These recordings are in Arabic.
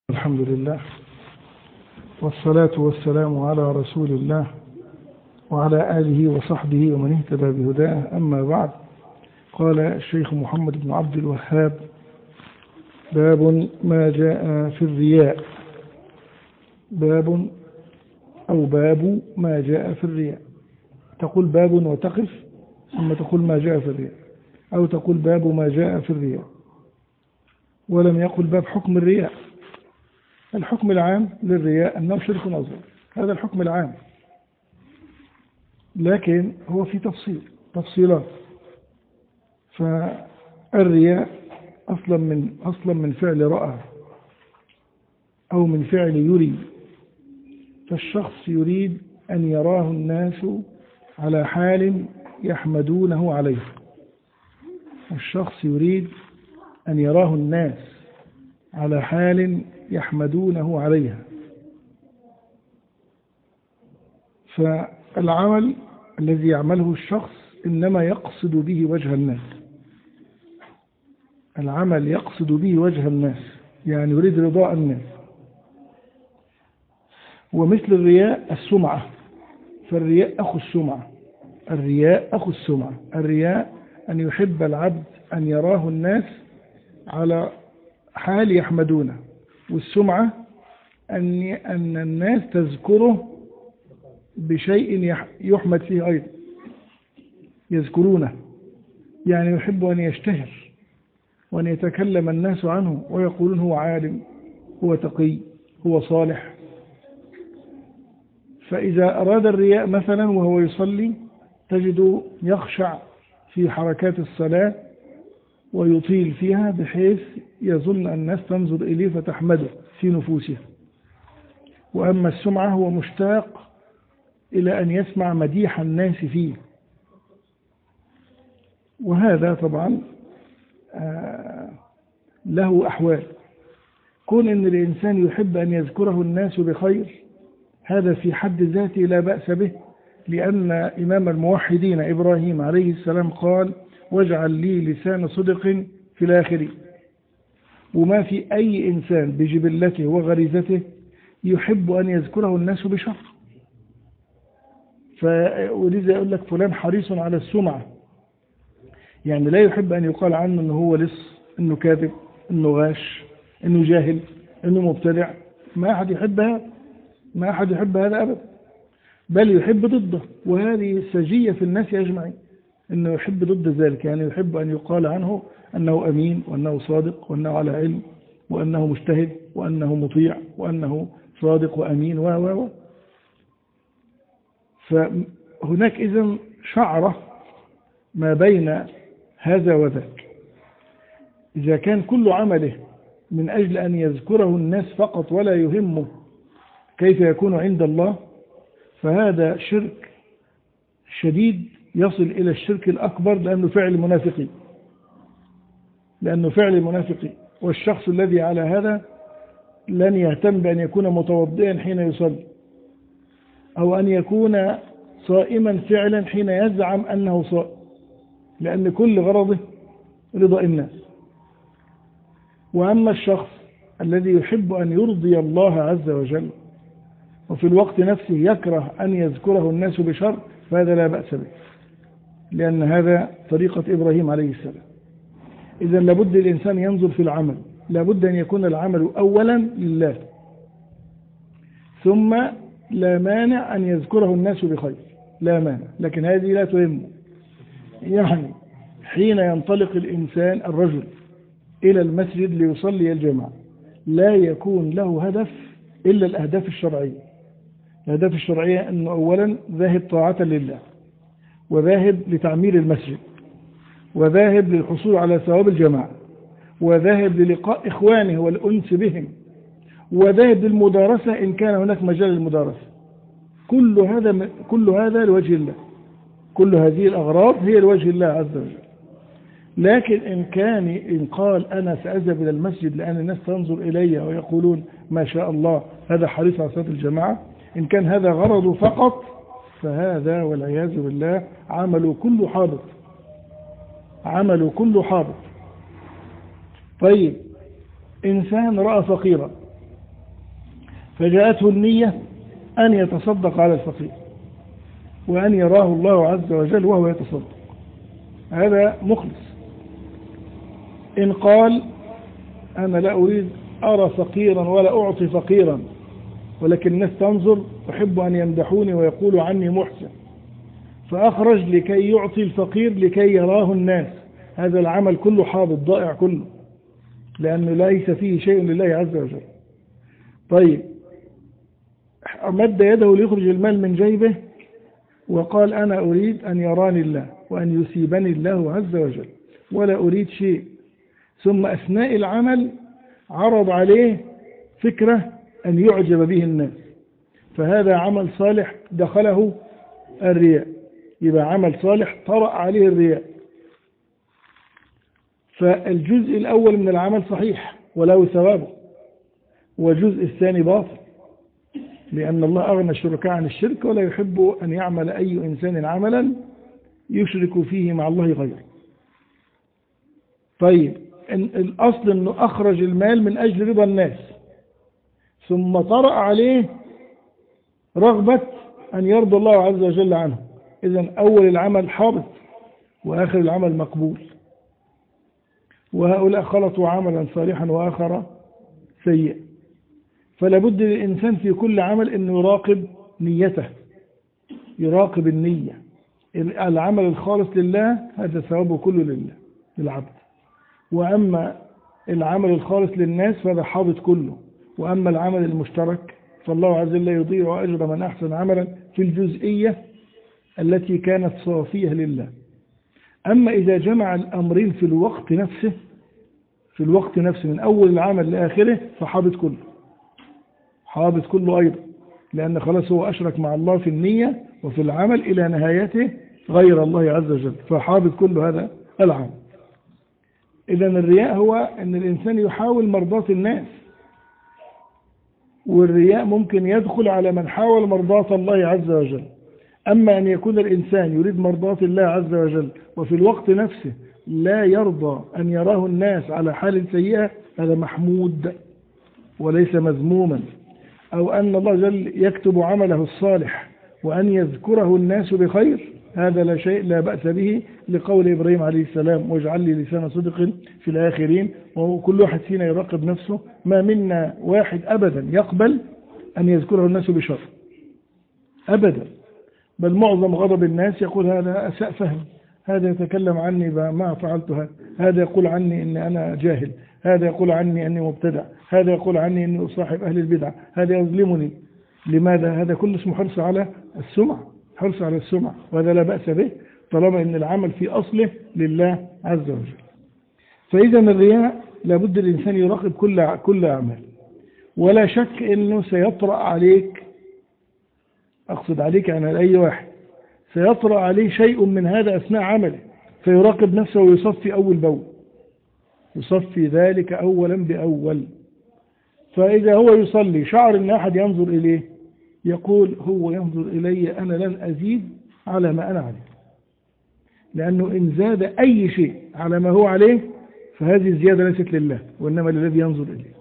الحمد لله والصلاة والسلام على رسول الله وعلى آله وصحبه ومن اهتدى بهداه. أما بعد، قال الشيخ محمد بن عبد الوهاب: باب ما جاء في الرياء. باب ما جاء في الرياء. تقول باب وتقف، ثم تقول ما جاء في الرياء، أو تقول باب ما جاء في الرياء، ولم يقل باب حكم الرياء. الحكم العام للرياء أنه شرك أصغر، هذا الحكم العام، لكن هو في تفصيلات. فالرياء أصلا من فعل رأى أو من فعل يري. فالشخص يريد أن يراه الناس على حال يحمدونه عليه. الشخص يريد أن يراه الناس على حال يحمدونه عليها. فالعمل الذي يعمله الشخص إنما يقصد به وجه الناس. العمل يقصد به وجه الناس، يعني يريد رضاء الناس. ومثل الرياء السمعة، فالرياء أخو السمعة. الرياء أن يحب العبد أن يراه الناس على حال يحمدونه، والسمعة أن الناس تذكره بشيء يحمد فيه أيضا، يذكرونه، يعني يحب أن يشتهر وأن يتكلم الناس عنه ويقولون هو عالم، هو تقي، هو صالح. فإذا أراد الرياء مثلا وهو يصلي، تجد يخشع في حركات الصلاة ويطيل فيها بحيث يظن الناس تنظر إليه فتحمده في نفوسها. وأما السمعة هو مشتاق إلى أن يسمع مديح الناس فيه. وهذا طبعا له أحوال. كون أن الإنسان يحب أن يذكره الناس بخير، هذا في حد ذاته لا بأس به، لأن إمام الموحدين إبراهيم عليه السلام قال: واجعل لي لسان صدق في الآخرين. وما في أي إنسان بجبلته وغريزته يحب أن يذكره الناس بشر. ولذا يقول لك فلان حريص على السمعة، يعني لا يحب أن يقال عنه أنه هو لص، أنه كاذب، أنه غاش، أنه جاهل، أنه مبتدع. ما أحد يحب هذا أبدا، بل يحب ضده. وهذه سجية في الناس أجمعين، أنه يحب ضد ذلك، يعني يحب أن يقال عنه أنه أمين، وأنه صادق، وأنه على علم، وأنه مجتهد، وأنه مطيع، وأنه صادق وأمين فهناك إذن شعرة ما بين هذا وذاك. إذا كان كل عمله من أجل أن يذكره الناس فقط ولا يهمه كيف يكون عند الله، فهذا شرك شديد يصل إلى الشرك الأكبر، لأنه فعل المنافقين. والشخص الذي على هذا لن يهتم بأن يكون متوضئا حين يصلي، أو أن يكون صائما فعلا حين يزعم أنه صائم، لأن كل غرضه رضا الناس. وأما الشخص الذي يحب أن يرضي الله عز وجل، وفي الوقت نفسه يكره أن يذكره الناس بشر، فهذا لا بأس به، لأن هذا طريقة إبراهيم عليه السلام. إذا لابد الإنسان ينظر في العمل، لابد أن يكون العمل أولا لله، ثم لا مانع أن يذكره الناس بخير، لا مانع، لكن هذه لا تهم. يعني حين ينطلق الرجل إلى المسجد ليصلي الجماعة، لا يكون له هدف إلا الأهداف الشرعية. الأهداف الشرعية أنه أولا ذاهب طاعة لله، وذاهب لتعمير المسجد، وذاهب للحصول على ثواب الجماعة، وذاهب للقاء إخوانه والأنس بهم، وذاهب للمدارسة إن كان هناك مجال للمدارسة. كل هذا لوجه الله، كل هذه الأغراض هي لوجه الله عز وجل. لكن إن قال أنا سأذهب إلى المسجد لأن الناس تنظر إلي ويقولون ما شاء الله هذا حريص على صلاة الجماعة، إن كان هذا غرضه فقط، فهذا والعياذ بالله عمله كله حابط. طيب، إنسان رأى فقيرا فجاءته النية أن يتصدق على الفقير وأن يراه الله عز وجل وهو يتصدق، هذا مخلص. إن قال أنا لا أريد أرى فقيرا ولا أعطي فقيرا، ولكن الناس تنظر أحب أن يمدحوني ويقولوا عني محسن، فأخرج لكي يعطي الفقير لكي يراه الناس، هذا العمل كله حابط ضائع كله، لأنه ليس فيه شيء لله عز وجل. طيب، مد يده ليخرج المال من جيبه وقال أنا أريد أن يراني الله وأن يسيبني الله عز وجل ولا أريد شيء، ثم أثناء العمل عرض عليه فكرة أن يعجب به الناس، فهذا عمل صالح دخله الرياء، يبقى عمل صالح طرأ عليه الرياء. فالجزء الأول من العمل صحيح وله ثوابه، والجزء الثاني باطل، لأن الله أغنى الشركاء عن الشرك ولا يحب أن يعمل أي إنسان عملا يشرك فيه مع الله غيره. طيب، الأصل أنه أخرج المال من أجل رضا الناس، ثم طرأ عليه رغبة أن يرضى الله عز وجل عنه، إذن أول العمل حابط وآخر العمل مقبول، وهؤلاء خلطوا عملا صالحا وآخر سيء. فلا بد للإنسان في كل عمل أنه يراقب نيته، يراقب النية. العمل الخالص لله هذا ثوابه كله لله للعبد، وأما العمل الخالص للناس فهذا حابط كله، وأما العمل المشترك فالله عز وجل يضيع أجر من أحسن عملا في الجزئية التي كانت صافية لله. أما إذا جمع الأمرين في الوقت نفسه، في الوقت نفسه من أول العمل لآخره، فحابط كله، حابط كله أيضا، لأن خلاص هو أشرك مع الله في النية وفي العمل إلى نهايته غير الله عز وجل، فحابط كل هذا العمل. إذن الرياء هو أن الإنسان يحاول مرضاة الناس، والرياء ممكن يدخل على من حاول مرضاة الله عز وجل. أما أن يكون الإنسان يريد مرضاة الله عز وجل وفي الوقت نفسه لا يرضى أن يراه الناس على حال سيئة، هذا محمود وليس مذموما. أو أن الله جل يكتب عمله الصالح وأن يذكره الناس بخير، هذا لا شيء لا بأس به، لقول إبراهيم عليه السلام واجعل لي لسان صدق في الآخرين. وكل واحد فينا يراقب نفسه، ما منا واحد أبدا يقبل أن يذكره الناس بشر أبدا، بل معظم غضب الناس يقول هذا أساء فهم، هذا يتكلم عني ما فعلت، هذا يقول عني إن أنا جاهل، هذا يقول عني أني مبتدع، هذا يقول عني أني أصاحب أهل البدع، هذا يظلمني. لماذا؟ هذا كله اسمه حرص على السمعة، حرص على السمعة، وهذا لا بأس به طالما أن العمل في أصله لله عز وجل. فإذا الرياء لابد الإنسان يراقب كل أعمال، ولا شك أنه سيطرأ عليك، أقصد عليك يعني أي واحد سيطرأ عليه شيء من هذا أثناء عمله، فيراقب نفسه ويصفي أول بأول، يصفي ذلك أولا بأول. فإذا هو يصلي شعر أن أحد ينظر إليه، يقول هو ينظر إلي أنا لن أزيد على ما أنا عليه، لأنه إن زاد أي شيء على ما هو عليه فهذه الزيادة ليست لله وإنما للذي ينظر إليه.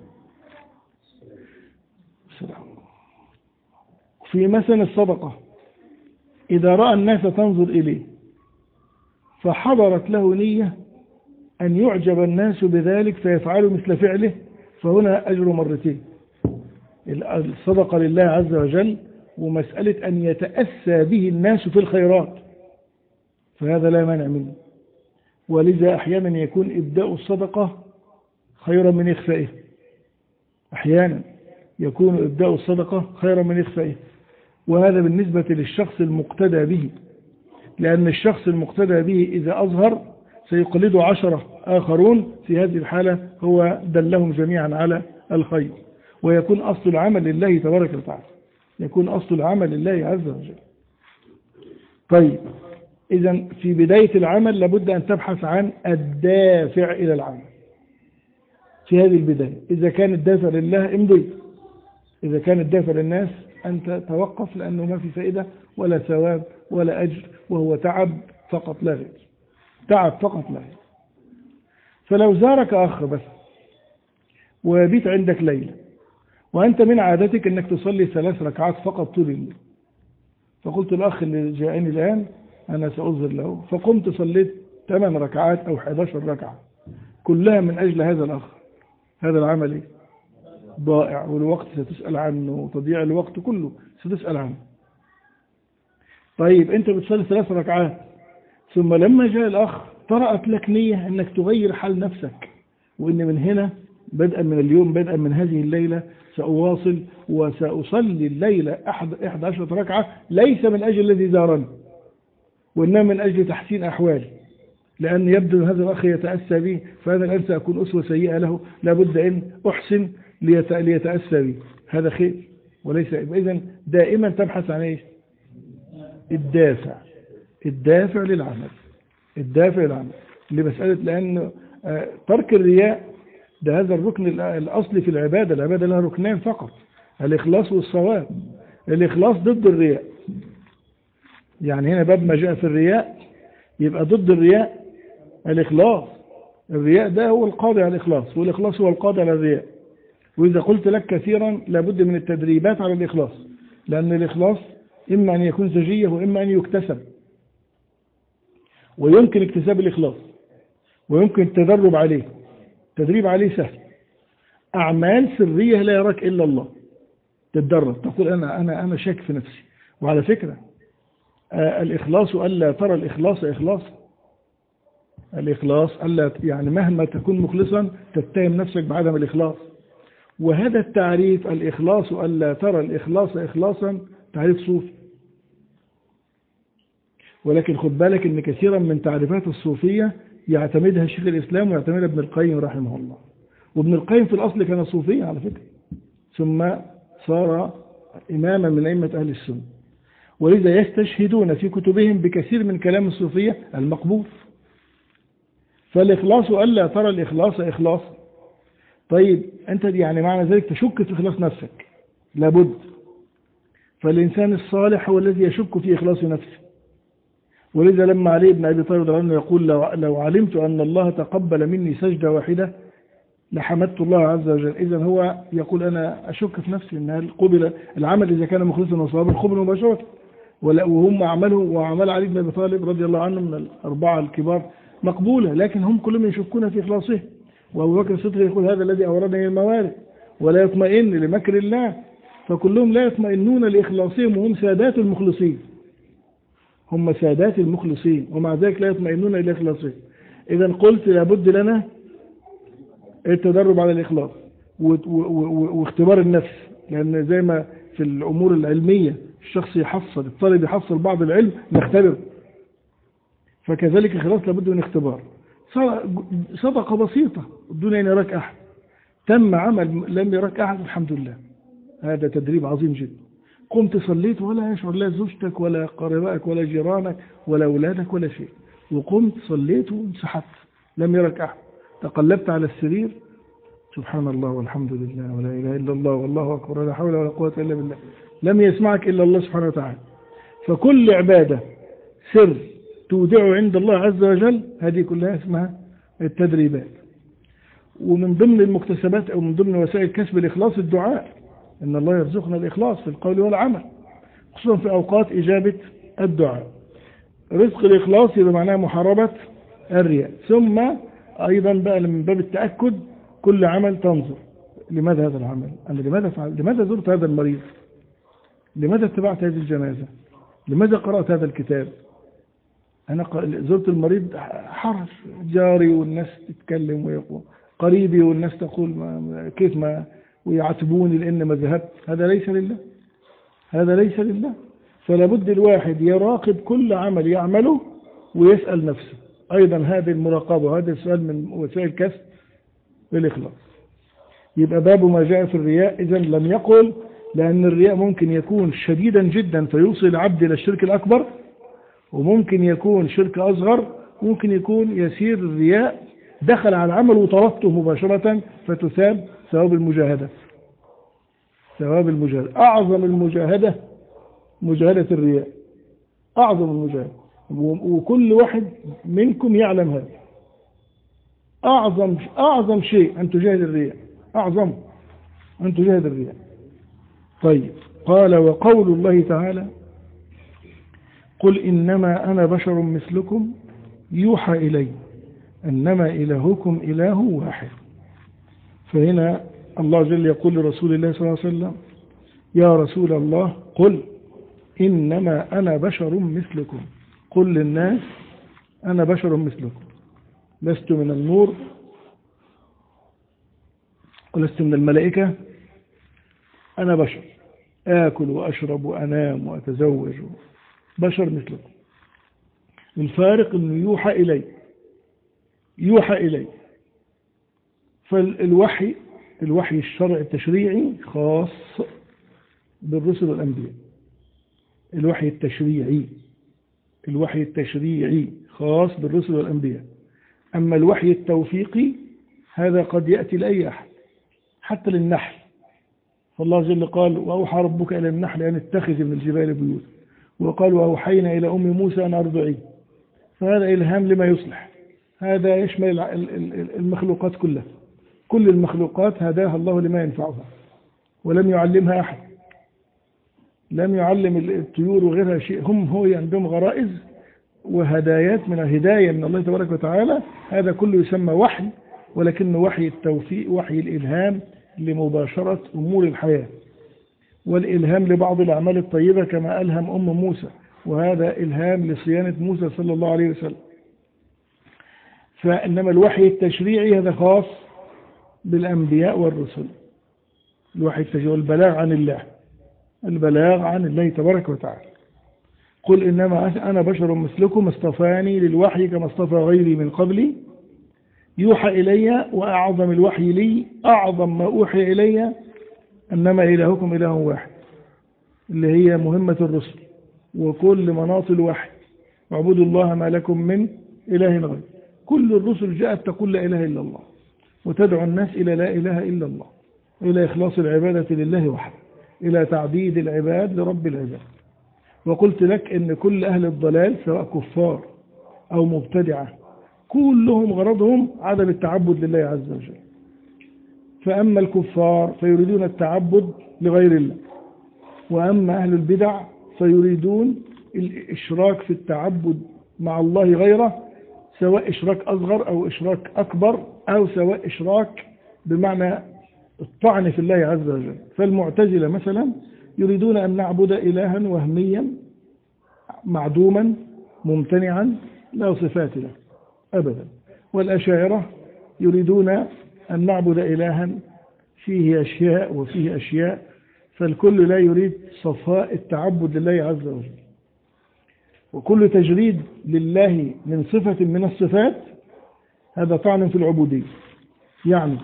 في مثلا الصدقة، إذا رأى الناس تنظر إليه فحضرت له نية أن يعجب الناس بذلك فيفعلوا مثل فعله، فهنا أجر مرتين، الصدقة لله عز وجل ومسألة أن يتأسى به الناس في الخيرات، فهذا لا مانع منه. ولذا أحيانا يكون إبداء الصدقة خيرا من إخفائه، أحيانا يكون إبداء الصدقة خيرا من إخفائه، وهذا بالنسبة للشخص المقتدى به، لأن الشخص المقتدى به إذا أظهر سيقلده 10 آخرون، في هذه الحالة هو دلهم جميعا على الخير، ويكون أصل العمل لله تبارك وتعالى، يكون أصل العمل لله عز وجل. طيب، إذن في بداية العمل لابد أن تبحث عن الدافع إلى العمل في هذه البداية. إذا كان الدافع لله امضي، إذا كان الدافع للناس أنت توقف، لأنه ما في فائدة ولا ثواب ولا أجر، وهو تعب فقط لا غير، تعب فقط لا غير. فلو زارك أخ بس وبيت عندك ليلة وأنت من عادتك أنك تصلي 3 ركعات فقط طول الليل. فقلت الأخ اللي جاءني الآن أنا سأظهر له، فقمت صليت 8 ركعات أو 11 ركعة كلها من أجل هذا الأخ. هذا العمل ضائع، والوقت ستسأل عنه، وتضييع الوقت كله ستسأل عنه. طيب أنت بتصلي 3 ركعات، ثم لما جاء الأخ طرأت لك نية أنك تغير حال نفسك، وإن من هنا بدءا من اليوم، بدءا من هذه الليلة سأواصل وسأصلي الليلة 11 ركعة، ليس من أجل الذي زارني، وإنما من أجل تحسين أحوالي، لأن يبدو هذا الأخ يتأسى بي، فهذا الآن سأكون أسوة سيئة له، لابد أن أحسن ليتأسى بي. هذا خير وليس. إذن دائما تبحث عن إيش؟ الدافع للعمل، الدافع للعمل لمسألة، لأن ترك الرياء ده هذا الركن الأصلي في العبادة. العبادة لها ركنين فقط، الإخلاص والصواب. الإخلاص ضد الرياء، يعني هنا باب ما جاء في الرياء يبقى ضد الرياء الإخلاص. الرياء ده هو القاضي على الإخلاص، والإخلاص هو القاضي على الرياء. وإذا قلت لك كثيرا لابد من التدريبات على الإخلاص، لأن الإخلاص إما أن يكون زجية وإما أن يكتسب، ويمكن اكتساب الإخلاص ويمكن التدرب عليه. التدريب عليه سهل. أعمال سرية لا يراك إلا الله، تتدرب، تقول أنا شاك في نفسي. وعلى فكرة الإخلاص ألا ترى الإخلاص إخلاصا. الإخلاص ألا يعني مهما تكون مخلصا تتهم نفسك بعدم الإخلاص. وهذا التعريف الإخلاص ألا ترى الإخلاص إخلاصا تعريف صوفي. ولكن خد بالك أن كثيرا من تعريفات الصوفية يعتمدها شيخ الإسلام ويعتمدها ابن القيم رحمه الله. وابن القيم في الأصل كان صوفيا على فكرة، ثم صار إماما من أئمة أهل السنة، ولذا يستشهدون في كتبهم بكثير من كلام الصوفية المقبول. فالإخلاص ألا ترى الإخلاص إخلاص. طيب أنت يعني معنى ذلك تشك في إخلاص نفسك، لابد. فالإنسان الصالح هو الذي يشك في إخلاص نفسه. ولذا لما علي بن أبي طالب رضي الله عنه يقول لو علمت أن الله تقبل مني سجدة واحدة لحمدت الله عز وجل. إذا هو يقول أنا أشك في نفسي أن قبل العمل إذا كان مخلصا وصوابا قبل مباشرة، وهم عمله وعمل علي بن أبي طالب رضي الله عنه من الأربعة الكبار مقبولة، لكن هم كلهم يشكون في إخلاصه. وأبو بكر الصديق يقول هذا الذي أوردني الموارد ولا يطمئن لمكر الله. فكلهم لا يطمئنون لإخلاصهم، وهم سادات المخلصين، هم سادات المخلصين، ومع ذلك لا يطمئنون إلى إخلاصهم. إذا قلت لابد لنا التدرب على الإخلاص واختبار النفس، لأن زي ما في الأمور العلمية الشخص يحصل، الطالب يحصل بعض العلم نختبر، فكذلك الإخلاص لابد من اختبار. صدقة بسيطة دون أن يراك أحد، تم عمل لم يراك أحد، الحمد لله، هذا تدريب عظيم جدا. قمت صليت ولا يشعر لا زوجتك ولا قريبائك ولا جيرانك ولا أولادك ولا شيء، وقمت صليت وانسحبت لم يراك أحد، تقلبت على السرير سبحان الله والحمد لله ولا إله إلا الله والله أكبر ولا حول ولا قوة إلا بالله، لم يسمعك إلا الله سبحانه وتعالى. فكل عبادة سر تودع عند الله عز وجل هذه كلها اسمها التدريبات. ومن ضمن المكتسبات أو من ضمن وسائل كسب الإخلاص الدعاء، إن الله يرزقنا الإخلاص في القول والعمل، خصوصا في أوقات إجابة الدعاء. رزق الإخلاص يبقى معناه محاربة الرياء. ثم أيضا بقى من باب التأكد كل عمل تنظر لماذا هذا العمل، أنا لماذا فعل، لماذا زرت هذا المريض، لماذا اتبعت هذه الجنازة، لماذا قرأت هذا الكتاب. أنا زرت المريض حرج جاري والناس تتكلم ويقول، قريبي والناس تقول كيف ما ويعاتبوني لأن ما ذهبت. هذا ليس لله، هذا ليس لله. فلا بد الواحد يراقب كل عمل يعمله ويسأل نفسه. أيضا هذه المراقبة وهذا السؤال من وسائل كسب الإخلاص. يبقى باب ما جاء في الرياء إذن لم يقل، لأن الرياء ممكن يكون شديدا جدا فيوصل العبد إلى الشرك الأكبر، وممكن يكون شرك أصغر، ممكن يكون يسير الرياء دخل على العمل وطردته مباشرة فتثاب ثواب المجاهدة. ثواب المجاهدة أعظم المجاهدة مجاهدة الرياء، أعظم المجاهدة، وكل واحد منكم يعلم هذا. أعظم شيء أن تجاهد الرياء، أعظم. أن تجاهد الرياء. طيب، قال وقول الله تعالى قل إنما أنا بشر مثلكم يوحى إلي أنما إلهكم إله واحد. فهنا الله جل يقول لرسول الله صلى الله عليه وسلم يا رسول الله قل إنما أنا بشر مثلكم، قل للناس أنا بشر مثلكم، لست من النور ولست من الملائكة، أنا بشر آكل وأشرب وأنام وأتزوج، بشر مثلكم. الفارق أنه يوحى إلي، يوحى إلي. فالوحي الشرع التشريعي خاص بالرسل والأنبياء، الوحي التشريعي خاص بالرسل والأنبياء. أما الوحي التوفيقي هذا قد يأتي لأي أحد، حتى للنحل. فالله جل قال وأوحى ربك إلى النحل أن اتخذ من الجبال بيوتا، وقال وأوحينا إلى أم موسى أن أرضعيه. فهذا إلهام لما يصلح، هذا يشمل المخلوقات كلها، كل المخلوقات هداها الله لما ينفعها، ولم يعلمها أحد، لم يعلم الطيور وغيرها شيء، هو عندهم غرائز وهدايات من الهداية من الله تبارك وتعالى. هذا كله يسمى وحي، ولكنه وحي التوفيق، وحي الإلهام لمباشرة أمور الحياة، والإلهام لبعض الأعمال الطيبة كما ألهم أم موسى، وهذا إلهام لصيانة موسى صلى الله عليه وسلم. فإنما الوحي التشريعي هذا خاص بالأنبياء والرسل، الوحي التشريعي البلاغ عن الله، البلاغ عن الله تبارك وتعالى. قل إنما أنا بشر مثلكم اصطفاني للوحي كما اصطفى غيري من قبلي يوحى إلي، وأعظم الوحي لي أعظم ما أوحي إلي أنما إلهكم إله واحد، اللي هي مهمة الرسل وكل مناط الوحي، واعبدوا الله ما لكم من إله غير. كل الرسل جاءت تقول لا إله إلا الله، وتدعو الناس إلى لا إله إلا الله، إلى إخلاص العبادة لله وحده، إلى تعبيد العباد لرب العباد. وقلت لك إن كل أهل الضلال سواء كفار أو مبتدعة كلهم غرضهم عدم التعبد لله عز وجل. فأما الكفار فيريدون التعبد لغير الله، وأما أهل البدع فيريدون الإشراك في التعبد مع الله غيره، سواء إشراك أصغر أو إشراك أكبر، أو سواء إشراك بمعنى الطعن في الله عز وجل. فالمعتزلة مثلا يريدون أن نعبد إلها وهميا معدوما ممتنعا لا صفات له أبدا. والأشاعرة يريدون أن نعبد إلها فيه أشياء وفيه أشياء، فالكل لا يريد صفاء التعبد لله عز وجل. وكل تجريد لله من صفة من الصفات هذا طعن في العبودية. يعني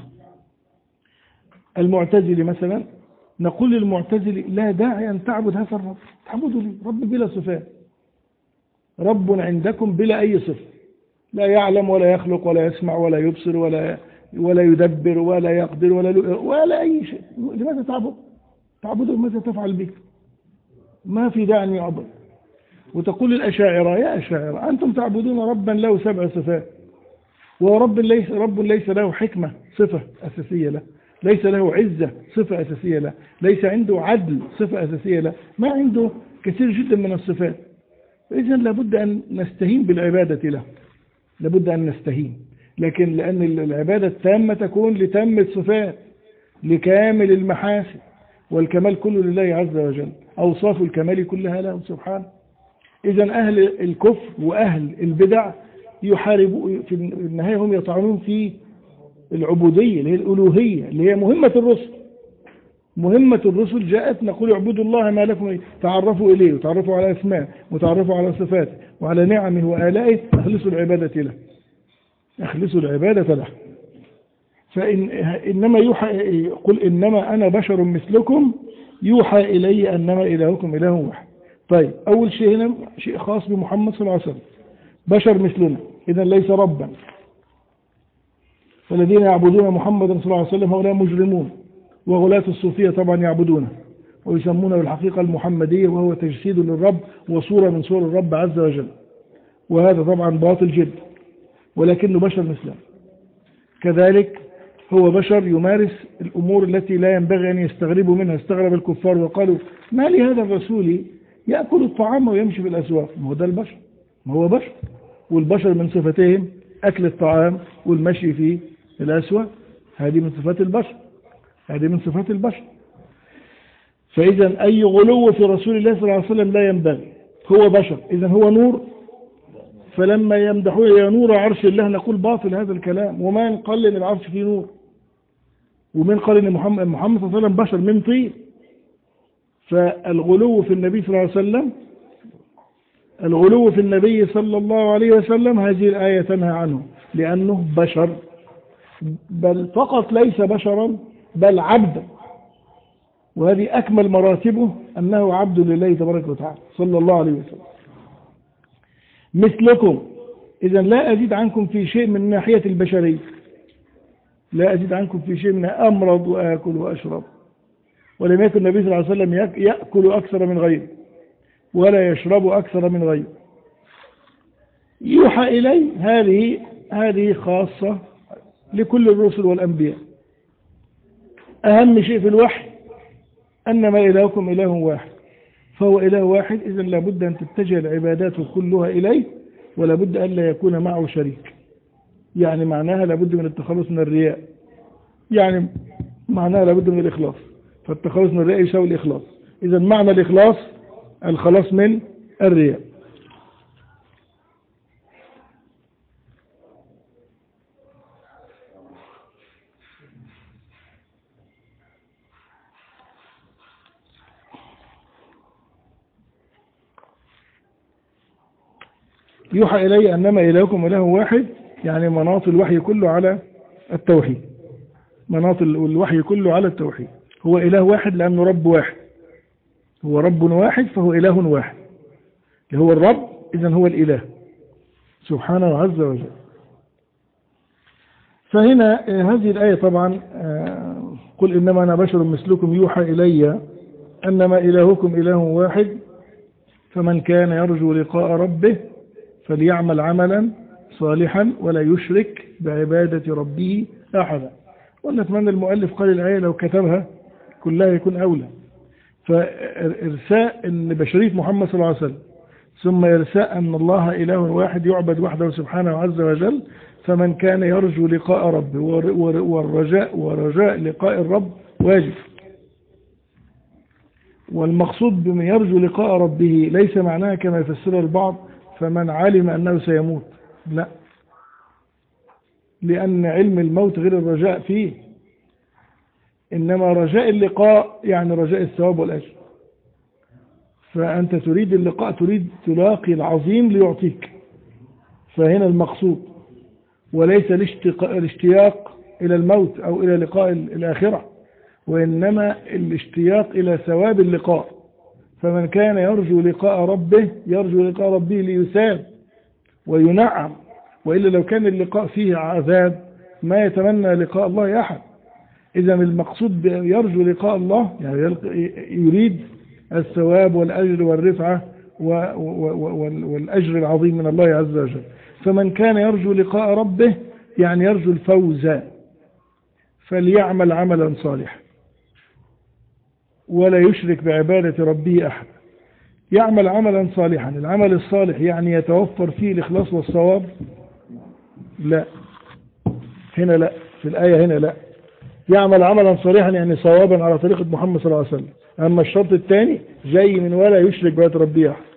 المعتزلي مثلا نقول للمعتزلي لا داعي أن تعبد هذا الرب، تعبدوا لي رب بلا صفات، رب عندكم بلا أي صفة، لا يعلم ولا يخلق ولا يسمع ولا يبصر ولا يدبر ولا يقدر ولا أي شيء. لماذا تعبد؟ تعبده ماذا تفعل به؟ ما في داعي أن يعبد. وتقول الأشاعرة يا أشاعرة أنتم تعبدون ربا له 7 صفات، ورب ليس له حكمة صفة أساسية له، ليس له عزة صفة أساسية له، ليس عنده عدل صفة أساسية له، ما عنده كثير جدا من الصفات. إذن لابد أن نستهين بالعبادة له، لابد أن نستهين، لكن لأن العبادة التامة تكون لتم الصفات لكامل المحاسن، والكمال كله لله عز وجل، أوصاف الكمال كلها له سبحانه. إذن أهل الكفر وأهل البدع يحاربوا في النهاية، هم يطعنون في العبودية اللي هي الألوهية اللي هي مهمة الرسل. مهمة الرسل جاءت نقول اعبدوا الله ما لكم، تعرفوا إليه وتعرفوا على أسماء وتعرفوا على صفاته وعلى نعمه وآلائه، أخلصوا العبادة له، أخلصوا العبادة له. فإنما يوحى، قل إنما أنا بشر مثلكم يوحى إلي أنما إلهكم إله واحد. طيب أول شيء هنا شيء خاص بمحمد صلى الله عليه وسلم، بشر مثلنا، إذن ليس ربا. فالذين يعبدون محمدا صلى الله عليه وسلم هؤلاء مجرمون، وغلاة الصوفية طبعا يعبدونه ويسمونه بالحقيقة المحمدية، وهو تجسيد للرب وصورة من صور الرب عز وجل، وهذا طبعا باطل جدا، ولكنه بشر مثلنا. كذلك هو بشر يمارس الأمور التي لا ينبغي أن يستغربوا منها. استغرب الكفار وقالوا ما لهذا الرسول يأكل الطعام ويمشي في الأسواق. ما هو ده البشر، ما هو بشر، والبشر من صفتهم أكل الطعام والمشي في الأسواق، هذه من صفات البشر، هذه من صفات البشر. فإذا أي غلو في رسول الله صلى الله عليه وسلم لا ينبغي. هو بشر، إذا هو نور، فلما يمدحوه يا نور عرش الله نقول باطل هذا الكلام. ومن قال إن العرش فيه نور؟ ومن قال إن محمد صلى الله عليه وسلم بشر من طين؟ فالغلو في النبي صلى الله عليه وسلم، الغلو في النبي صلى الله عليه وسلم هذه الآية تنهى عنه، لأنه بشر، بل فقط ليس بشرا بل عبدا، وهذه أكمل مراتبه أنه عبد لله تبارك وتعالى صلى الله عليه وسلم. مثلكم، إذا لا أزيد عنكم في شيء من ناحية البشرية، لا أزيد عنكم في شيء من أمرض وآكل وأشرب. ولم يكن النبي صلى الله عليه وسلم يأكل أكثر من غيره ولا يشرب أكثر من غيره. يوحى إلي، هذه خاصة لكل الرسل والأنبياء. أهم شيء في الوحي أنما إلهكم إله واحد، فهو إله واحد، إذن لابد أن تتجه العبادات كلها إليه، ولا بد أن لا يكون معه شريك. يعني معناها لابد من التخلص من الرياء، يعني معناها لابد من الإخلاص، فالتخلص من الرياء يساوي الإخلاص. إذن معنى الإخلاص الخلاص من الرياء. يوحى إلي أنما إلهكم إله واحد، يعني مناط الوحي كله على التوحيد، مناط الوحي كله على التوحيد. هو إله واحد لأنه رب واحد، هو رب واحد فهو إله واحد، هو الرب إذن هو الإله سبحانه عز وجل. فهنا هذه الآية طبعا قل إنما أنا بشر مثلكم يوحى إلي أنما إلهكم إله واحد فمن كان يرجو لقاء ربه فليعمل عملا صالحا ولا يشرك بعبادة ربه أحدا. ونتمنى المؤلف قال الآية لو كتبها كلها يكون أولى. فإرساء أن بشرية محمد صلى الله عليه وسلم، ثم إرساء أن الله إله واحد يعبد وحده سبحانه عز وجل. فمن كان يرجو لقاء ربه، ورجاء لقاء الرب واجب. والمقصود بمن يرجو لقاء ربه ليس معناها كما يفسر البعض فمن علم أنه سيموت، لا، لأن علم الموت غير الرجاء فيه، إنما رجاء اللقاء يعني رجاء الثواب والأجر. فأنت تريد اللقاء، تريد تلاقي العظيم ليعطيك، فهنا المقصود، وليس الاشتياق إلى الموت أو إلى لقاء الآخرة، وإنما الاشتياق إلى ثواب اللقاء. فمن كان يرجو لقاء ربه، يرجو لقاء ربه ليثاب وينعم، وإلا لو كان اللقاء فيه عذاب ما يتمنى لقاء الله أحد. إذا المقصود يرجو لقاء الله يعني يريد الثواب والأجر والرفعة والأجر العظيم من الله عز وجل. فمن كان يرجو لقاء ربه يعني يرجو الفوز فليعمل عملا صالحا ولا يشرك بعبادة ربه أحد. يعمل عملا صالحا، العمل الصالح يعني يتوفر فيه الإخلاص والصواب؟ لا، هنا لا، في الآية هنا لا. يعمل عملا صالحا يعني صوابا على طريقة محمد صلى الله عليه وسلم. أما الشرط الثاني جاي من ولا يشرك بعبادة ربه أحد.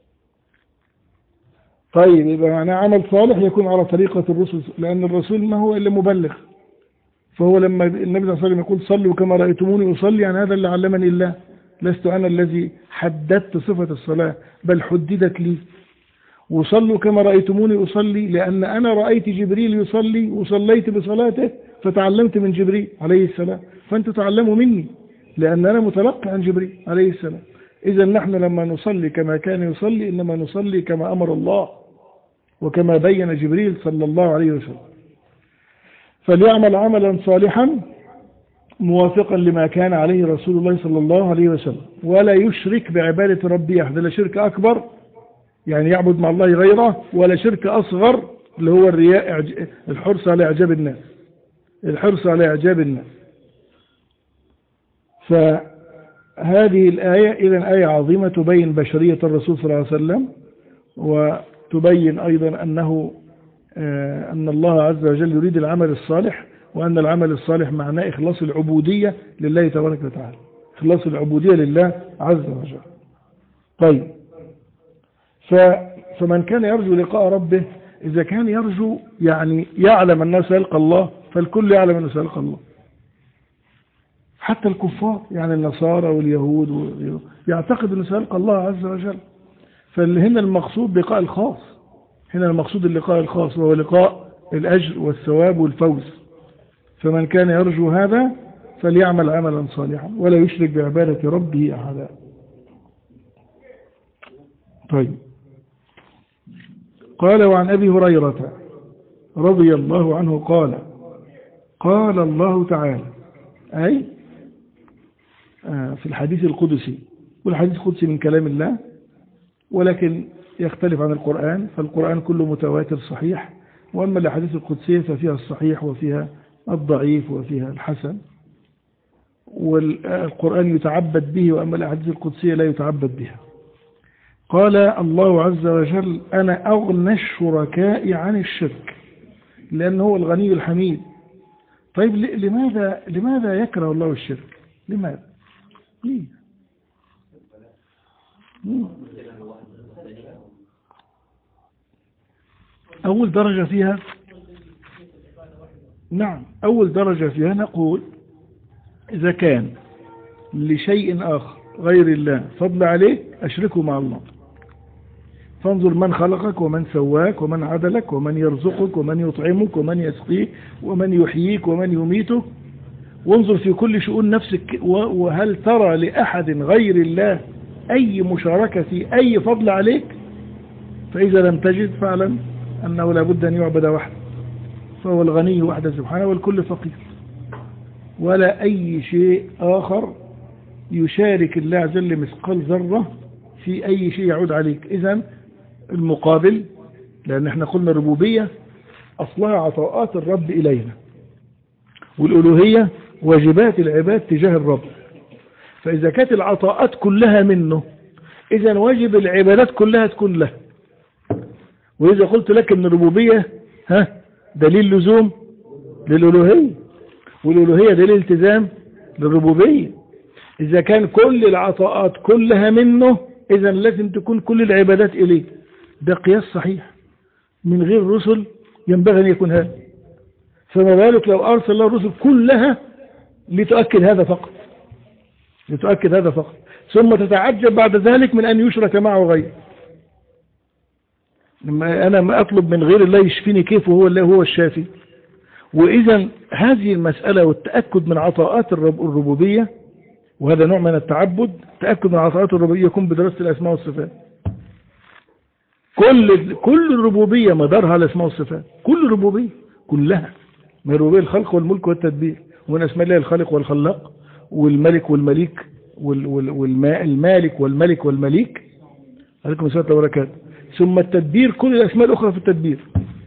طيب يبقى معناه عمل صالح يكون على طريقة الرسل، لأن الرسول ما هو إلا مبلغ. فهو لما النبي صلى الله عليه وسلم يقول صلوا كما رأيتموني أصلي، يعني هذا اللي علمني الله، لست أنا الذي حددت صفة الصلاة بل حددت لي. وصلوا كما رأيتموني أصلي لأن أنا رأيت جبريل يصلي وصليت بصلاته فتعلمت من جبريل عليه السلام، فأنتوا تعلموا مني لأن أنا متلقى عن جبريل عليه السلام. إذا نحن لما نصلي كما كان يصلي إنما نصلي كما أمر الله وكما بين جبريل صلى الله عليه وسلم. فليعمل عملا صالحا موافقا لما كان عليه رسول الله صلى الله عليه وسلم ولا يشرك بعبادة ربه أحد. لا شرك أكبر يعني يعبد مع الله غيره، ولا شرك أصغر اللي هو الرياء الحرص على إعجاب الناس. الحرص على إعجاب الناس. فهذه الآية إذن آية عظيمة تبين بشرية الرسول صلى الله عليه وسلم، وتبين أيضا أن الله عز وجل يريد العمل الصالح، وأن العمل الصالح معناه إخلاص العبودية لله تبارك وتعالى، إخلاص العبودية لله عز وجل. طيب، فمن كان يرجو لقاء ربه، إذا كان يرجو يعني يعلم أنه سيلقى الله، فالكل يعلم أنه سيلقى الله، حتى الكفار يعني النصارى واليهود يعتقد أنه سيلقى الله عز وجل. فهنا المقصود لقاء الخاص، هنا المقصود اللقاء الخاص، وهو لقاء الأجر والثواب والفوز. فمن كان يرجو هذا فليعمل عملا صالحا ولا يشرك بعبادة ربه أحدا. طيب، قال: وعن أبي هريرة رضي الله عنه قال: قال الله تعالى، أي في الحديث القدسي، والحديث القدسي من كلام الله ولكن يختلف عن القرآن، فالقرآن كله متواتر صحيح، وأما الأحاديث القدسية ففيها الصحيح وفيها الضعيف وفيها الحسن، والقرآن يتعبد به، وأما الأحاديث القدسية لا يتعبد بها. قال الله عز وجل: أنا أغنى الشركاء عن الشرك، لأنه هو الغني الحميد. طيب، لماذا يكره الله الشرك؟ لماذا؟ ليه؟ أول درجة فيها، نعم، أول درجة فيها نقول إذا كان لشيء آخر غير الله فضل عليك أشركه مع الله. فانظر من خلقك ومن سواك ومن عدلك ومن يرزقك ومن يطعمك ومن يسقيك ومن يحييك ومن يميتك، وانظر في كل شؤون نفسك، وهل ترى لأحد غير الله أي مشاركة في أي فضل عليك؟ فإذا لم تجد فاعلم أنه لابد أن يعبد وحده، فهو الغني وحده سبحانه، والكل فقير، ولا أي شيء آخر يشارك الله عز وجل مثقال ذرة في أي شيء يعود عليك. إذن المقابل، لأن احنا قلنا الربوبية أصلها عطاءات الرب إلينا، والألوهية واجبات العباد تجاه الرب. فإذا كانت العطاءات كلها منه، إذن واجب العبادات كلها تكون له. وإذا قلت لك أن الربوبية دليل لزوم للألوهية، والألوهية دليل التزام للربوبية. إذا كان كل العطاءات كلها منه، إذن لازم تكون كل العبادات إليه. ده قياس صحيح، من غير رسل ينبغي أن يكون هذا، فما بالك لو أرسل الله الرسل كلها لتؤكد هذا فقط، لتؤكد هذا فقط، ثم تتعجب بعد ذلك من أن يشرك معه غيره. لما أنا ما أطلب من غير الله يشفيني كيف وهو الله هو الشافي؟ وإذا هذه المسألة والتأكد من عطاءات الربوبية، وهذا نوع من التعبد، التأكد من عطاءات الربوبية يكون بدراسة الأسماء والصفات. كل الربوبية مدارها على الأسماء والصفات، كل الربوبية كلها، من ربوبية الخلق والملك والتدبير، ومن أسماء الله الخالق والخلاق والملك والمليك والمالك والملك والمليك، عليكم السلام وبركاته. ثم التدبير، كل الأسماء الأخرى في التدبير،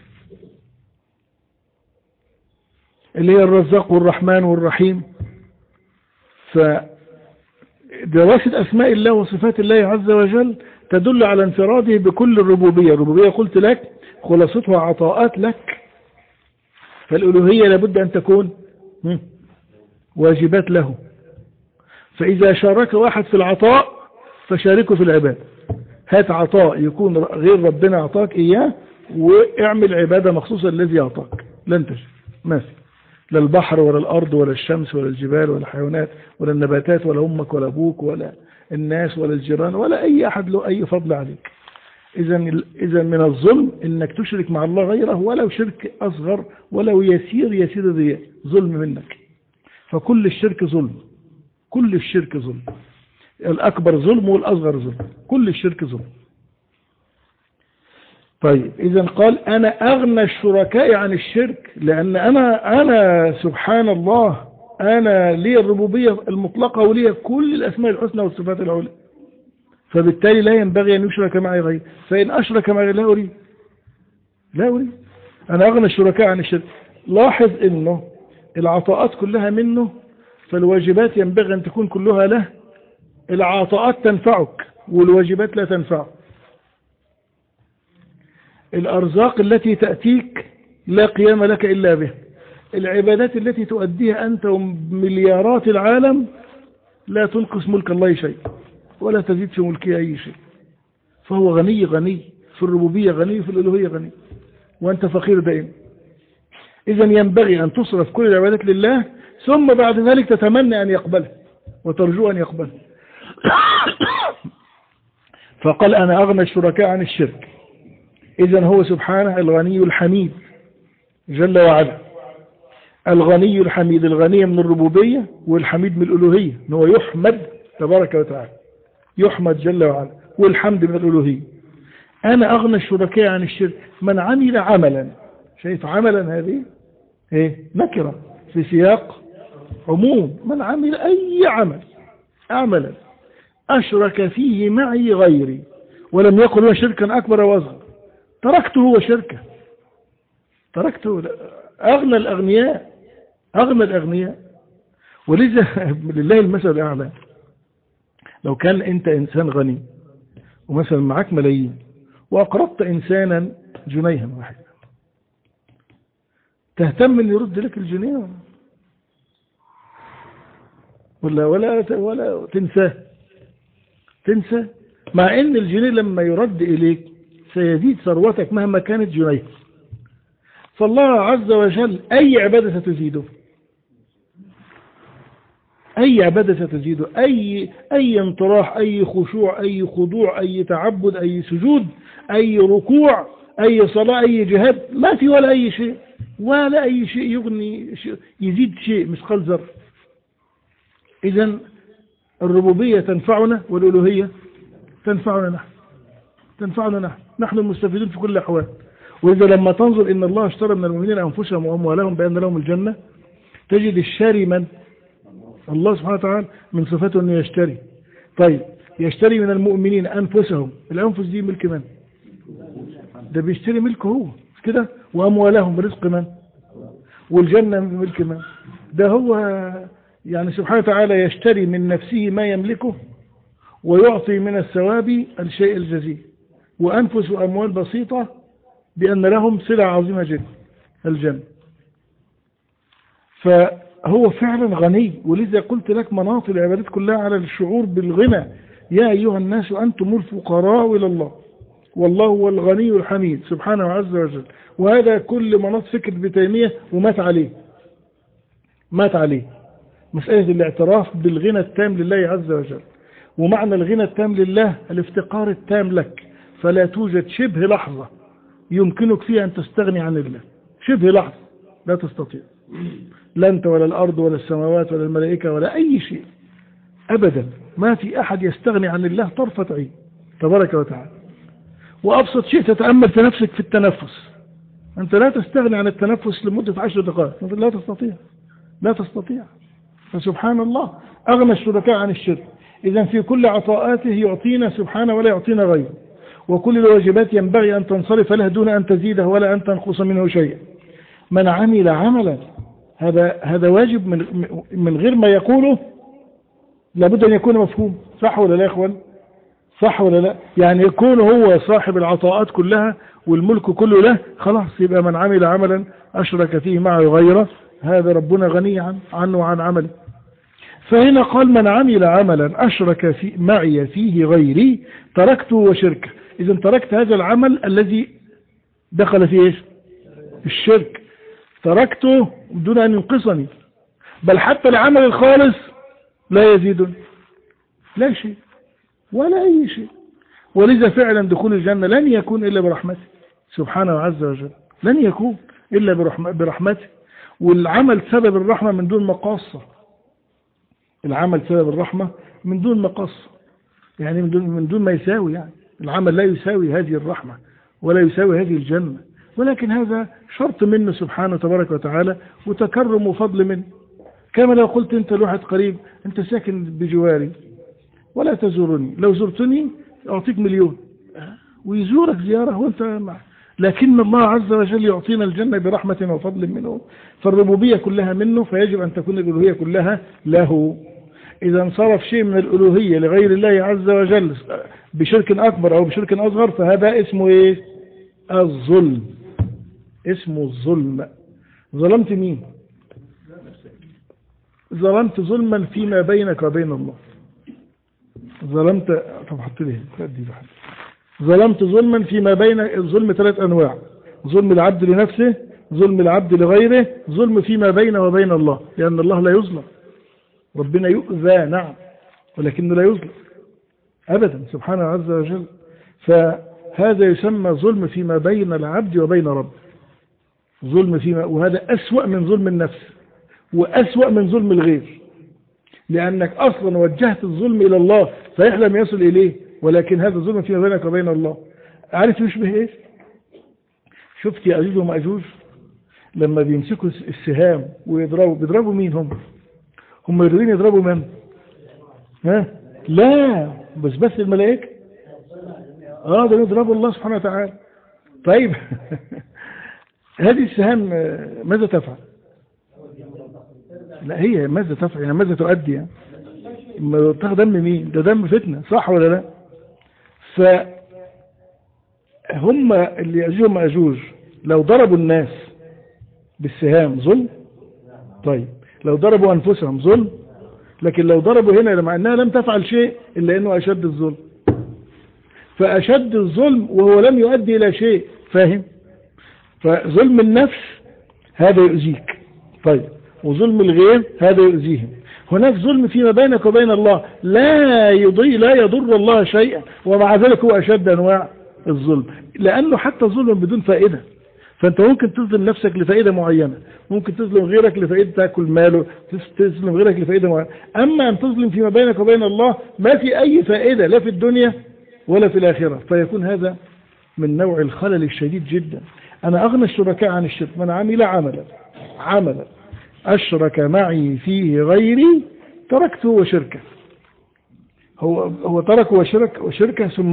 اللي هي الرزاق والرحمن والرحيم. فدراسة أسماء الله وصفات الله عز وجل تدل على انفراده بكل الربوبية. الربوبية قلت لك خلاصتها عطاءات لك، فالألوهية لابد أن تكون واجبات له. فإذا شارك واحد في العطاء فشاركه في العبادة. هات عطاء يكون غير ربنا أعطاك إياه، واعمل عبادة مخصوصة الذي أعطاك، لن تجد ما في، لا البحر ولا الأرض ولا الشمس ولا الجبال ولا الحيوانات ولا النباتات ولا أمك ولا أبوك ولا الناس ولا الجيران ولا أي أحد له أي فضل عليك. إذا من الظلم إنك تشرك مع الله غيره، ولو شرك أصغر، ولو يسير الرياء، ظلم منك. فكل الشرك ظلم، كل الشرك ظلم، الأكبر ظلم والأصغر ظلم، كل الشرك ظلم. طيب، إذن قال: أنا أغنى الشركاء عن الشرك، لأن أنا سبحان الله، أنا لي الربوبية المطلقة ولي كل الأسماء الحسنى والصفات العلى، فبالتالي لا ينبغي أن يشرك معي غير. فإن أشرك معي لا أريد، أنا أغنى الشركاء عن الشرك. لاحظ إنه العطاءات كلها منه، فالواجبات ينبغي أن تكون كلها له. العطاءات تنفعك والواجبات لا تنفعك. الأرزاق التي تأتيك لا قيام لك إلا به. العبادات التي تؤديها أنت ومليارات العالم لا تنقص ملك الله شيء ولا تزيد في ملكه أي شيء. فهو غني في الربوبية، غني في الألوهية، غني، وأنت فقير دائما. إذا ينبغي أن تصرف كل العبادات لله، ثم بعد ذلك تتمنى أن يقبله وترجو أن يقبله. فقال أنا أغنى الشركاء عن الشرك. إذا هو سبحانه الغني الحميد جل وعلا، الغني الحميد، الغني من الربوبية والحميد من الألوهية، هو يحمد تبارك وتعالى، يحمد جل وعلا، والحمد من الألوهية. أنا أغنى الشركاء عن الشرك. من عمل عملا، شايف عملا هذه نكرة في سياق عموم. من عمل أي عملا أشرك فيه معي غيري ولم يقل هو شركا أكبر وأصغر تركته وشركه، تركته. أغنى الأغنياء. ولذا لله المثل الأعلى. لو كان أنت إنسان غني ومثلا معك ملايين وأقرضت إنسانا جنيها واحدا، تهتم أن يرد لك الجنيه ولا تنسى، مع أن الجنيه لما يرد إليك سيزيد ثروتك مهما كانت جنيه. فالله عز وجل أي عبادة ستزيده، أي عبادة ستزيده، أي انطراح، أي خشوع، أي خضوع، أي تعبد، أي سجود، أي ركوع، أي صلاة، أي جهاد، ما في ولا أي شيء يغني يزيد شيء مثقال ذرة. إذن الربوبية تنفعنا والألوهية تنفعنا نحن المستفيدون في كل الأحوال. وإذا لما تنظر إن الله اشترى من المؤمنين أنفسهم وأموالهم بأن لهم الجنة، تجد الشاري من؟ الله سبحانه وتعالى، من صفاته أنه يشتري. طيب يشتري من المؤمنين أنفسهم، الأنفس دي ملك من؟ ده بيشتري ملكه هو كده. وأموالهم رزق من؟ والجنة ملك من؟ ده هو يعني سبحانه وتعالى يشتري من نفسه ما يملكه ويعطي من الثواب الشيء الجزيل. وأنفس وأموال بسيطة بأن لهم سلع عظيمة جدا، الجنة. فهو فعلا غني. ولذا قلت لك مناط العبادات كلها على الشعور بالغنى. يا أيها الناس أنتم الفقراء إلى الله والله هو الغني الحميد سبحانه عز وجل. وهذا كل مناط فكر ابن تيمية ومات عليه مسألة الاعتراف بالغنى التام لله عز وجل. ومعنى الغنى التام لله الافتقار التام لك، فلا توجد شبه لحظة يمكنك فيها أن تستغني عن الله، شبه لحظة لا تستطيع، لا أنت ولا الأرض ولا السماوات ولا الملائكة ولا أي شيء أبدا. ما في أحد يستغني عن الله طرفة عين تبارك وتعالى. وأبسط شيء تتأمل في نفسك في التنفس، أنت لا تستغني عن التنفس لمدة 10 دقائق، لا تستطيع. فسبحان الله أغنى الشركاء عن الشرك. إذن في كل عطاءاته يعطينا سبحانه ولا يعطينا غيره. وكل الواجبات ينبغي أن تنصرف له دون أن تزيده ولا أن تنقص منه شيئا. من عمل عملا، هذا واجب من غير ما يقوله لابد أن يكون مفهوم. صح ولا لا يا إخوان؟ صح ولا لا؟ يعني يكون هو صاحب العطاءات كلها والملك كله له، خلاص يبقى من عمل عملا أشرك فيه معه غيره، هذا ربنا غني عنه وعن عمله. فهنا قال من عمل عملا أشرك معي فيه غيري تركته وشركه. إذا تركت هذا العمل الذي دخل فيه إيش؟ الشرك، تركته دون أن ينقصني، بل حتى العمل الخالص لا يزيدني، لا شيء ولا أي شيء. ولذا فعلا دخول الجنة لن يكون إلا برحمته سبحانه عز وجل، لن يكون إلا برحمته. والعمل سبب الرحمة من دون مقاصة، العمل سبب الرحمة من دون مقاصة، يعني من دون ما يساوي، يعني العمل لا يساوي هذه الرحمة ولا يساوي هذه الجنة، ولكن هذا شرط منه سبحانه تبارك وتعالى وتكرم وفضل منه. كما لو قلت أنت لواحد قريب أنت ساكن بجواري ولا تزورني، لو زرتني أعطيك 1,000,000 ويزورك زيارة وأنت معه، لكن الله عز وجل يعطينا الجنة برحمة وفضل منه، فالربوبية كلها منه، فيجب أن تكون الألوهية كلها له. إذا انصرف شيء من الألوهية لغير الله عز وجل بشرك أكبر أو بشرك أصغر، فهذا اسمه إيه؟ الظلم. اسمه الظلم. ظلمت مين؟ ظلمت ظلما فيما بينك وبين الله. ظلمت، طب حط لي ظلمت ظلما فيما بين. الظلم 3 أنواع: ظلم العبد لنفسه، ظلم العبد لغيره، ظلم فيما بينه وبين الله، لأن الله لا يظلم. ربنا يؤذى نعم، ولكنه لا يظلم أبدا سبحانه عز وجل. فهذا يسمى ظلم فيما بين العبد وبين رب. ظلم فيما، وهذا أسوأ من ظلم النفس وأسوأ من ظلم الغير، لأنك أصلا وجهت الظلم إلى الله فيحلم يصل إليه، ولكن هذا الظلم فيما بينك وبين الله. عارف يشبه إيه؟ شفت يأجوج ومأجوج لما بيمسكوا السهام ويضربوا، بيضربوا مين؟ هم يريدين يضربوا من؟ ها؟ لا، بس الملائكة. ده يضربوا الله سبحانه وتعالى. طيب هذه السهام ماذا تفعل؟ لا، هي ماذا تفعل؟ يعني ماذا تؤدي؟ يعني تاخد دم مين؟ ده دم فتنة، صح ولا لا؟ فهم اللي يأجوج ومأجوج لو ضربوا الناس بالسهام ظلم. طيب لو ضربوا أنفسهم ظلم، لكن لو ضربوا هنا مع أنها لم تفعل شيء إلا أنه أشد الظلم، فأشد الظلم وهو لم يؤدي إلى شيء. فاهم؟ فظلم النفس هذا يؤذيك، طيب، وظلم الغير هذا يؤذيهم. هناك ظلم فيما بينك وبين الله لا يضر الله شيئا، ومع ذلك هو أشد أنواع الظلم، لأنه حتى ظلم بدون فائدة. فأنت ممكن تظلم نفسك لفائدة معينة، ممكن تظلم غيرك لفائدة تأكل ماله، تظلم غيرك لفائدة معينة. أما أن تظلم فيما بينك وبين الله ما في أي فائدة لا في الدنيا ولا في الآخرة، فيكون هذا من نوع الخلل الشديد جدا. أنا أغنى الشركاء عن الشرك من عمل عملا أشرك معي فيه غيري تركته وشركه. هو تركه وشركه ثم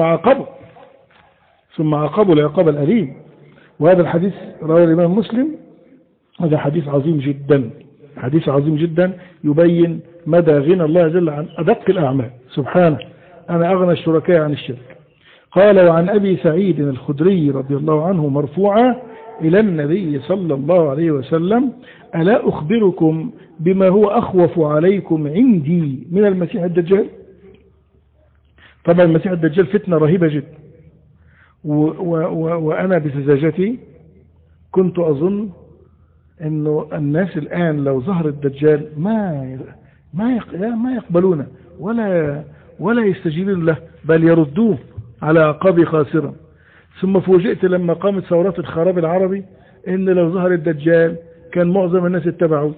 عاقبه العقاب الأليم. وهذا الحديث رواه الإمام مسلم. هذا حديث عظيم جدا يبين مدى غنى الله جل عن أدق الأعمال. سبحانه، أنا أغنى الشركاء عن الشرك. قال: وعن أبي سعيد الخدري رضي الله عنه مرفوعا إلى النبي صلى الله عليه وسلم: ألا أخبركم بما هو أخوف عليكم عندي من المسيح الدجال؟ طبعا المسيح الدجال فتنة رهيبة جدا، وأنا بسذاجتي كنت أظن أنه الناس الآن لو ظهر الدجال ما يقبلونه ولا يستجيبون له، بل يردوه على عقابه خاسرا. ثم فوجئت لما قامت ثورات الخراب العربي ان لو ظهر الدجال كان معظم الناس اتبعوه.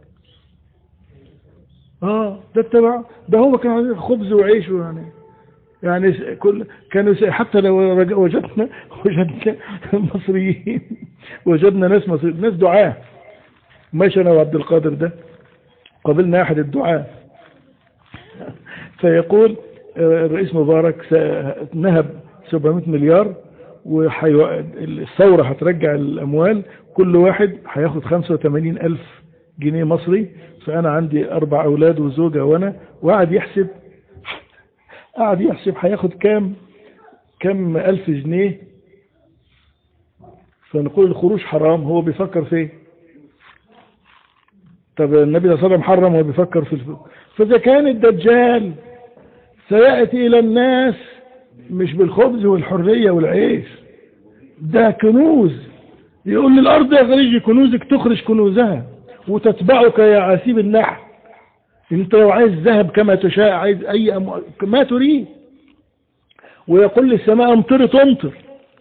ده هو كان خبز وعيش، يعني كانوا حتى لو وجدنا مصريين، وجدنا ناس مصريين، ناس دعاة. ماشي انا وعبد القادر ده قابلنا احد الدعاة فيقول الرئيس مبارك نهب 700 مليار والثورة هترجع الأموال، كل واحد هياخد 85,000 جنيه مصري، فأنا عندي 4 أولاد وزوجة وأنا، وقعد يحسب هياخد كم 1000 جنيه. فنقول الخروج حرام، هو بيفكر فيه. طب النبي صلى الله عليه وسلم حرم وهو بيفكر في فإذا كان الدجال سيأتي إلى الناس مش بالخبز والحرية والعيش، ده كنوز. يقول للأرض يا خريجي كنوزك تخرج كنوزها وتتبعك يا عسيب النحل. انت لو عايز ذهب كما تشاء، عايز أي ما تريد. ويقول للسماء امطري تمطر.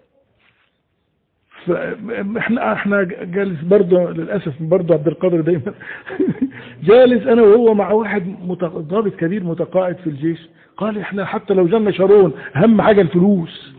احنا جالس برضه للأسف، برضه عبد القادر دايما جالس أنا وهو مع واحد ضابط كبير متقاعد في الجيش، قال احنا حتى لو جالنا شارون أهم حاجة الفلوس.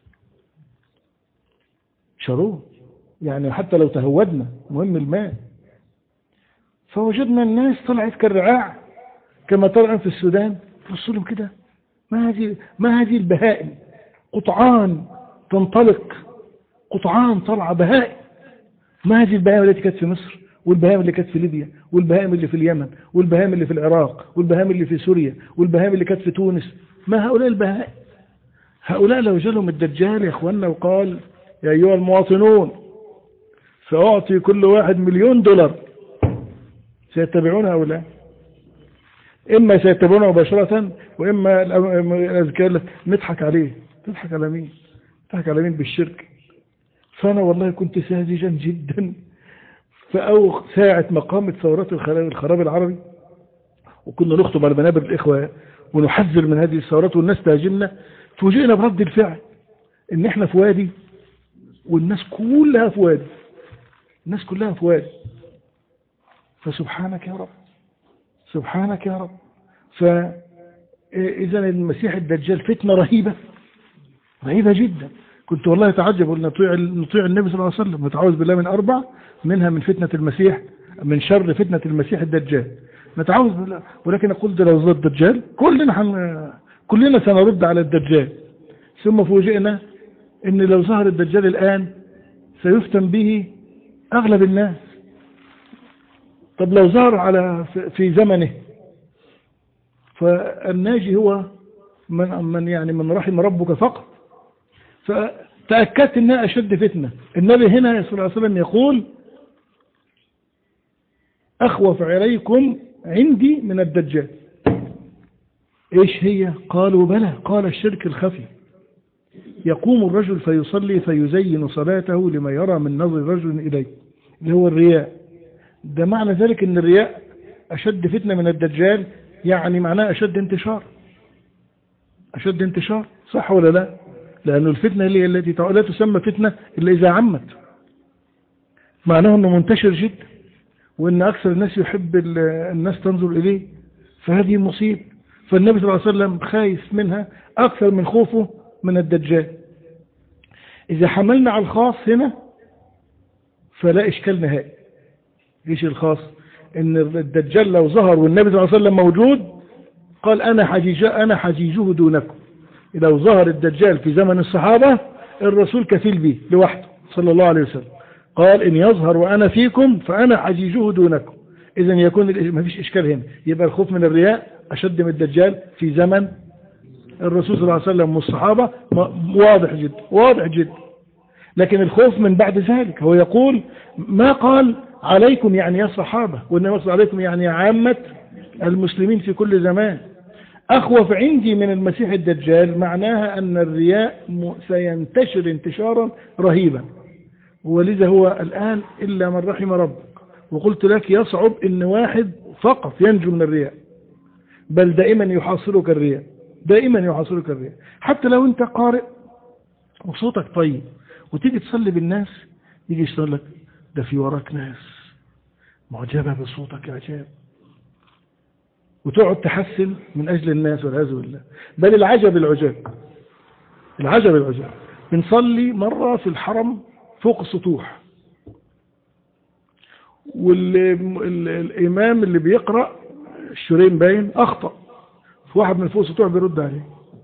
شارون يعني حتى لو تهودنا مهم المال. فوجدنا الناس طلعت كالرعاع كما طلع في السودان. بصوا لهم كده، ما هذه البهائم قطعان تنطلق قطعان طلع بهائم. ما هذه البهائم التي كانت في مصر، والبهائم اللي كانت في ليبيا، والبهائم اللي في اليمن، والبهائم اللي في العراق، والبهائم اللي في سوريا، والبهائم اللي كانت في تونس؟ ما هؤلاء البهائم؟ هؤلاء لو جالهم الدجال يا اخوانا وقال يا ايها المواطنون سأعطي كل واحد $1,000,000، سيتبعون هؤلاء؟ إما سيتبعونه مباشرة، وإما الأذكار نضحك عليه. تضحك على مين؟ تضحك على مين؟ بالشرك. فأنا والله كنت ساذجا جدا. فأو ساعة ما قامت ثورات الخراب العربي وكنا نخطب على منابر الإخوة ونحذر من هذه الثورات والناس تهاجمنا، فوجئنا برد الفعل إن إحنا في وادي والناس كلها في وادي، الناس كلها في وادي. فسبحانك يا رب، سبحانك يا رب. فإذا المسيح الدجال فتنة رهيبة، رهيبة جدا. كنت والله أتعجب أن نطيع النبي صلى الله عليه وسلم، نتعوذ بالله من 4، منها من فتنة المسيح، من شر فتنة المسيح الدجال، نتعوذ بالله. ولكن أقول ده لو ظهر الدجال كلنا سنرد على الدجال. ثم فوجئنا أن لو ظهر الدجال الآن سيفتن به أغلب الناس. طب لو ظهر في زمنه، فالناجي هو من رحم ربك فقط. فتأكدت انها اشد فتنة. النبي هنا صلى الله عليه وسلم يقول اخوف عليكم عندي من الدجال. ايش هي؟ قالوا بلى. قال الشرك الخفي، يقوم الرجل فيصلي فيزين صلاته لما يرى من نظر رجل اليه، اللي هو الرياء. ده معنى ذلك ان الرياء اشد فتنة من الدجال، يعني معناه اشد انتشار. اشد انتشار، صح ولا لا؟ لانه الفتنة هي التي لا تسمى فتنة الا اذا عمت، معناه انه منتشر جدا، وان اكثر الناس يحب الناس تنظر اليه، فهذه مصيبة. فالنبي صلى الله عليه وسلم خايف منها اكثر من خوفه من الدجال. اذا حملنا على الخاص هنا فلا اشكال نهائي. ايش الخاص؟ ان الدجال لو ظهر والنبي صلى الله عليه وسلم موجود قال انا حجيجه دونكم. لو ظهر الدجال في زمن الصحابة الرسول كفيل به لوحده صلى الله عليه وسلم، قال ان يظهر وانا فيكم فانا حجيجه دونكم. اذا يكون ما فيش اشكال هنا. يبقى الخوف من الرياء اشد من الدجال في زمن الرسول صلى الله عليه وسلم والصحابة، واضح جدا، واضح جدا. لكن الخوف من بعد ذلك، هو يقول ما قال عليكم يعني يا صحابة، وإنما قال عليكم يعني عامة المسلمين في كل زمان. أخوف عندي من المسيح الدجال معناها أن الرياء سينتشر انتشارا رهيبا، ولذا هو الآن إلا من رحم ربك. وقلت لك يصعب أن واحد فقط ينجو من الرياء، بل دائما يحاصرك الرياء، دائما يحاصرك الرياء. حتى لو أنت قارئ وصوتك طيب وتيجي تصلي بالناس يجي يشتغل لك ده في وراك ناس معجبة بصوتك إعجاب، وتقعد تحسن من أجل الناس والعياذ بالله. بل العجب العجاب، العجب العجاب. بنصلي مرة في الحرم فوق السطوح، والإمام اللي بيقرأ الشريم باين أخطأ، في واحد من فوق السطوح بيرد عليه.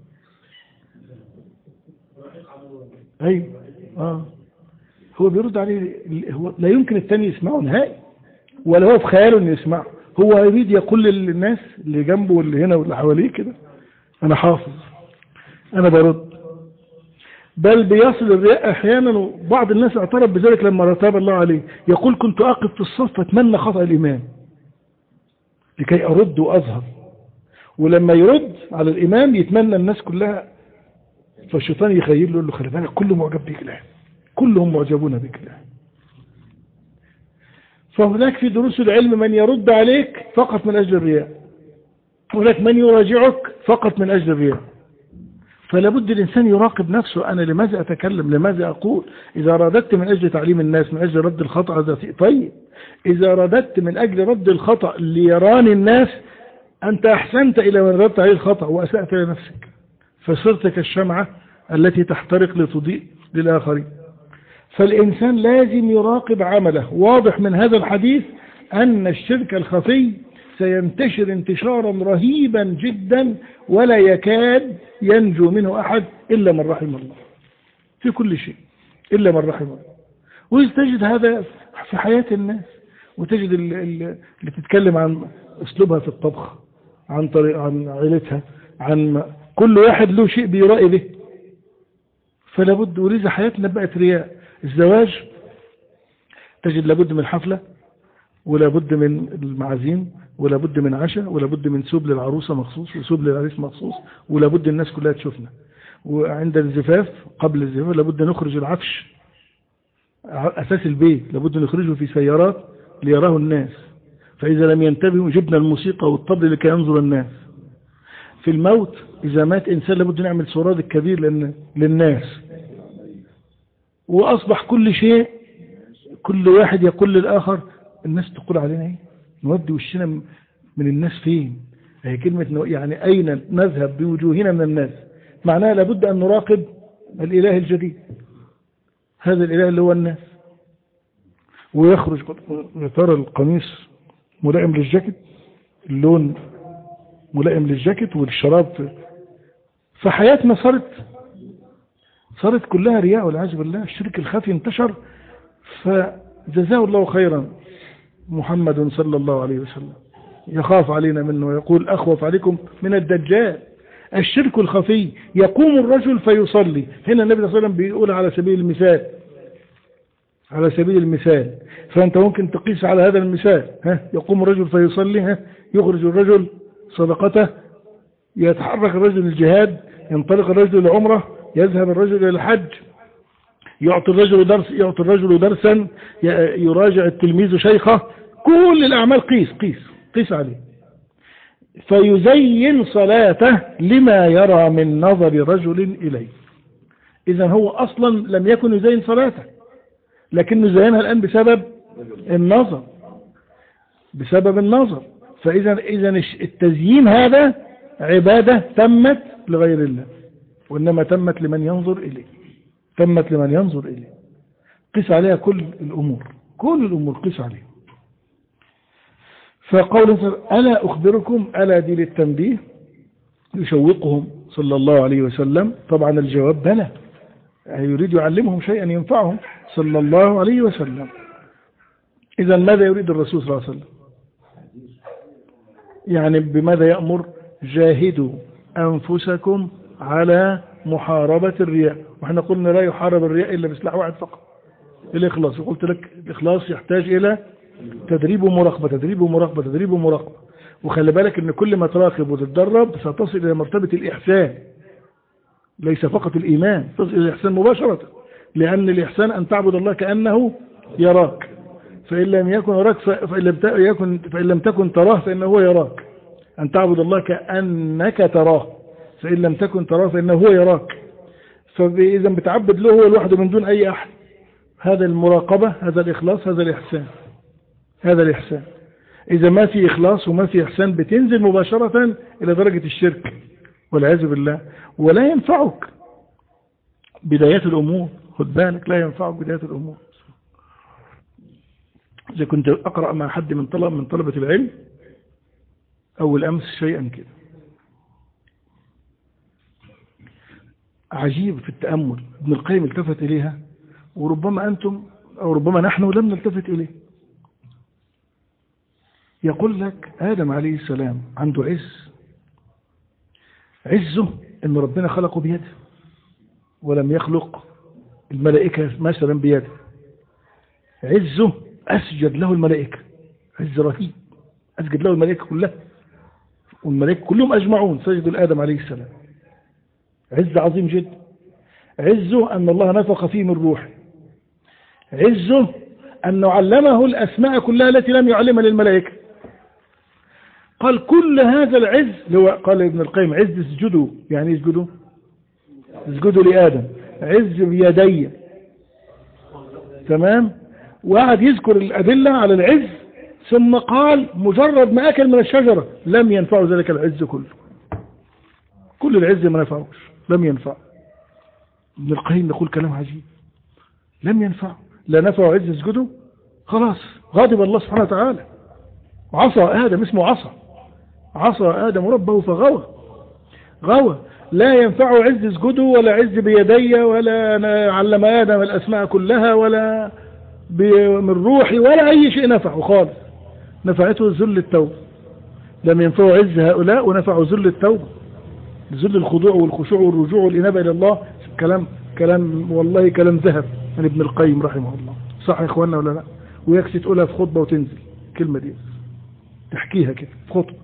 أيوه هو بيرد عليه، هو لا يمكن الثاني يسمعه نهائي، ولا هو في خياله انه يسمعه. هو يريد يقول للناس اللي جنبه واللي هنا واللي حواليه كده انا حافظ، انا برد. بل بيصل الرياء احيانا، وبعض الناس اعترف بذلك لما تاب الله عليه، يقول كنت اقف في الصف اتمنى خطأ الامام لكي ارد واظهر، ولما يرد على الامام يتمنى الناس كلها، فالشيطان يخيل له، يقول له خلي بالك كله معجب بك الان، كلهم معجبون بك الان. فهناك في دروس العلم من يرد عليك فقط من أجل الرياء، هناك من يراجعك فقط من أجل الرياء. فلا بد الإنسان يراقب نفسه، أنا لماذا أتكلم، لماذا أقول. إذا رددت من أجل تعليم الناس، من أجل رد الخطأ هذا طيب. إذا رددت من أجل رد الخطأ ليراني الناس، أنت أحسنت إلى من ردت عليه الخطأ وأسأت إلى نفسك، فصرت كالشمعة التي تحترق لتضيء للآخرين. فالإنسان لازم يراقب عمله. واضح من هذا الحديث أن الشرك الخفي سينتشر انتشارا رهيبا جدا، ولا يكاد ينجو منه أحد إلا من رحم الله في كل شيء. إلا من رحم الله. وتجد هذا في حياة الناس، وتجد اللي تتكلم عن أسلوبها في الطبخ، عن عائلتها، عن كل واحد له شيء بيرائي به. فلا بد، ولذا حياتنا بقت رياء. الزواج تجد لابد من حفلة، ولا بد من المعازيم، ولا بد من عشاء، ولا بد من سوب للعروسة مخصوص وسوب للعريس مخصوص، ولا بد الناس كلها تشوفنا. وعند الزفاف قبل الزفاف لابد نخرج العفش، أساس البيت لابد نخرجه في سيارات ليراه الناس، فإذا لم ينتبهوا جبنا الموسيقى والطبل لكي ينظر الناس. في الموت إذا مات إنسان لابد نعمل سراد كبير للناس. وأصبح كل شيء، كل واحد يقول للآخر الناس تقول علينا ايه، نودي وشنا من الناس فين. هي كلمة يعني أين نذهب بوجوهنا من الناس، معناها لابد أن نراقب الإله الجديد، هذا الإله اللي هو الناس. ويخرج ترى القميص ملائم للجاكيت، اللون ملائم للجاكيت والشراب. فحياتنا صارت كلها رياء والعياذ بالله. الشرك الخفي انتشر، فجزاه الله خيرا محمد صلى الله عليه وسلم يخاف علينا منه ويقول أخوف عليكم من الدجال. الشرك الخفي، يقوم الرجل فيصلي. هنا النبي صلى الله عليه وسلم بيقول على سبيل المثال، على سبيل المثال، فأنت ممكن تقيس على هذا المثال. يقوم الرجل فيصلي، يخرج الرجل صدقته، يتحرك الرجل للجهاد، ينطلق الرجل للعمرة، يذهب الرجل إلى الحج، يعطي الرجل درسا، يراجع التلميذ شيخه. كل الأعمال قيس عليه. فيزين صلاته لما يرى من نظر رجل إليه. إذن هو أصلا لم يكن يزين صلاته، لكنه زينها الآن بسبب النظر. فإذا التزيين هذا عبادة تمت لغير الله، وإنما تمت لمن ينظر إليه. قس عليها كل الأمور قس عليها. فقول ألا أخبركم، ألا دي للتنبيه، يشوقهم صلى الله عليه وسلم. طبعا الجواب بلى، يريد يعلمهم شيئا ينفعهم صلى الله عليه وسلم. إذا ماذا يريد الرسول صلى الله عليه وسلم؟ يعني بماذا يأمر؟ جاهدوا أنفسكم على محاربة الرياء. وإحنا قلنا لا يحارب الرياء إلا بسلاح واحد فقط، الإخلاص. وقلت لك الإخلاص يحتاج إلى تدريب ومراقبة. وخلي بالك إن كل ما تراقب وتتدرب ستصل إلى مرتبة الإحسان، ليس فقط الإيمان، تصل إلى الإحسان مباشرة. لأن الإحسان أن تعبد الله كأنه يراك، فإن لم يكن يراك فإن لم تكن تراه فإنه هو يراك. أن تعبد الله كأنك تراه، فإن لم تكن تراه فإنه هو يراك. فإذا بتعبد له هو لوحده من دون أي أحد. هذا المراقبة، هذا الإخلاص، هذا الإحسان. إذا ما في إخلاص وما في إحسان بتنزل مباشرة إلى درجة الشرك والعياذ بالله. ولا ينفعك بدايات الأمور، خد بالك، لا ينفعك بدايات الأمور. إذا كنت أقرأ مع حد من طلبة العلم أول أمس شيئا كده عجيب في التأمل، ابن القيم التفت إليها، وربما أنتم أو ربما نحن لم نلتفت إليه. يقول لك آدم عليه السلام عنده عزه أن ربنا خلقه بيده، ولم يخلق الملائكة مثلا بيده. عزه أسجد له الملائكة، عز رهيب، أسجد له الملائكة كلها، والملائكة كلهم أجمعون سجدوا لآدم عليه السلام. عز عظيم جدا. عزه أن الله نفخ فيه من روحه. عزه أنه علمه الأسماء كلها التي لم يعلمها للملائكة. قال كل هذا العز، قال ابن القيم عز اسجدوا، يعني اسجدوا لآدم، عز بيدي، تمام. وقعد يذكر الأدلة على العز، ثم قال مجرد ما أكل من الشجرة لم ينفع ذلك العز كله. كل العز ما نفعوش، لم ينفع. ابن القيم يقول كلام عجيب، لم ينفع، لا نفع عز اسجده، خلاص غضب الله سبحانه وتعالى. عصى آدم، اسمه عصى آدم ربه فغوى. لا ينفعه عز اسجدوا ولا عز بيدي ولا أنا علم آدم الأسماء كلها ولا من روحي ولا أي شيء نفعه خالص. نفعته ذل التوبة. لم ينفعه عز هؤلاء ونفعه ذل التوبة، ذل الخضوع والخشوع والرجوع والإنابة إلى الله. كلام والله كلام ذهب من ابن القيم رحمه الله. صح يا إخواننا ولا لا؟ ويكسي تقولها في خطبة وتنزل كلمة دي تحكيها كده في خطبة،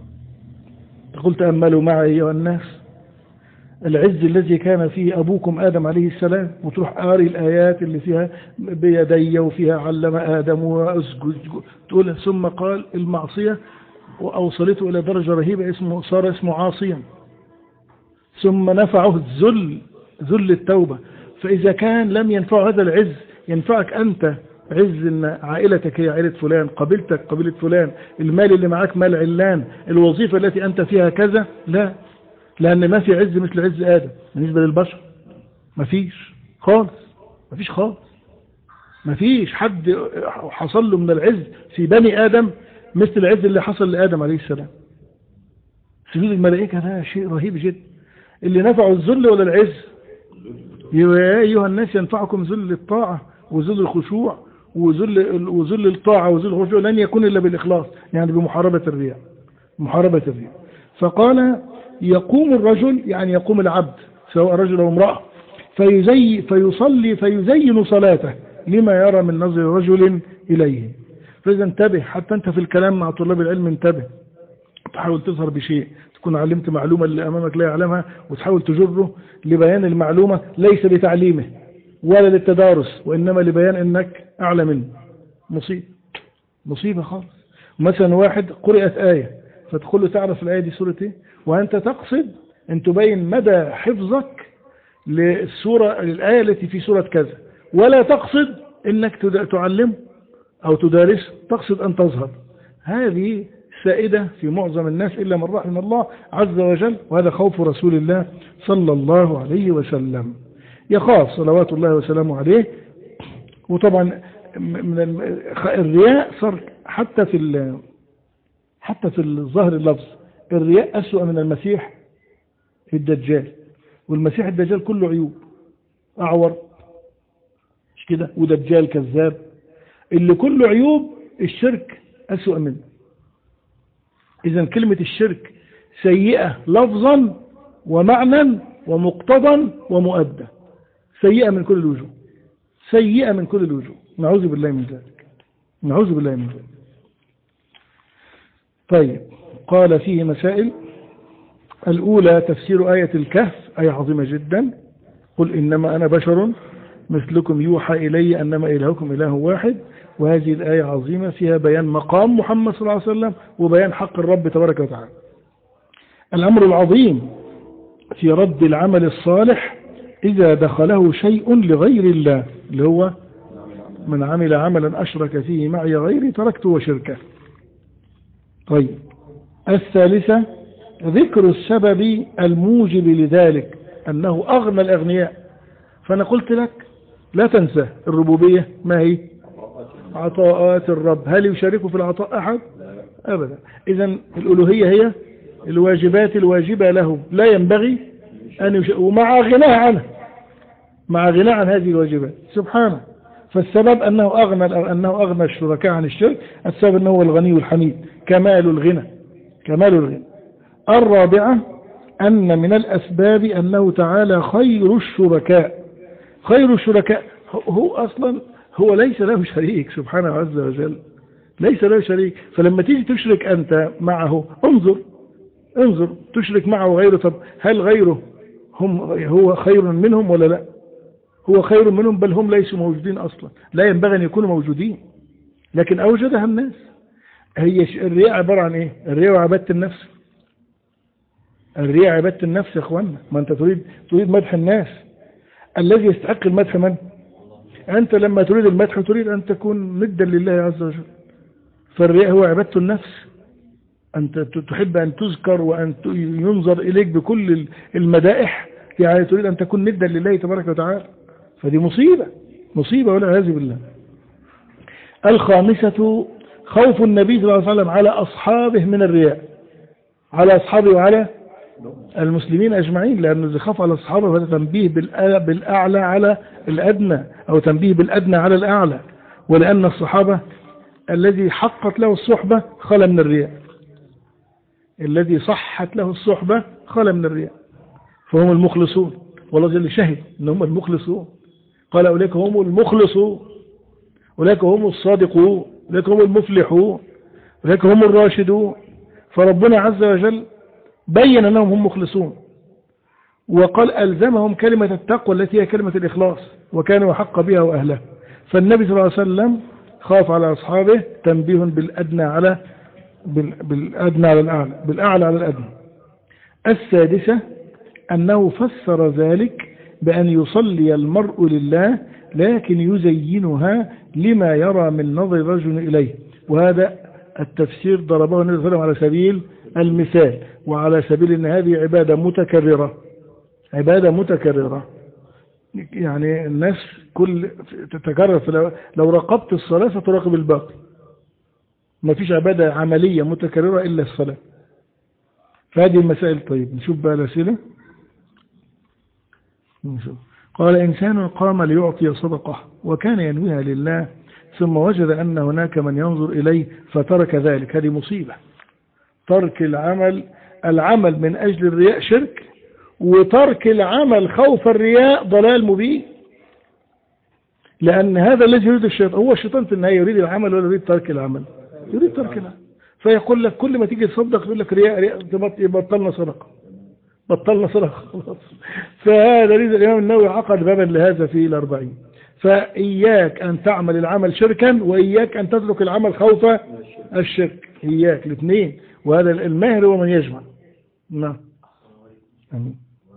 تقول تأملوا معي أيها الناس العز الذي كان فيه أبوكم آدم عليه السلام، وتروح قاري الآيات اللي فيها بيدي وفيها علم آدم وأسجد، تقول ثم قال المعصية وأوصلته إلى درجة رهيبة صار اسمه عاصيا، ثم نفعه ذل التوبة. فإذا كان لم ينفع هذا العز، ينفعك أنت عز إن عائلتك هي عائلة فلان، قبيلتك قبيلة فلان، المال اللي معك مال علان، الوظيفة التي أنت فيها كذا، لا، لأن ما في عز مثل عز آدم بالنسبة للبشر. ما فيش خالص، ما فيش خالص، ما فيش حد حصل له من العز في بني آدم مثل العز اللي حصل لآدم عليه السلام. سجود الملائكة ده شيء رهيب جدا. اللي نفعه الذل ولا العز؟ يا أيها الناس ينفعكم ذل الطاعة وذل الخشوع وذل الطاعة وذل الخشوع، لن يكون إلا بالإخلاص، يعني بمحاربة الرياء، محاربة الرياء. فقال يقوم الرجل، يعني يقوم العبد سواء رجل أو امرأة، فيصلي فيزين صلاته لما يرى من نظر رجل إليه. فإذا انتبه، حتى أنت في الكلام مع طلاب العلم انتبه، تحاول تظهر بشيء، تكون علمت معلومة اللي أمامك لا يعلمها، وتحاول تجره لبيان المعلومة ليس لتعليمه ولا للتدارس، وإنما لبيان أنك أعلى منه. مصيبة خالص. مثلا واحد قرأت آية فتقول له تعرف الآية دي سورة إيه؟ وأنت تقصد أن تبين مدى حفظك للسورة للآية التي في سورة كذا، ولا تقصد أنك تعلم أو تدارس، تقصد أن تظهر. هذه سائدة في معظم الناس إلا من رحم الله عز وجل، وهذا خوف رسول الله صلى الله عليه وسلم. يخاف صلوات الله وسلامه عليه. وطبعا من الرياء صار حتى في الظاهر اللفظ، الرياء أسوأ من المسيح الدجال. والمسيح الدجال كله عيوب، أعور مش كده، ودجال كذاب، اللي كله عيوب. الشرك أسوأ منه. إذن كلمة الشرك سيئة لفظا ومعنى ومقتضى ومؤدى، سيئة من كل الوجوه، سيئة من كل الوجوه. نعوذ بالله من ذلك، نعوذ بالله من ذلك. طيب، قال فيه مسائل. الأولى تفسير آية الكهف، آية عظيمة جدا. قل إنما أنا بشر مثلكم يوحى إلي أنما إلهكم إله واحد. وهذه الآية عظيمة فيها بيان مقام محمد صلى الله عليه وسلم وبيان حق الرب تبارك وتعالى. الأمر العظيم في رد العمل الصالح إذا دخله شيء لغير الله، اللي هو من عمل عملا أشرك فيه معي غيري تركته وشركه. طيب، الثالثة ذكر السبب الموجب لذلك، أنه أغنى الأغنياء. فأنا قلت لك لا تنسى الربوبية ما هي؟ عطاءات الرب. هل يشاركه في العطاء أحد؟ أبدا. إذن الألوهية هي الواجبات الواجبة له، لا ينبغي أن ومع غناه عنه، مع غناه عن هذه الواجبات سبحانه. فالسبب أنه أغنى الشركاء عن الشرك. السبب أنه هو الغني الحميد، كمال الغنى، كمال الغنى. الرابعة أن من الأسباب أنه تعالى خير الشركاء. خير الشركاء هو أصلا هو ليس له شريك سبحانه عز وجل، ليس له شريك. فلما تيجي تشرك أنت معه، انظر تشرك معه غيره. طب هل غيره هو خير منهم ولا لا؟ هو خير منهم، بل هم ليسوا موجودين أصلا، لا ينبغي أن يكونوا موجودين، لكن أوجدها الناس. هي الرياء عبارة عن إيه؟ الرياء وعبادة النفس. الرياء عبادة النفس يا أخوانا. ما أنت تريد مدح الناس. الذي يستحق المدح من؟ أنت لما تريد المدح تريد أن تكون ندا لله عز وجل. فالرياء هو عبادة النفس. أنت تحب أن تذكر وأن ينظر إليك بكل المدائح، يعني تريد أن تكون ندا لله تبارك وتعالى. فدي مصيبة والعياذ بالله. الخامسة خوف النبي صلى الله عليه وسلم على أصحابه من الرياء، على أصحابه وعلى المسلمين أجمعين، لأنه إذا خاف على الصحابة فهذا تنبيه بالأعلى على الأدنى، أو تنبيه بالأدنى على الأعلى. ولأن الصحابة الذي حقت له الصحبة خلى من الرياء، الذي صحت له الصحبة خلى من الرياء، فهم المخلصون، والله جل شهد أنهم المخلصون، قال أولئك هم المخلصون، أولئك هم الصادقون، أولئك هم المفلحون، أولئك هم الراشدون. فربنا عز وجل بين أنهم هم مخلصون، وقال ألزمهم كلمة التقوى التي هي كلمة الإخلاص، وكانوا حق بها وأهلها. فالنبي صلى الله عليه وسلم خاف على أصحابه تنبيه بالأدنى على الأعلى، بالأعلى على الأدنى. السادسة أنه فسر ذلك بأن يصلي المرء لله لكن يزينها لما يرى من نظر رجل إليه، وهذا التفسير ضربه النبي صلى الله عليه وسلم على سبيل المثال، وعلى سبيل أن هذه عبادة متكررة، عبادة متكررة، يعني الناس كل تتكرر، لو راقبت الصلاة ستراقب الباقي، ما فيش عبادة عملية متكررة إلا الصلاة. فهذه المسائل. طيب نشوف بقى الأسئلة. قال إنسان قام ليعطي صدقة وكان ينويها لله ثم وجد أن هناك من ينظر إليه فترك ذلك، هذه مصيبة. ترك العمل من أجل الرياء شرك، وترك العمل خوف الرياء ضلال مبين، لأن هذا الذي يريد الشيطان، هو الشيطان في النهاية يريد العمل ولا يريد ترك العمل؟ يريد ترك العمل. فيقول لك كل ما تيجي تصدق يقول لك رياء بطلنا صدقة، بطلنا صدقة خلاص. فهذا يريد الإمام النووي عقد بابا لهذا في 40. فإياك أن تعمل العمل شركا، وإياك أن تترك العمل خوف الشرك، إياك الاثنين، وهذا الماهر هو من يجمع. نعم. آمين.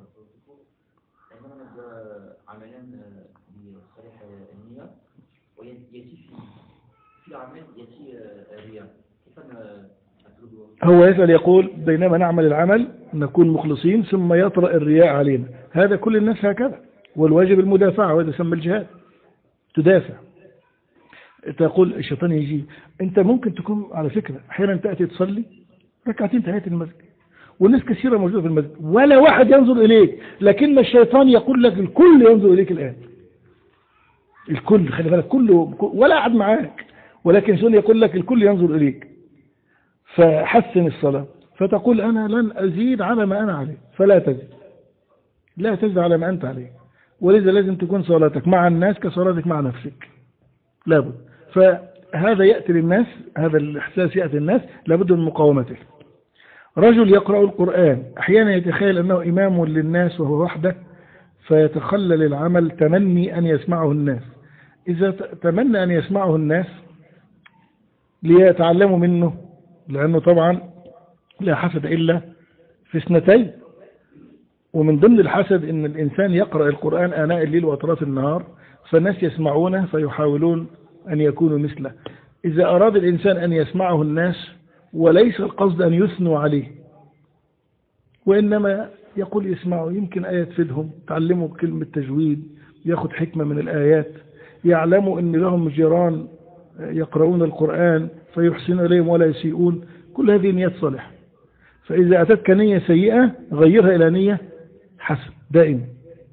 عملان لصالح النية ويأتي في عمل يأتي رياء، كيف هو يسأل يقول بينما نعمل العمل نكون مخلصين ثم يطرأ الرياء علينا، هذا كل الناس هكذا، والواجب المدافعة، وهذا يسمى الجهاد، تدافع. تقول الشيطان يجي، انت ممكن تكون على فكرة احيانا تأتي تصلي ركعتين تحية المسجد والناس كثيرة موجودة في المسجد ولا واحد ينظر إليك، لكن الشيطان يقول لك الكل ينظر إليك الآن، الكل، خلي بالك، كله ولا أحد معاك، ولكن الشيطان يقول لك الكل ينظر إليك، فحسن الصلاة. فتقول أنا لن أزيد على ما أنا عليه، فلا تزيد، لا تزيد على ما أنت عليه، ولذا لازم تكون صلاتك مع الناس كصلاتك مع نفسك، لابد. فهذا يأتي للناس، هذا الإحساس يأتي الناس، لابد من مقاومته. رجل يقرأ القرآن أحيانا يتخيل أنه إمام للناس وهو وحده، فيتخلل العمل تمني أن يسمعه الناس. إذا تمنى أن يسمعه الناس ليتعلموا منه، لأنه طبعا لا حسد إلا في اثنتين، ومن ضمن الحسد أن الإنسان يقرأ القرآن آناء الليل وأطراف النهار، فالناس يسمعونه فيحاولون أن يكونوا مثله. إذا أراد الإنسان أن يسمعه الناس وليس القصد أن يثنوا عليه، وإنما يقول يسمعوا، يمكن آية تفيدهم، تعلموا كلمة تجويد، ياخد حكمة من الآيات، يعلموا أن لهم جيران يقرؤون القرآن فيحسنوا إليهم ولا يسيئون، كل هذه نيات صالحة. فإذا أتتك نية سيئة غيرها إلى نية حسن دائما.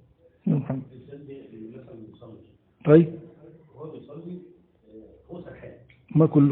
طيب ما كل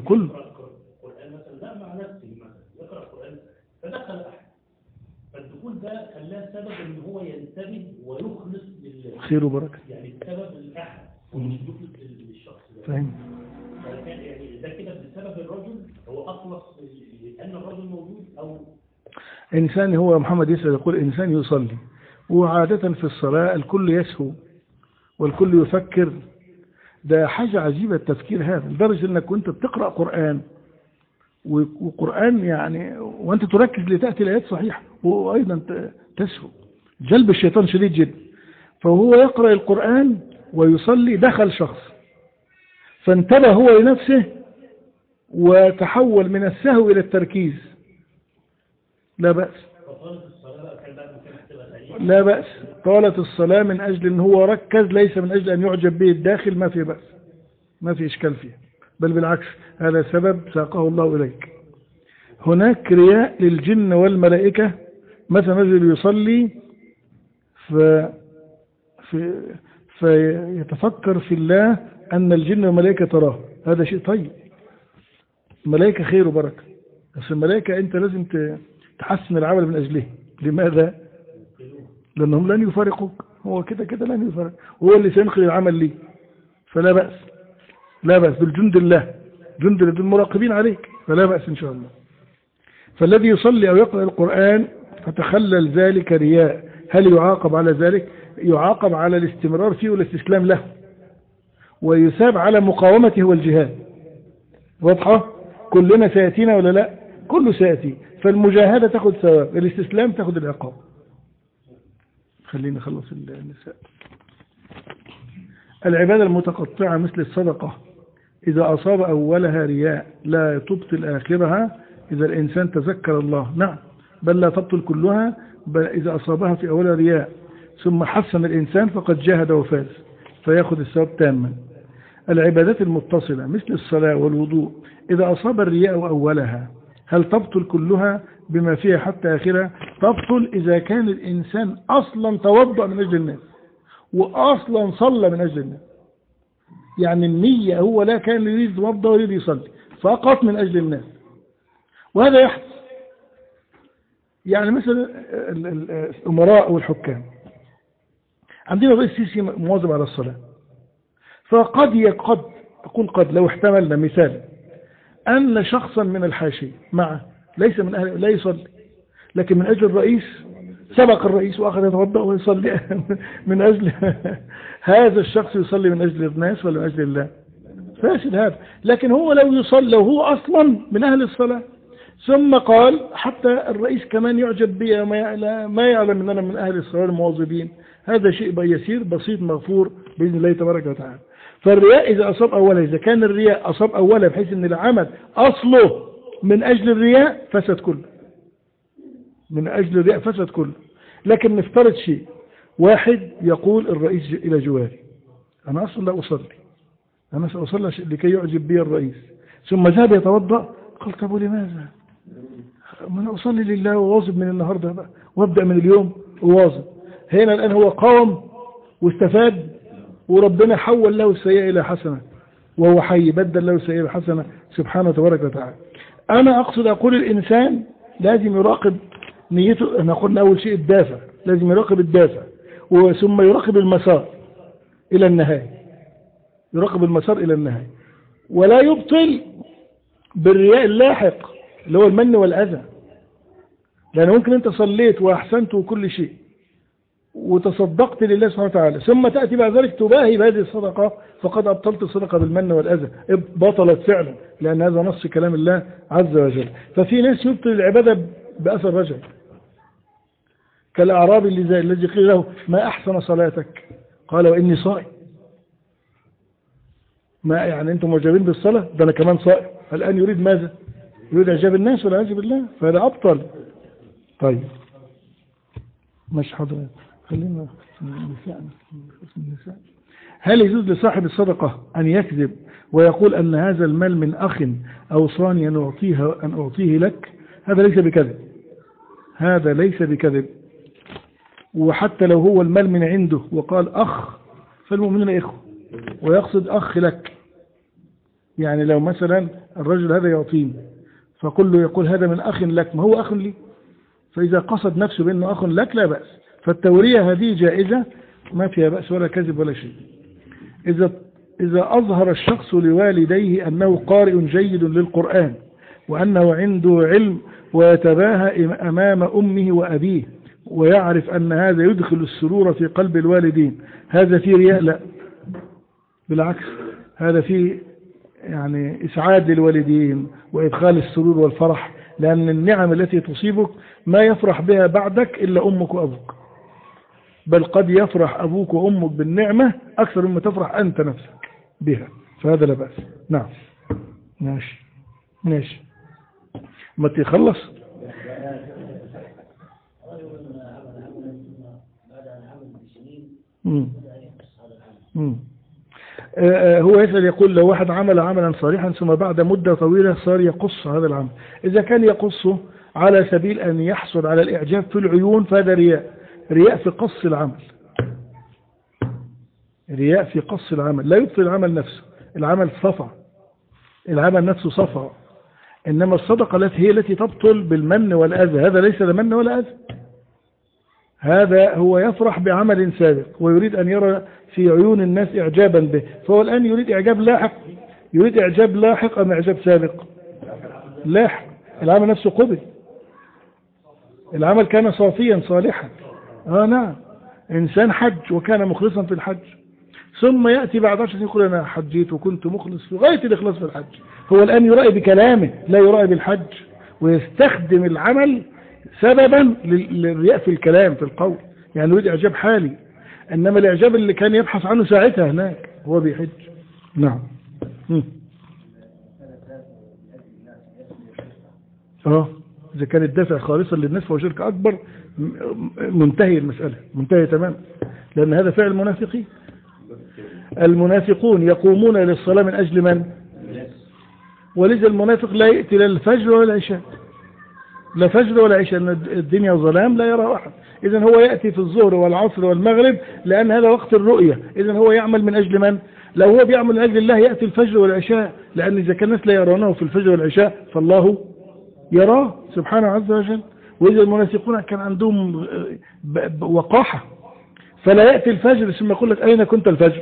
فدخل أحد، فالدخول ده خلاه سبب ان هو ينتبه ويخلص خير وبركة، يعني السبب الأحد ومش يخلص للشخص ده. فاهم؟ يعني ده كده بسبب الرجل هو أخلص لأن الرجل موجود، أو إنسان، هو محمد يسأل يقول إنسان يصلي وعادة في الصلاة الكل يسهو والكل يفكر، ده حاجة عجيبة التفكير هذا، لدرجة أنك كنت بتقرأ قرآن وقرآن يعني وأنت تركز لتأتي الآيات صحيحة، وأيضا تسهو، جلب الشيطان شديد جدا. فهو يقرأ القرآن ويصلي، دخل شخص فانتبه هو لنفسه وتحول من السهو إلى التركيز، لا بأس، لا بأس. طالت الصلاة من أجل أن هو ركز، ليس من أجل أن يعجب به الداخل، ما في بأس، ما في إشكال فيه، بل بالعكس هذا سبب ساقه الله إليك. هناك رياء للجن والملائكة مثلا رجل يصلي فيتفكر في الله أن الجن والملائكة تراه، هذا شيء طيب، الملائكة خير وبركة، بس الملائكة أنت لازم تحسن العمل من أجله. لماذا؟ لأنهم لن يفارقوك، هو كده لن يفارق، هو اللي سينقل العمل ليه، فلا بأس، لا بأس بالجند الله، جند المراقبين عليك، فلا بأس إن شاء الله. فالذي يصلي أو يقرأ القرآن فتخلل ذلك رياء، هل يعاقب على ذلك؟ يعاقب على الاستمرار فيه والاستسلام له، ويثاب على مقاومته والجهاد. واضحة؟ كلنا سيأتينا ولا لا؟ كله سيأتي، فالمجاهدة تأخذ ثواب، الاستسلام تأخذ العقاب. خلينا نخلص النساء. العبادة المتقطعة مثل الصدقة إذا أصاب أولها رياء لا تبطل آخرها إذا الإنسان تذكر الله، نعم، بل لا تبطل كلها، بل إذا أصابها في أولها رياء ثم حسن الإنسان فقد جاهد وفاز فيأخذ الثواب تاما. العبادات المتصلة مثل الصلاة والوضوء إذا أصاب الرياء أولها هل تبطل كلها بما فيها حتى آخرها؟ تبطل إذا كان الإنسان أصلا توضأ من أجل الناس وأصلا صلى من أجل الناس، يعني النية هو لا كان يريد يتوضأ ويريد يصلي فقط من أجل الناس، وهذا يحدث. يعني مثلا الأمراء والحكام، عندنا رئيس سيسي مواظب على الصلاة، فقد أقول قد لو احتملنا مثال أن شخصا من الحاشية معه ليس من أهل لا يصلي، لكن من أجل الرئيس سبق الرئيس وأخذ يتوضأ ويصلي من أجل هذا الشخص يصلي من أجل الناس ولا من أجل الله؟ فاسد هذا. لكن هو لو يصلي لو هو أصلا من أهل الصلاة ثم قال حتى الرئيس كمان يعجب بي ما يعلم أن أنا من أهل الصلاة المواظبين، هذا شيء يسير بسيط مغفور بإذن الله تبارك وتعالى. فالرياء إذا أصاب أولا، إذا كان الرياء أصاب أولا بحيث أن العمل أصله من أجل الرياء فسد كله، من أجل الرياء فسد كله. لكن نفترض شيء، واحد يقول الرئيس إلى جواري أنا أصلا لا أصلي، أنا سأصلي لكي يعجب بي الرئيس، ثم ذهب يتوضأ، قال طب لماذا؟ ما أنا أصلي لله وواظب من النهاردة بقى وابدأ من اليوم وواظب. هنا الآن هو قاوم واستفاد، وربنا حول له السيئة إلى حسنة، وهو حي بدل له السيئة إلى حسنة سبحانه تبارك وتعالى. أنا أقول الإنسان لازم يراقب نيته. أنا قلنا أول شيء الدافع، لازم يراقب الدافع، ثم يراقب المسار إلى النهاية، يراقب المسار إلى النهاية، ولا يبطل بالرياء اللاحق اللي هو المن والأذى. لأن ممكن أنت صليت وأحسنت وكل شيء وتصدقت لله سبحانه وتعالى ثم تأتي بعد ذلك تباهي بهذه الصدقة، فقد أبطلت الصدقة بالمن والأذى، بطلت فعلا، لأن هذا نص كلام الله عز وجل. ففي ناس يبطل العبادة بأثر رجل، كالأعرابي الذي قيل له ما أحسن صلاتك قال وإني صائم. ما يعني أنتم معجبين بالصلاة، ده أنا كمان صائم. الآن يريد ماذا؟ يريد إعجاب الناس ولا يعجب الله، فهذا أبطل. طيب مش حضرتك، خلينا النساء. هل يجوز لصاحب الصدقة أن يكذب ويقول أن هذا المال من أخ أوصاني أن أعطيه لك؟ هذا ليس بكذب، هذا ليس بكذب. وحتى لو هو المال من عنده وقال أخ، فالمؤمنين إخوة، ويقصد أخ لك. يعني لو مثلا الرجل هذا يعطيني فكله يقول هذا من أخ لك، ما هو أخ لي، فإذا قصد نفسه بأنه أخ لك لا بأس. فالتورية هذه جائزة ما فيها بأس ولا كذب ولا شيء. إذا أظهر الشخص لوالديه أنه قارئ جيد للقرآن وأنه عنده علم ويتباهى أمام أمه وأبيه ويعرف أن هذا يدخل السرور في قلب الوالدين، هذا فيه رياء؟ لا، بالعكس، هذا فيه يعني إسعاد للوالدين وإدخال السرور والفرح، لأن النعم التي تصيبك ما يفرح بها بعدك إلا أمك وأبوك، بل قد يفرح أبوك وأمك بالنعمة أكثر مما تفرح أنت نفسك بها، فهذا لا بأس. نعم ماشي ما تخلص. هو يسأل يقول لو واحد عمل عملا صالحا ثم بعد مدة طويلة صار يقص هذا العمل، إذا كان يقصه على سبيل أن يحصل على الإعجاب في العيون، فهذا رياء في قص العمل. رياء في قص العمل لا يبطل العمل نفسه، العمل صفع، العمل نفسه صفع. إنما الصدقة هي التي تبطل بالمن والأذى، هذا ليس لمن ولا أذى، هذا هو يفرح بعمل سابق ويريد أن يرى في عيون الناس إعجابا به، فهو الآن يريد إعجاب لاحق. يريد إعجاب لاحق أم إعجاب سابق؟ لاحق. العمل نفسه قبل، العمل كان صافيا صالحا. نعم، إنسان حج وكان مخلصا في الحج، ثم يأتي بعد 10 يقول أنا حجيت وكنت مخلص في غاية الإخلاص في الحج. هو الآن يرائي بكلامه لا يرائي بالحج، ويستخدم العمل سببا للرياء في الكلام في القول، يعني يريد إعجاب حالي. إنما الإعجاب اللي كان يبحث عنه ساعتها هناك هو بيحج. نعم. إذا كان الدافع خالصا للناس فهو شرك أكبر، منتهي المسألة، منتهي تمام، لأن هذا فعل المنافقين. المنافقون يقومون للصلاة من أجل من؟ ولذا المنافق لا يأتي لا الفجر ولا العشاء، لا فجر ولا عشاء، أن الدنيا ظلام لا يرى أحد. إذن هو يأتي في الظهر والعصر والمغرب لأن هذا وقت الرؤية. إذن هو يعمل من أجل من؟ لو هو بيعمل من أجل الله يأتي الفجر والعشاء، لأن إذا كان الناس لا يرونه في الفجر والعشاء فالله يراه سبحانه عز وجل. وإذا المنافقون كان عندهم وقاحة، فلا يأتي الفجر ثم يقول لك أين كنت الفجر؟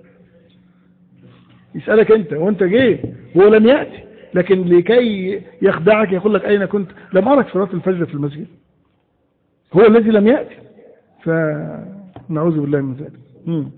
يسألك أنت وأنت جاي هو لم يأتي، لكن لكي يخدعك يقول لك أين كنت؟ لم أرك صلاة الفجر في المسجد، هو الذي لم يأتي. فنعوذ بالله من ذلك.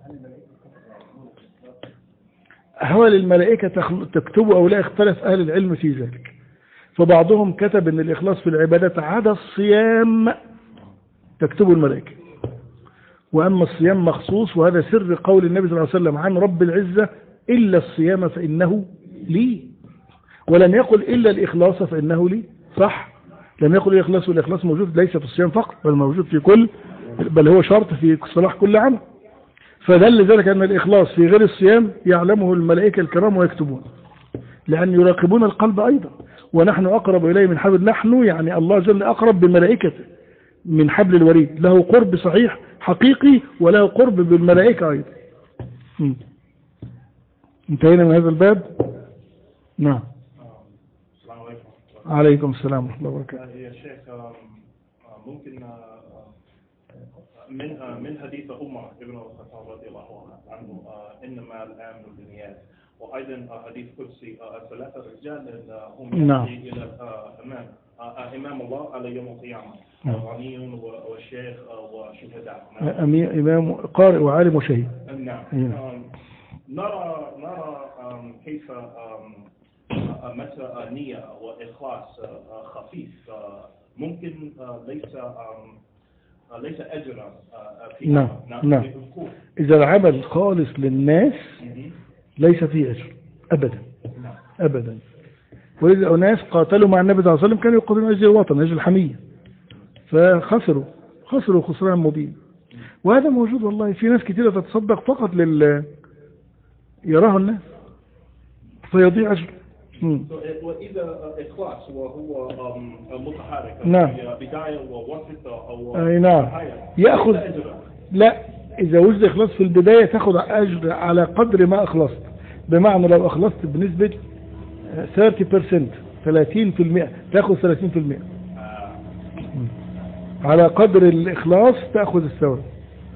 هل الملائكة تكتب أو لا؟ اختلف أهل العلم في ذلك، فبعضهم كتب أن الإخلاص في العبادات عدا الصيام تكتبه الملائكة، وأما الصيام مخصوص، وهذا سر قول النبي صلى الله عليه وسلم عن رب العزة إلا الصيام فإنه لي، ولم يقل إلا الإخلاص فإنه لي. صح، لم يقل الإخلاص، والإخلاص موجود ليس في الصيام فقط بل موجود في كل، بل هو شرط في صلاح كل عمل. فدل ذلك أن الإخلاص في غير الصيام يعلمه الملائكة الكرام ويكتبون، لأن يراقبون القلب أيضا، ونحن أقرب إليه من حبل، نحن يعني الله جل أقرب بملائكته من حبل الوريد، له قرب صحيح حقيقي وله قرب بالملائكة أيضا. انتهينا من هذا الباب. نعم. السلام عليكم. عليكم السلام ورحمة الله وبركاته. يا شيخ، ممكن من حديث عمر بن الخطاب رضي الله عنه إنما الأمر بالنيات، وأيضا حديث قدسي ثلاثة رجال هم يأتي إلى الأمام إمام الله على يوم القيامة، غني والشيخ وشهداء. إمام قارئ وعالم وشهيد. نعم. نرى كيف متى النية وإخلاص خفيف ممكن ليس أجرا فيها. نعم. إذا العمل خالص للناس ليس فيه أجر أبدا. أبدا. وإذا أناس قاتلوا مع النبي صلى الله عليه وسلم كانوا يقاتلون أجل الوطن، أجل الحمية، فخسروا خسران مبين. وهذا موجود والله، في ناس كثيرة تتصدق فقط يراها الناس فيضيع أجر. وإذا إخلاص وهو متحرك، بداية ووسط أو نهاية يأخذ. لا، إذا وجد إخلاص في البداية تأخذ أجر على قدر ما أخلصت، بمعنى لو أخلصت بنسبة 30% 30% تأخذ 30%، على قدر الإخلاص تأخذ الثواب،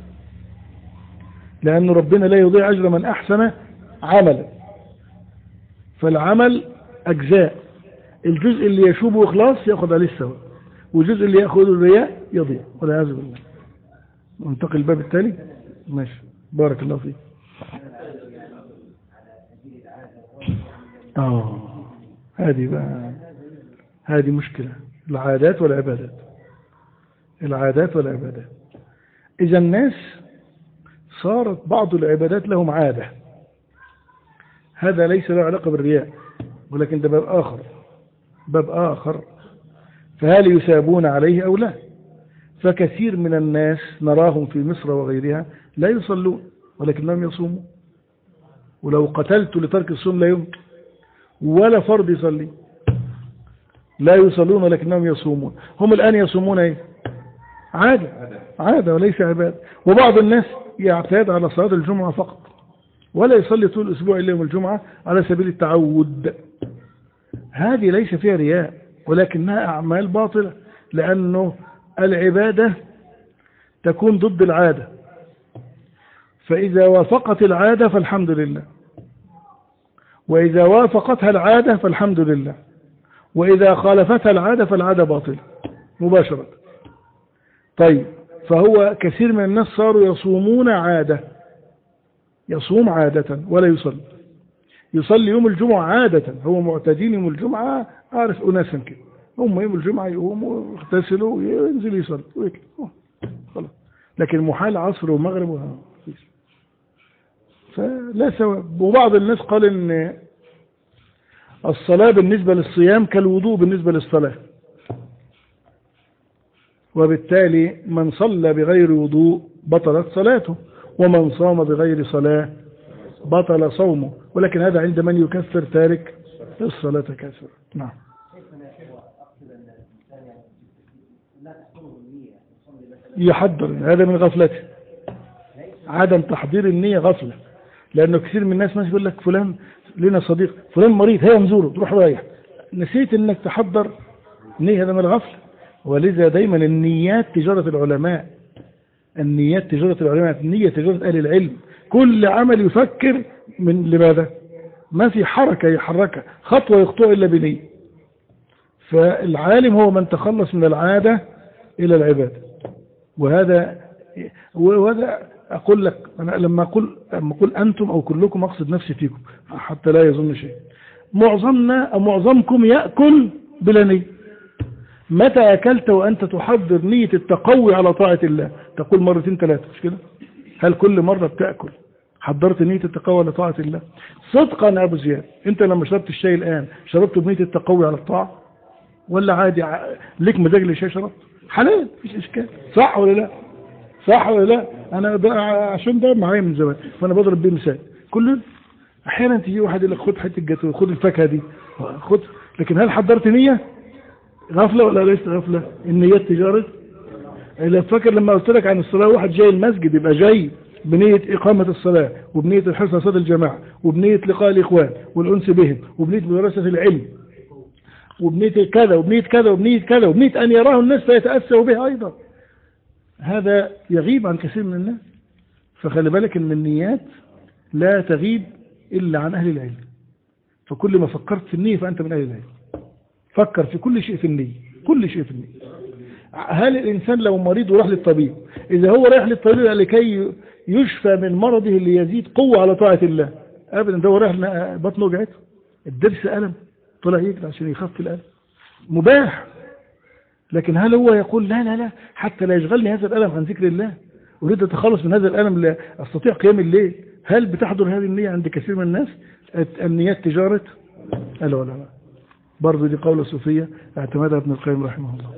لأن ربنا لا يضيع أجر من أحسن عملا. فالعمل أجزاء، الجزء اللي يشوبه إخلاص يأخذ عليه الثواب، والجزء اللي يأخذ الرياء يضيع والعياذ بالله. ننتقل الباب التالي. ماشي، بارك الله فيك. هذه مشكلة، العادات والعبادات. العادات والعبادات. إذا الناس صارت بعض العبادات لهم عادة، هذا ليس له علاقة بالرياء، ولكن ده باب آخر، فهل يثابون عليه أو لا؟ فكثير من الناس نراهم في مصر وغيرها لا يصلون ولكنهم يصومون، ولو قتلت لترك الصوم لا يمكن، ولا فرض يصلي، لا يصلون لكنهم يصومون. هم الآن يصومون ايه؟ عادة وليس عبادة. وبعض الناس يعتاد على صلاة الجمعة فقط ولا يصلي طول الأسبوع إلا يوم الجمعة على سبيل التعود. هذه ليس فيها رياء ولكنها أعمال باطلة، لأنه العبادة تكون ضد العادة، فإذا وافقت العادة فالحمد لله، وإذا وافقتها العادة فالحمد لله، وإذا خالفتها العادة فالعادة باطلة مباشرة. طيب، فهو كثير من الناس صاروا يصومون عادة، يصوم عادة ولا يصلي يوم الجمعة عادة، هو معتادين يوم الجمعة، عارف أناسا كده هم يوم الجمعة يقوموا يغتسلوا وينزل يصلي ويطلع خلاص، لكن محال عصر ومغرب فلا ثواب. وبعض الناس قال ان الصلاة بالنسبة للصيام كالوضوء بالنسبة للصلاة، وبالتالي من صلى بغير وضوء بطلت صلاته، ومن صام بغير صلاة بطل صومه، ولكن هذا عند من يكفر تارك الصلاة كافر. نعم. يحضر، هذا من غفلته، عدم تحضير النية غفلة، لأنه كثير من الناس ماشي يقول لك فلان لنا صديق فلان مريض هيا نزوره، تروح رايح، نسيت انك تحضر نية، هذا من الغفلة. ولذا دايما النيات تجارة العلماء، النيات تجارة العلماء، النية تجارة أهل العلم. كل عمل يفكر من لماذا؟ ما في حركة يحركها، خطوة يخطوها إلا بنية. فالعالم هو من تخلص من العادة إلى العبادة. وهذا أقول لك، أنا لما أقول أنتم أو كلكم أقصد نفسي فيكم حتى لا يظن شيء. معظمنا أو معظمكم يأكل بلا نية. متى أكلت وأنت تحضر نية التقوي على طاعة الله؟ تقول مرتين ثلاثة، مش كده؟ هل كل مرة بتأكل حضرت نية التقوي على طاعة الله؟ صدقا يا أبو زياد، أنت لما شربت الشاي الآن شربته بنية التقوي على الطاعة ولا عادي ليك مزاج للشاي شربت؟ حلال، مفيش إشكال، صح ولا لا؟ صح ولا لا؟ أنا عشان ده معايا من زمان فأنا بضرب بيه مثال. كل أحيانا تيجي واحد يقول لك خد حتة جاتوه، خد الفاكهة دي، خد، لكن هل حضرت نية؟ غفلة ولا ليست غفلة؟ النيات تجارة. إذا فاكر لما قلت لك عن الصلاة، واحد جاي المسجد يبقى جاي بنية إقامة الصلاة، وبنية الحرص على صلاة الجماعة، وبنية لقاء الإخوان والأنس بهم، وبنية مدرسة العلم، وبنية كذا وبنية كذا وبنية كذا، وبنية أن يراه الناس فيتأسوا به أيضا. هذا يغيب عن كثير من الناس. فخلي بالك أن النيات لا تغيب إلا عن أهل العلم. فكل ما فكرت في النية فأنت من أهل العلم. فكر في كل شيء في النية، كل شيء في النية. هل الإنسان لو مريض وراح للطبيب، إذا هو رايح للطبيب لكي يشفى من مرضه اللي يزيد قوة على طاعة الله، أبدا، ده هو رايح بطنه وجعته، الدرس ألم، طلع يجري عشان يخف الألم، مباح. لكن هل هو يقول لا لا لا حتى لا يشغلني هذا الألم عن ذكر الله، أريد أتخلص من هذا الألم لا أستطيع قيام الليل؟ هل بتحضر هذه النية عند كثير من الناس؟ النيات تجارة العلماء. برضو دي قولة صوفية اعتمدها ابن القيم رحمه الله.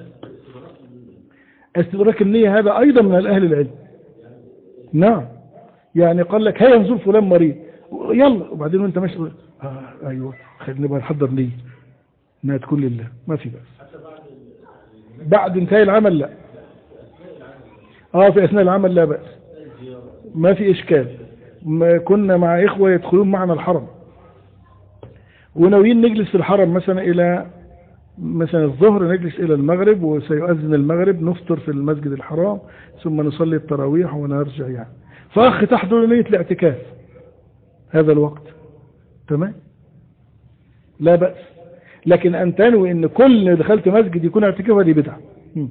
استدراك النية هذا أيضا من الأهل العلم. نعم، يعني قال لك هيا نزور فلان مريض، يلا، وبعدين وانت ماشي ايوه خلينا بقى نحضر نية انها تكون لله، ما في بأس. بعد انتهاء العمل لا، في اثناء العمل لا بأس، ما في اشكال. ما كنا مع اخوة يدخلون معنا الحرم وناويين نجلس في الحرم مثلا الى مثلا الظهر، نجلس الى المغرب وسيؤذن المغرب، نفطر في المسجد الحرام ثم نصلي التراويح ونرجع يعني. فأخي تحضر نية الاعتكاف هذا الوقت، تمام، لا بأس. لكن أن تنوي أن كل دخلت مسجد يكون اعتكاف، هذه بدعة.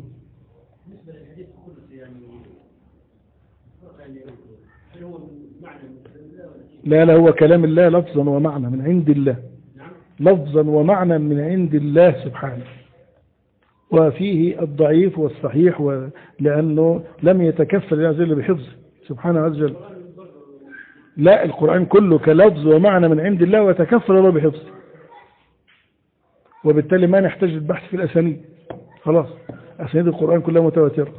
لا هو كلام الله لفظا ومعنى من عند الله، لفظا ومعنى من عند الله سبحانه، وفيه الضعيف والصحيح، لأنه لم يتكفل الله عز وجل بحفظه سبحانه عز وجل. لا، القرآن كله كلفظ ومعنى من عند الله وتكفل الله بحفظه، وبالتالي ما نحتاج البحث في الأسانيد، خلاص أسانيد القرآن كلها متواترة،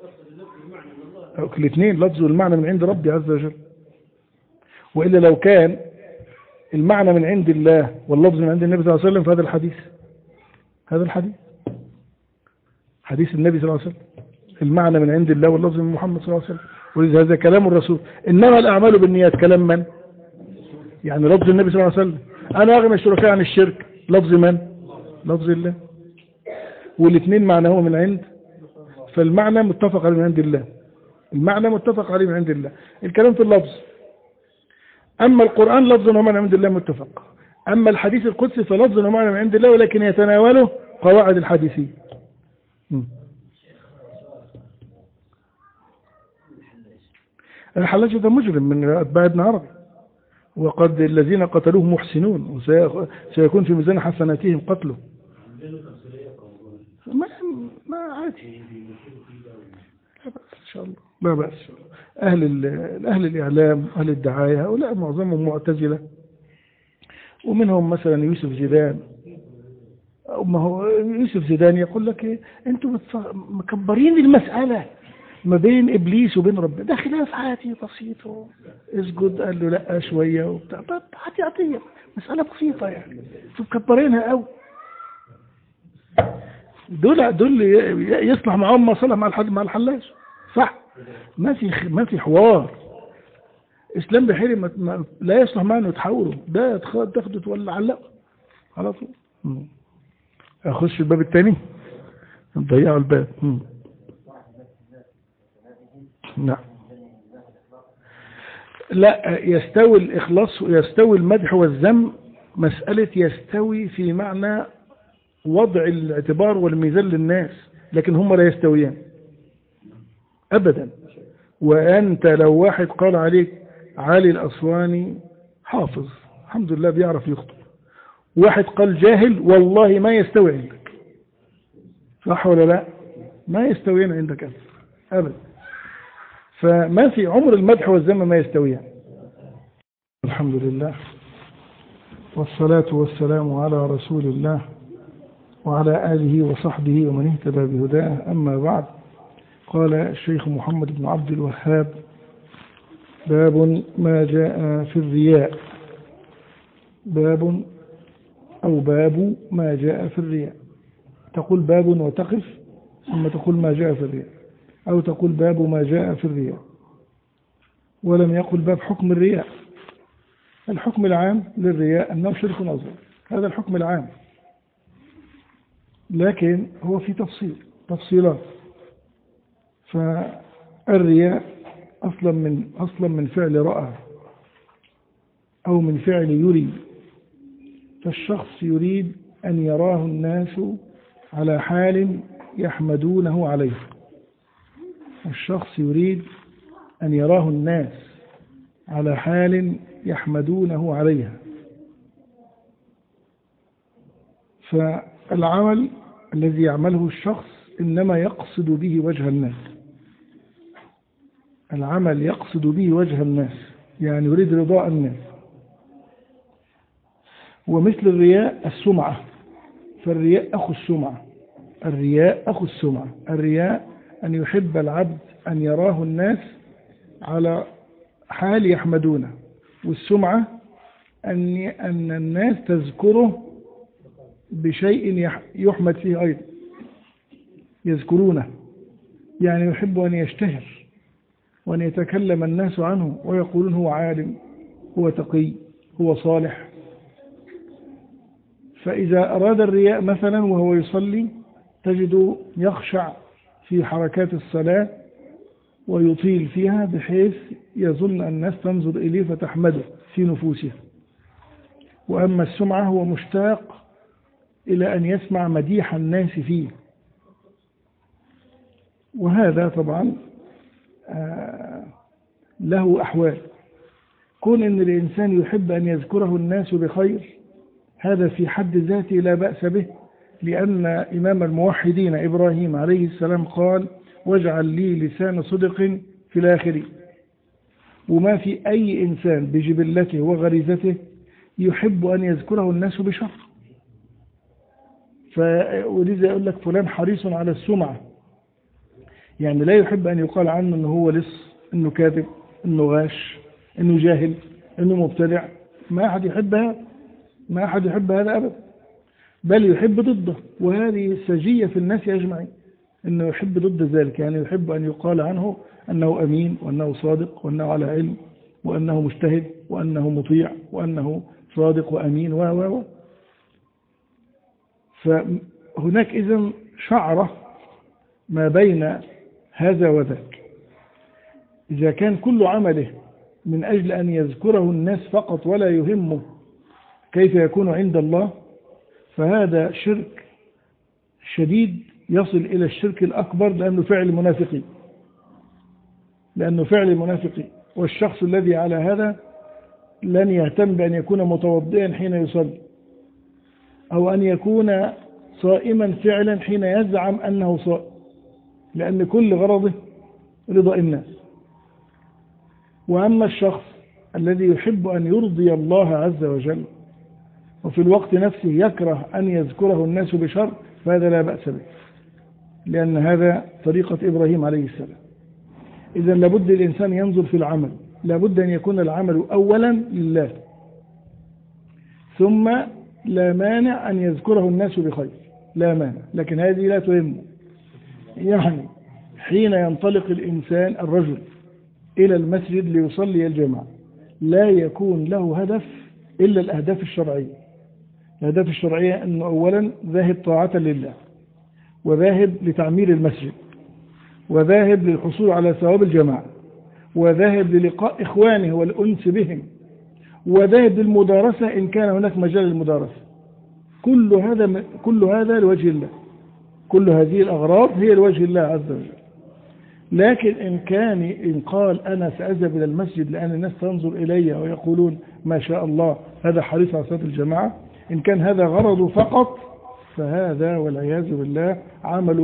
الاثنين لفظ والمعنى من عند ربي عز وجل. وإلا لو كان المعنى من عند الله واللفظ من عند النبي صلى الله عليه وسلم فهذا هذا الحديث، حديث النبي صلى الله عليه وسلم، المعنى من عند الله واللفظ من محمد صلى الله عليه وسلم، ولذا هذا كلام الرسول. إنما الأعمال بالنيات كلام من؟ يعني لفظ النبي صلى الله عليه وسلم. أنا أغنى الشركاء عن الشرك، لفظ من؟ لفظ الله. والاثنين معناه من عند، فالمعنى متفق عليه من عند الله، المعنى متفق عليه من عند الله، الكلام في اللفظ. أما القرآن لفظ ومعنى من عند الله متفق. أما الحديث القدسي فلفظ ومعنى من عند الله، ولكن يتناوله قواعد الحديثية. الحلاج ده مجرم من أتباع ابن عربي، وقد الذين قتلوه محسنون، وسيكون في ميزان حسناتهم قتله. ما عادي، لا بأس إن شاء الله، لا بأس. أهل الإعلام، أهل الدعاية، هؤلاء معظمهم معتزلة، ومنهم مثلا يوسف زيدان. ما هو يوسف زيدان يقول لك إيه؟ أنتم مكبرين المسألة ما بين إبليس وبين ربنا، ده خلاف عادي بسيط، اسجد قال له لا شوية وبتاع، عادي مسألة بسيطة يعني، انتم مكبرينها قوي. دول يصلح معهم ما صلح مع الحلاج، صح؟ ما في حوار. اسلام بحيري لا يصلح معه انه يتحاوروا، ده تاخده ولا علقه على طول. اخش الباب الثاني، نضيعوا الباب. نعم، لا يستوي الإخلاص ويستوي المدح والذم، مسألة يستوي في معنى وضع الاعتبار والميزان للناس، لكن هم لا يستويان أبدا. وأنت لو واحد قال عليك علي الأسواني حافظ الحمد لله بيعرف يخطب، واحد قال جاهل، والله ما يستوي عندك، صح ولا لا؟ ما يستويان عندك أبدا. فما في عمر المدح والذم ما يستويان. الحمد لله والصلاة والسلام على رسول الله وعلى آله وصحبه ومن اهتدى بهداه. أما بعد، قال الشيخ محمد بن عبد الوهاب: باب ما جاء في الرياء. باب ما جاء في الرياء. تقول باب وتقف، ثم تقول ما جاء في الرياء، أو تقول باب ما جاء في الرياء، ولم يقل باب حكم الرياء. الحكم العام للرياء أنه شرك أصغر، هذا الحكم العام، لكن هو في تفصيلات. فالرياء أصلا من فعل رأى أو من فعل يري، فالشخص يريد أن يراه الناس على حال يحمدونه عليه. الشخص يريد أن يراه الناس على حال يحمدونه عليها. فالعمل الذي يعمله الشخص إنما يقصد به وجه الناس، العمل يقصد به وجه الناس، يعني يريد رضاء الناس. ومثل الرياء السمعة، فالرياء أخو السمعة، الرياء أن يحب العبد أن يراه الناس على حال يحمدونه، والسمعة أن الناس تذكره بشيء يحمد فيه أيضا، يذكرونه، يعني يحب أن يشتهر وأن يتكلم الناس عنه ويقولون هو عالم، هو تقي، هو صالح. فإذا أراد الرياء مثلا وهو يصلي تجد يخشع في حركات الصلاة ويطيل فيها بحيث يظن الناس تنظر إليه فتحمده في نفوسها. وأما السمعة هو مشتاق إلى أن يسمع مديح الناس فيه، وهذا طبعا له أحوال. كون أن الإنسان يحب أن يذكره الناس بخير، هذا في حد ذاته لا بأس به، لأن إمام الموحدين إبراهيم عليه السلام قال: واجعل لي لسان صدق في الآخرين. وما في أي إنسان بجبلته وغريزته يحب أن يذكره الناس بشر، ولذا يقول لك فلان حريص على السمعة، يعني لا يحب أن يقال عنه أنه هو لص، أنه كاذب، أنه غاش، أنه جاهل، أنه مبتدع. ما أحد يحب هذا، أبدا. بل يحب ضده، وهذه سجية في الناس أجمعين، أنه يحب ضد ذلك، يعني يحب أن يقال عنه أنه أمين وأنه صادق وأنه على علم وأنه مجتهد وأنه مطيع وأنه صادق وأمين و فهناك إذن شعرة ما بين هذا وذاك. إذا كان كل عمله من أجل أن يذكره الناس فقط ولا يهمه كيف يكون عند الله، فهذا شرك شديد يصل إلى الشرك الأكبر، لأنه فعل المنافقين. والشخص الذي على هذا لن يهتم بأن يكون متوضئا حين يصلي، أو أن يكون صائما فعلا حين يزعم أنه صائم، لأن كل غرضه رضا الناس. وأما الشخص الذي يحب أن يرضي الله عز وجل وفي الوقت نفسه يكره أن يذكره الناس بشر، فهذا لا بأس به، لأن هذا طريقة إبراهيم عليه السلام. إذن لابد الإنسان ينظر في العمل، لابد أن يكون العمل أولا لله، ثم لا مانع أن يذكره الناس بخير، لا مانع، لكن هذه لا تهم. يعني حين ينطلق الإنسان الرجل إلى المسجد ليصلي الجماعة لا يكون له هدف إلا الأهداف الشرعية. الأهداف الشرعية أنه أولا ذاهب طاعة لله، وذاهب لتعمير المسجد، وذاهب للحصول على ثواب الجماعة، وذاهب للقاء إخوانه والأنس بهم، وذاهب للمدارسة إن كان هناك مجال للمدارسة. كل هذا لوجه الله، كل هذه الأغراض هي لوجه الله عز وجل. لكن إن قال أنا سأذهب إلى المسجد لأن الناس تنظر إلي ويقولون ما شاء الله هذا حريص على صلاة الجماعة، إن كان هذا غرضه فقط، فهذا والعياذ بالله عمله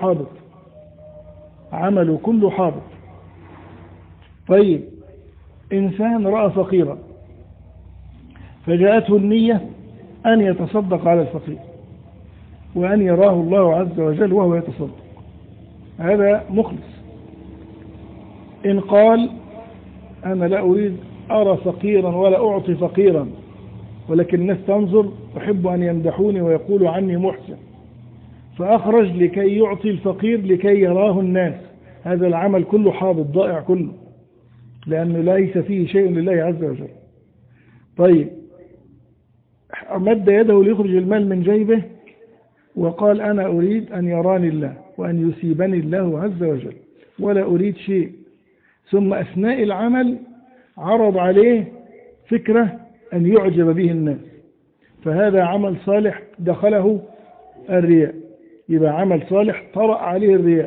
كله حابط. طيب، إنسان رأى فقيرا فجاءته النية أن يتصدق على الفقير وأن يراه الله عز وجل وهو يتصدق، هذا مخلص. إن قال أنا لا أريد أرى فقيرا ولا أعطي فقيرا، ولكن الناس تنظر أحب أن يمدحوني ويقولوا عني محسن، فأخرج لكي يعطي الفقير لكي يراه الناس، هذا العمل كله حابط ضائع كله، لأنه ليس فيه شيء لله عز وجل. طيب، مد يده ليخرج المال من جيبه وقال أنا أريد أن يراني الله وأن يسيبني الله عز وجل ولا أريد شيء، ثم أثناء العمل عرض عليه فكرة أن يعجب به الناس، فهذا عمل صالح دخله الرياء، يبقى عمل صالح طرأ عليه الرياء.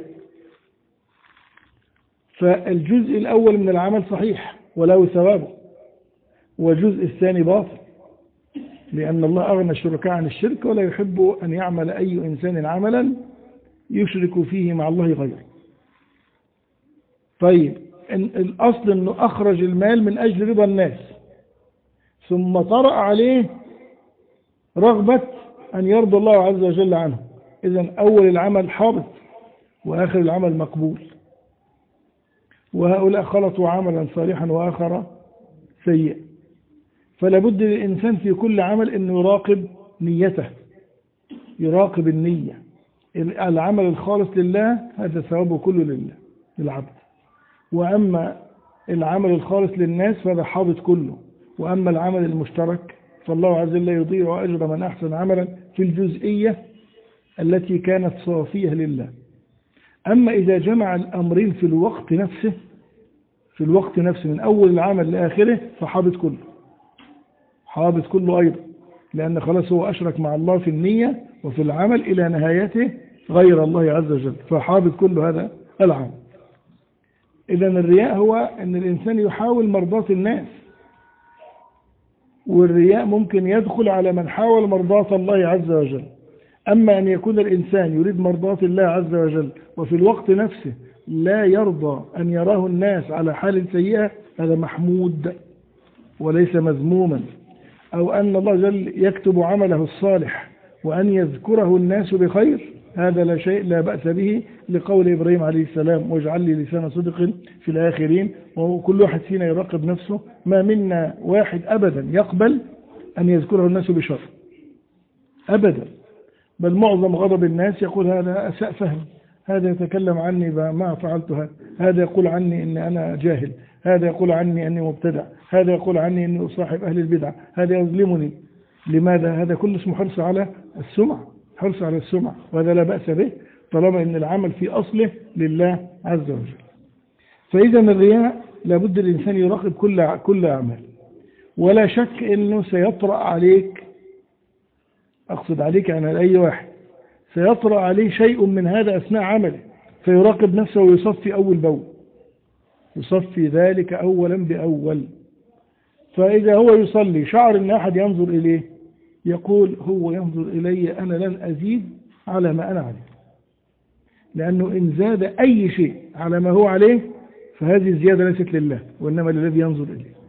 فالجزء الأول من العمل صحيح وله ثوابه، والجزء الثاني باطل، لأن الله أغنى الشركاء عن الشرك، ولا يحب أن يعمل أي إنسان عملا يشرك فيه مع الله غيره. طيب، الأصل أنه أخرج المال من أجل رضا الناس، ثم طرأ عليه رغبة أن يرضى الله عز وجل عنه، إذن أول العمل حابط وآخر العمل مقبول. وهؤلاء خلطوا عملا صالحا وآخر سيء. فلا بد للإنسان في كل عمل أنه يراقب نيته، يراقب النية. العمل الخالص لله هذا ثوابه كله للعبد، وأما العمل الخالص للناس فهذا حابط كله، وأما العمل المشترك فالله عز وجل يضيع أجر من أحسن عملا في الجزئية التي كانت صافية لله. أما إذا جمع الأمرين في الوقت نفسه من أول العمل لآخره فحابط كله أيضا، لأن خلاص هو أشرك مع الله في النية وفي العمل إلى نهايته غير الله عز وجل، فحابط كل هذا العمل. إذن الرياء هو أن الإنسان يحاول مرضاة الناس، والرياء ممكن يدخل على من حاول مرضاة الله عز وجل. أما أن يكون الإنسان يريد مرضاة الله عز وجل وفي الوقت نفسه لا يرضى أن يراه الناس على حال سيئة، هذا محمود وليس مذموما. أو أن الله جل يكتب عمله الصالح وأن يذكره الناس بخير، هذا لا بأس به، لقول إبراهيم عليه السلام واجعل لي لسان صدق في الآخرين. وكل واحد فينا يراقب نفسه، ما منا واحد أبدا يقبل أن يذكره الناس بشر أبدا، بل معظم غضب الناس يقول هذا أساء فهم، هذا يتكلم عني ما فعلت هذا يقول عني إن أنا جاهل، هذا يقول عني أني مبتدع، هذا يقول عني أني أصاحب أهل البدع، هذا يظلمني. لماذا؟ هذا كله اسمه حرص على السمعة، حرص على السمعة، وهذا لا بأس به طالما أن العمل في أصله لله عز وجل. فإذا الرياء لابد الإنسان يراقب كل أعمال، ولا شك أنه سيطرأ عليك، أقصد عليك أنا أي واحد سيطرأ عليه شيء من هذا أثناء عمله، فيراقب نفسه ويصفي أول بأول، يصفي ذلك أولا بأول. فإذا هو يصلي شعر أن أحد ينظر إليه، يقول هو ينظر إلي أنا لن أزيد على ما أنا عليه، لأنه إن زاد أي شيء على ما هو عليه فهذه الزيادة ليست لله وإنما للذي ينظر إليه.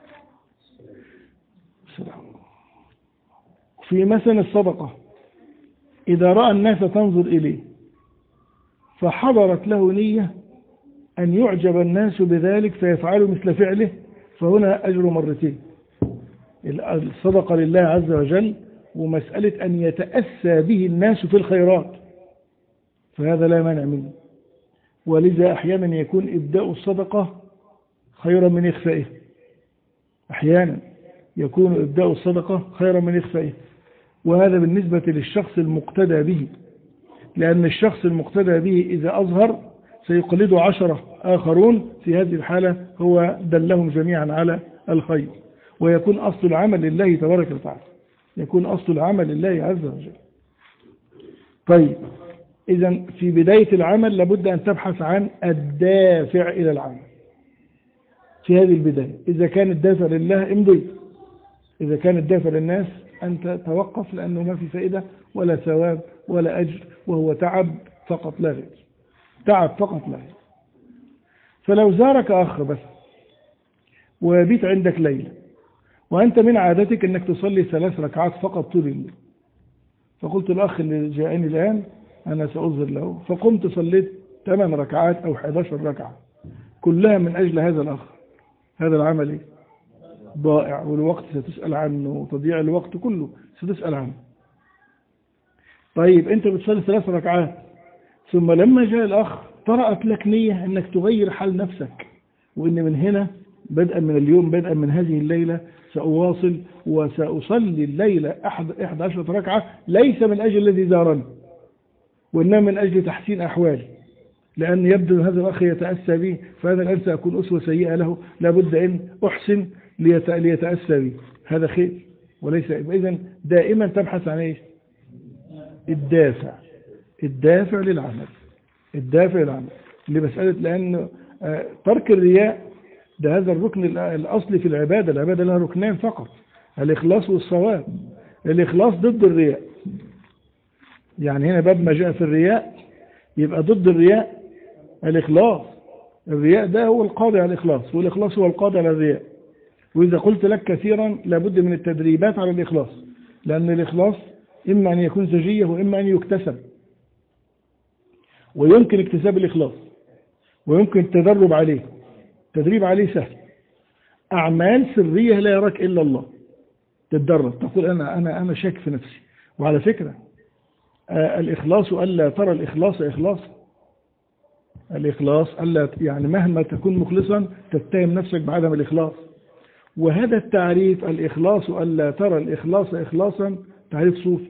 في مثل الصدقة، إذا رأى الناس تنظر إليه فحضرت له نية أن يعجب الناس بذلك فيفعلوا مثل فعله، فهنا أجر مرتين، الصدقة لله عز وجل، ومسألة أن يتأسى به الناس في الخيرات، فهذا لا مانع منه. ولذا أحيانا يكون إبداء الصدقة خيرا من إخفائه، أحيانا يكون إبداء الصدقة خيرا من إخفائه، وهذا بالنسبة للشخص المقتدى به، لأن الشخص المقتدى به إذا أظهر سيقلده 10 آخرون، في هذه الحالة هو دلهم جميعا على الخير، ويكون أصل العمل لله تبارك وتعالى، يكون أصل العمل لله عز وجل. طيب، إذا في بداية العمل لابد أن تبحث عن الدافع إلى العمل في هذه البداية. إذا كان الدافع لله امضي، إذا كان الدافع للناس أنت توقف، لأنه ما في فائدة ولا ثواب ولا أجر، وهو تعب فقط لا غير، تعب فقط لا غير. فلو زارك أخ بس وبيت عندك ليلة، وأنت من عادتك أنك تصلي 3 ركعات فقط طول الليل، فقلت الأخ اللي جاءني الآن أنا سأظهر له، فقمت صليت 8 ركعات أو 11 ركعة كلها من أجل هذا الأخ، هذا العمل ضائع، والوقت ستسأل عنه، وتضييع الوقت كله ستسأل عنه. طيب أنت بتصلي 3 ركعات، ثم لما جاء الأخ طرأت لك نية أنك تغير حال نفسك، وإن من هنا بدءا من اليوم، بدءا من هذه الليلة سأواصل وسأصلي الليلة 11 ركعة، ليس من أجل الذي زارني، وإنما من أجل تحسين أحوالي، لأن يبدو هذا الأخ يتأسى بي، فهذا الآن سأكون أسوة سيئة له، لابد أن أحسن ليتأسى بي، هذا خير وليس. إذن دائما تبحث عن إيش؟ الدافع للعمل، الدافع للعمل لمسألة، لأن ترك الرياء ده هذا الركن الأصلي في العبادة. العبادة لها ركنان فقط، الإخلاص والصواب. الإخلاص ضد الرياء، يعني هنا باب ما جاء في الرياء يبقى ضد الرياء الإخلاص. الرياء ده هو القاضي على الإخلاص، والإخلاص هو القاضي على الرياء. وإذا قلت لك كثيرا لابد من التدريبات على الإخلاص، لأن الإخلاص إما أن يكون زجية وإما أن يكتسب، ويمكن اكتساب الإخلاص ويمكن التدرب عليه، تدريب عليه سهل. أعمال سرية لا يراك إلا الله، تتدرب، تقول أنا شاك في نفسي. وعلى فكرة الإخلاص ألا ترى الإخلاص إخلاصا، الإخلاص ألا يعني مهما تكون مخلصا تتهم نفسك بعدم الإخلاص. وهذا التعريف الإخلاص ألا ترى الإخلاص إخلاصا تعريف صوفي،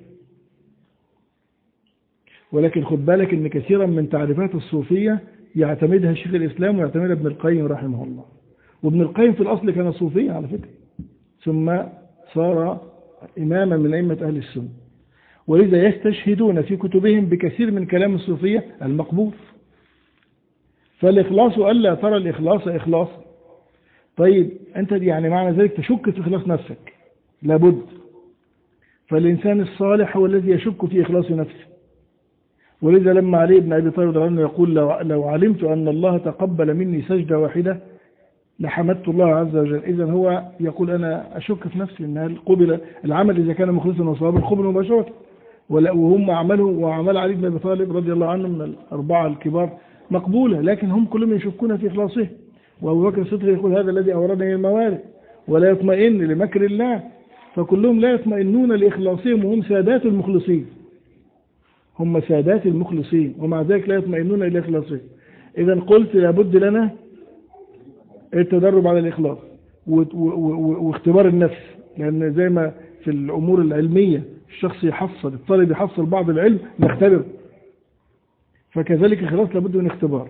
ولكن خد بالك أن كثيرا من تعريفات الصوفية يعتمدها شيخ الإسلام ويعتمدها ابن القيم رحمه الله. وابن القيم في الأصل كان صوفيا على فكرة، ثم صار إماما من أئمة أهل السنة، ولذا يستشهدون في كتبهم بكثير من كلام الصوفية المقبول. فالإخلاص ألا ترى الإخلاص إخلاص. طيب أنت يعني معنى ذلك تشك في إخلاص نفسك، لابد. فالإنسان الصالح هو الذي يشك في إخلاص نفسه. ولذا لما علي بن أبي طالب رضي الله عنه يقول لو علمت أن الله تقبل مني سجدة واحدة لحمدت الله عز وجل. إذن هو يقول أنا أشك في نفسي أن قبل العمل إذا كان مخلصا وصوابا قبل مباشرة، وهم عمله وعمل علي بن أبي طالب رضي الله عنه من الأربعة الكبار مقبولة، لكن هم كلهم يشكون في إخلاصه. وأبو بكر الصديق يقول هذا الذي أوردني الموارد ولا يطمئن لمكر الله، فكلهم لا يطمئنون لإخلاصهم وهم سادات المخلصين. هم سادات المخلصين، ومع ذلك لا يطمئنون إلى إخلاصهم. إذا قلت لابد لنا التدرب على الإخلاص واختبار النفس، لأن زي ما في الأمور العلمية الشخص يحصل، الطالب يحصل بعض العلم نختبر، فكذلك الإخلاص لابد من اختبار.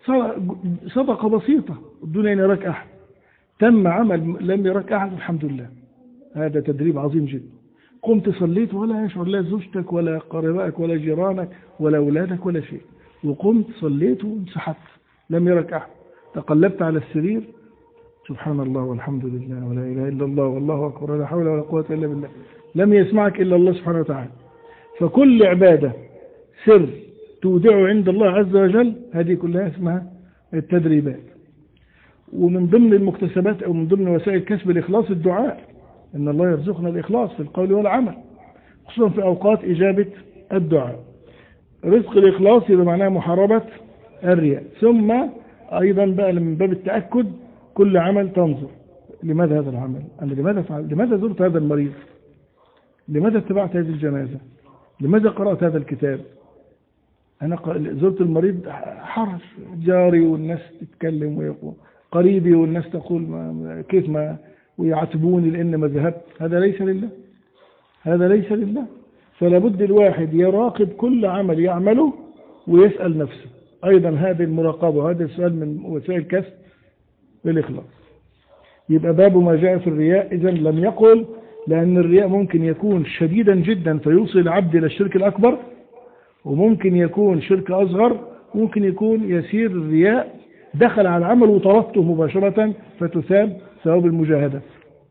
صدقة بسيطة دون أن يراك أحد، تم عمل لم يراك أحد، الحمد لله، هذا تدريب عظيم جدا. قمت صليت ولا يشعر لا زوجتك ولا قريبائك ولا جيرانك ولا أولادك ولا شيء، وقمت صليت وانسحبت لم يراك أحد، تقلبت على السرير، سبحان الله والحمد لله ولا إله إلا الله والله أكبر ولا حول ولا قوة إلا بالله، لم يسمعك إلا الله سبحانه وتعالى. فكل عبادة سر تودعه عند الله عز وجل هذه كلها اسمها التدريبات. ومن ضمن المكتسبات أو من ضمن وسائل كسب الإخلاص الدعاء، إن الله يرزقنا الإخلاص في القول والعمل، خصوصا في أوقات إجابة الدعاء. رزق الإخلاص يبقى معناه محاربة الرياء. ثم أيضا بقى من باب التأكد كل عمل تنظر لماذا هذا العمل، أنا لماذا فعل، لماذا زرت هذا المريض، لماذا اتبعت هذه الجنازة، لماذا قرأت هذا الكتاب. أنا زرت المريض حرج جاري والناس تتكلم ويقول، قريبي والناس تقول كيف ما ويعاتبوني لأن ما ذهبت، هذا ليس لله، هذا ليس لله. فلا بد الواحد يراقب كل عمل يعمله ويسأل نفسه. أيضا هذه المراقبة وهذا السؤال من وسائل كسب بالإخلاص. يبقى باب ما جاء في الرياء إذن لم يقل، لأن الرياء ممكن يكون شديدا جدا فيوصل العبد إلى الشرك الأكبر، وممكن يكون شرك أصغر، ممكن يكون يسير الرياء دخل على العمل وطردته مباشرة فتثاب ثواب المجاهدة.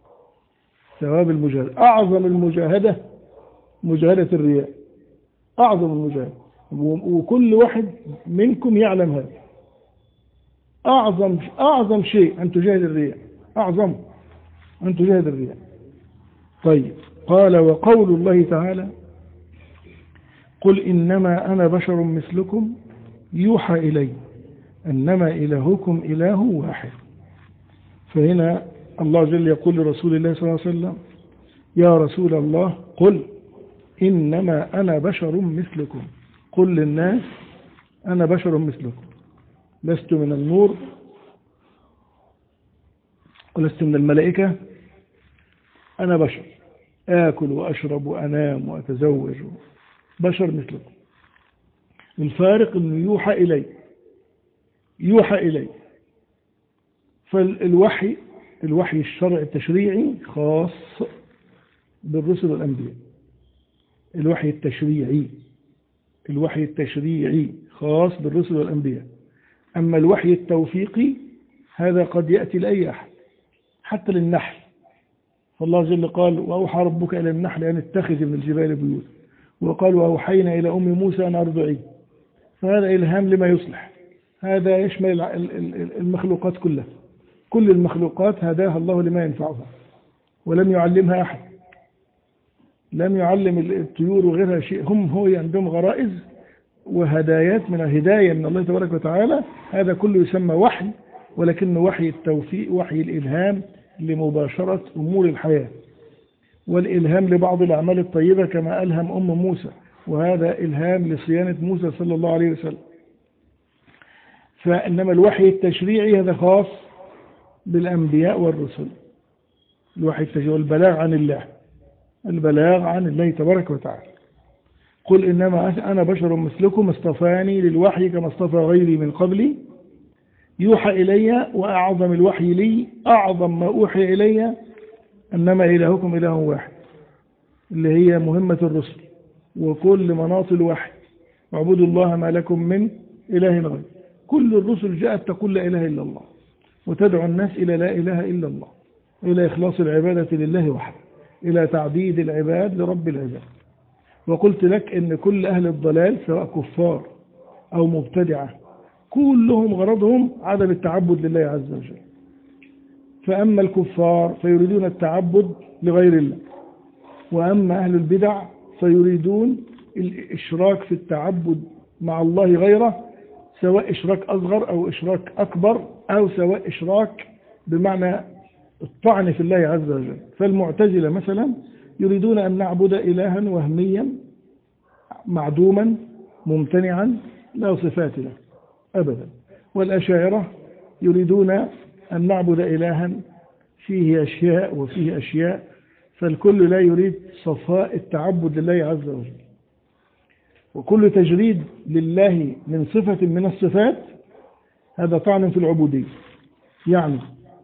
ثواب المجاهدة أعظم المجاهدة مجاهدة الرياء، أعظم المجاهدة، وكل واحد منكم يعلم هذا. أعظم شيء أن تجاهد الرياء، أعظم أن تجاهد الرياء. طيب، قال وقول الله تعالى قل إنما أنا بشر مثلكم يوحى إلي أنما إلهكم إله واحد. فهنا الله جل يقول لرسول الله صلى الله عليه وسلم يا رسول الله قل إنما أنا بشر مثلكم، قل للناس أنا بشر مثلكم، لست من النور ولست من الملائكة، أنا بشر آكل وأشرب وأنام وأتزوج، بشر مثلكم. الفارق أنه يوحى إلي، يوحى إلي. فالوحي الشرع التشريعي خاص بالرسل والأنبياء، الوحي التشريعي خاص بالرسل والأنبياء. أما الوحي التوفيقي هذا قد يأتي لأي أحد، حتى للنحل. فالله جل قال وأوحى ربك إلى النحل أن اتخذ من الجبال بيوت، وقال وأوحينا إلى أم موسى أن أرضعيه. فهذا إلهام لما يصلح، هذا يشمل المخلوقات كلها، كل المخلوقات هداها الله لما ينفعها، ولم يعلمها أحد، لم يعلم الطيور وغيرها شيء، هو عندهم غرائز وهدايات من الهداية من الله تبارك وتعالى. هذا كله يسمى وحي، ولكنه وحي التوفيق، وحي الإلهام لمباشرة أمور الحياة، والإلهام لبعض الأعمال الطيبة كما ألهم أم موسى، وهذا إلهام لصيانة موسى صلى الله عليه وسلم. فإنما الوحي التشريعي هذا خاص بالأنبياء والرسل، الوحي التشريعي والبلاغ عن الله، البلاغ عن الله تبارك وتعالى. قل إنما أنا بشر مثلكم اصطفاني للوحي كما اصطفى غيري من قبلي يوحى إلي، وأعظم الوحي لي أعظم ما أوحي إلي أنما إلهكم إله واحد، اللي هي مهمة الرسل وكل مناط الوحي، واعبدوا الله ما لكم من إله غير. كل الرسل جاءت تقول لا إله إلا الله، وتدعو الناس إلى لا إله إلا الله، إلى إخلاص العبادة لله وحده، إلى تعبيد العباد لرب العباد. وقلت لك إن كل أهل الضلال سواء كفار أو مبتدعة كلهم غرضهم عدم التعبد لله عز وجل. فأما الكفار فيريدون التعبد لغير الله، وأما أهل البدع فيريدون الإشراك في التعبد مع الله غيره، سواء إشراك أصغر أو إشراك أكبر، أو سواء إشراك بمعنى الطعن في الله عز وجل. فالمعتزلة مثلا يريدون أن نعبد إلها وهميا معدوما ممتنعا لا صفات له أبدا. والأشاعرة يريدون أن نعبد إلها فيه أشياء وفيه أشياء، فالكل لا يريد صفاء التعبد لله عز وجل. وكل تجريد لله من صفة من الصفات هذا طعن في العبودية. يعني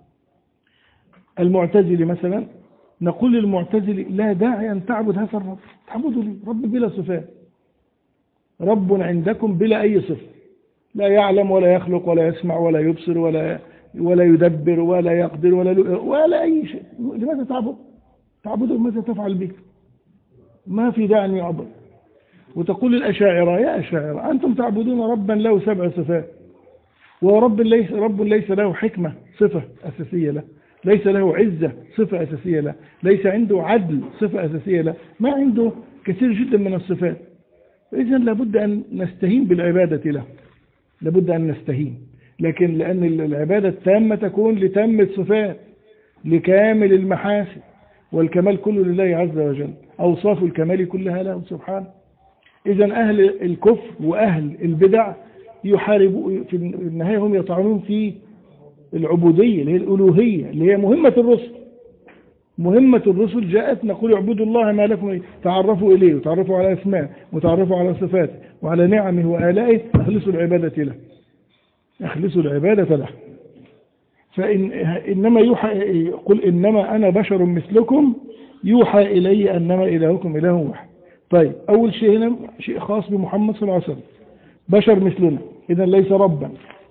المعتزلي مثلا نقول للمعتزلي لا داعي أن تعبد هذا الرب، تعبدوا لي رب بلا صفات، رب عندكم بلا أي صفة، لا يعلم ولا يخلق ولا يسمع ولا يبصر ولا يدبر ولا يقدر ولا أي شيء. لماذا تعبد؟ تعبده ماذا تفعل به؟ ما في داعي أن يعبد. وتقول الأشاعرة يا أشاعرة أنتم تعبدون ربا له 7 صفات، ورب ليس له حكمة صفة أساسية له، ليس له عزة صفة أساسية له، ليس عنده عدل صفة أساسية له، ما عنده كثير جدا من الصفات. إذن لابد أن نستهين بالعبادة له، لابد أن نستهين، لكن لأن العبادة التامة تكون لتم الصفات لكامل المحاسن، والكمال كله لله عز وجل، أوصاف الكمال كلها له سبحانه. إذن أهل الكفر وأهل البدع يحاربوا في النهاية، هم يطعنون في العبودية اللي هي الألوهية اللي هي مهمة الرسل. مهمة الرسل جاءت نقول اعبدوا الله ما لكم، تعرفوا إليه وتعرفوا على أسماء وتعرفوا على صفاته وعلى نعمه وآلائه، أخلصوا العبادة له، أخلصوا العبادة له. فإنما يوحى، قل إنما أنا بشر مثلكم يوحى إلي أنما إلهكم إله واحد. طيب أول شيء هنا شيء خاص بمحمد صلى الله عليه وسلم، بشر مثلنا، إذن ليس ربا.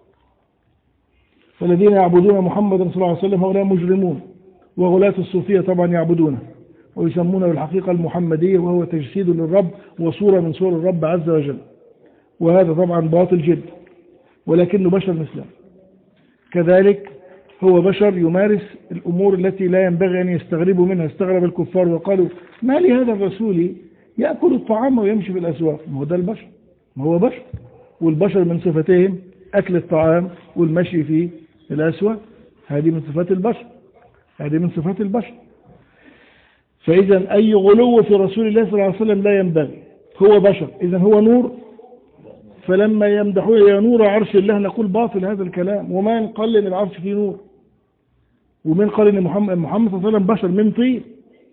فالذين يعبدون محمدا صلى الله عليه وسلم هؤلاء مجرمون، وغلاة الصوفية طبعا يعبدونه ويسمونه بالحقيقة المحمدية، وهو تجسيد للرب وصورة من صور الرب عز وجل، وهذا طبعا باطل جدا، ولكنه بشر مثلنا. كذلك هو بشر يمارس الأمور التي لا ينبغي أن يستغربوا منها. استغرب الكفار وقالوا ما لهذا الرسول يأكل الطعام ويمشي في الأسواق. ما هو ده البشر، ما هو بشر، والبشر من صفتهم أكل الطعام والمشي في الأسواق، هذه من صفات البشر، هذه من صفات البشر. فإذا أي غلو في رسول الله صلى الله عليه وسلم لا ينبغي. هو بشر، إذا هو نور، فلما يمدحوه يا نور عرش الله نقول باطل هذا الكلام. وما قال إن العرش فيه نور، ومن قال إن محمد صلى الله عليه وسلم بشر من طين.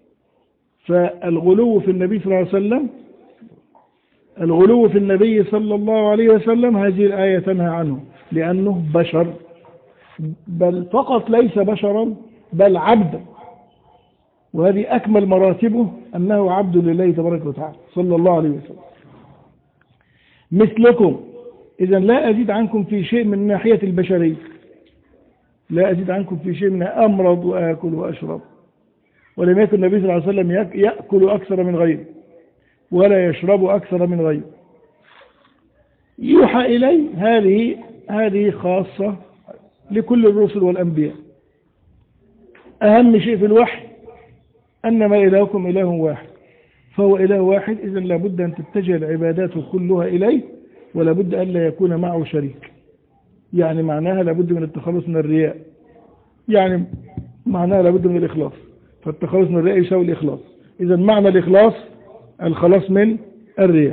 فالغلو في النبي صلى الله عليه وسلم، الغلو في النبي صلى الله عليه وسلم هذه الآية تنهى عنه، لأنه بشر، بل فقط ليس بشرا بل عبدا، وهذه أكمل مراتبه أنه عبد لله تبارك وتعالى صلى الله عليه وسلم. مثلكم، إذا لا أزيد عنكم في شيء من ناحية البشرية، لا أزيد عنكم في شيء من أمرض وآكل وأشرب. ولم يكن النبي صلى الله عليه وسلم يأكل أكثر من غيره ولا يشرب أكثر من غيره. يوحى إلي، هذه خاصة لكل الرسل والأنبياء. أهم شيء في الوحي أنما إلهكم إله واحد، فهو إله واحد. إذن لابد أن تتجه العبادات كلها إليه، ولا بد أن لا يكون معه شريك. يعني معناها لابد من التخلص من الرياء، يعني معناها لابد من الإخلاص، فالتخلص من الرياء يساوي الإخلاص. إذن معنى الإخلاص الخلاص من الرياء.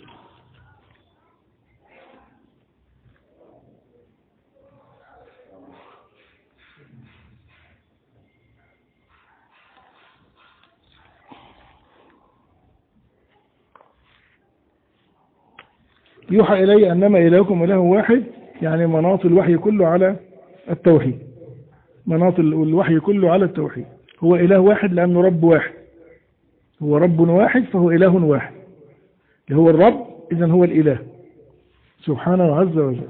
يوحى إلي أنما إلهكم إله واحد، يعني مناط الوحي كله على التوحيد، مناط الوحي كله على التوحيد. هو إله واحد لأنه رب واحد، هو رب واحد فهو إله واحد، اللي هو الرب إذن هو الإله سبحانه عز وجل.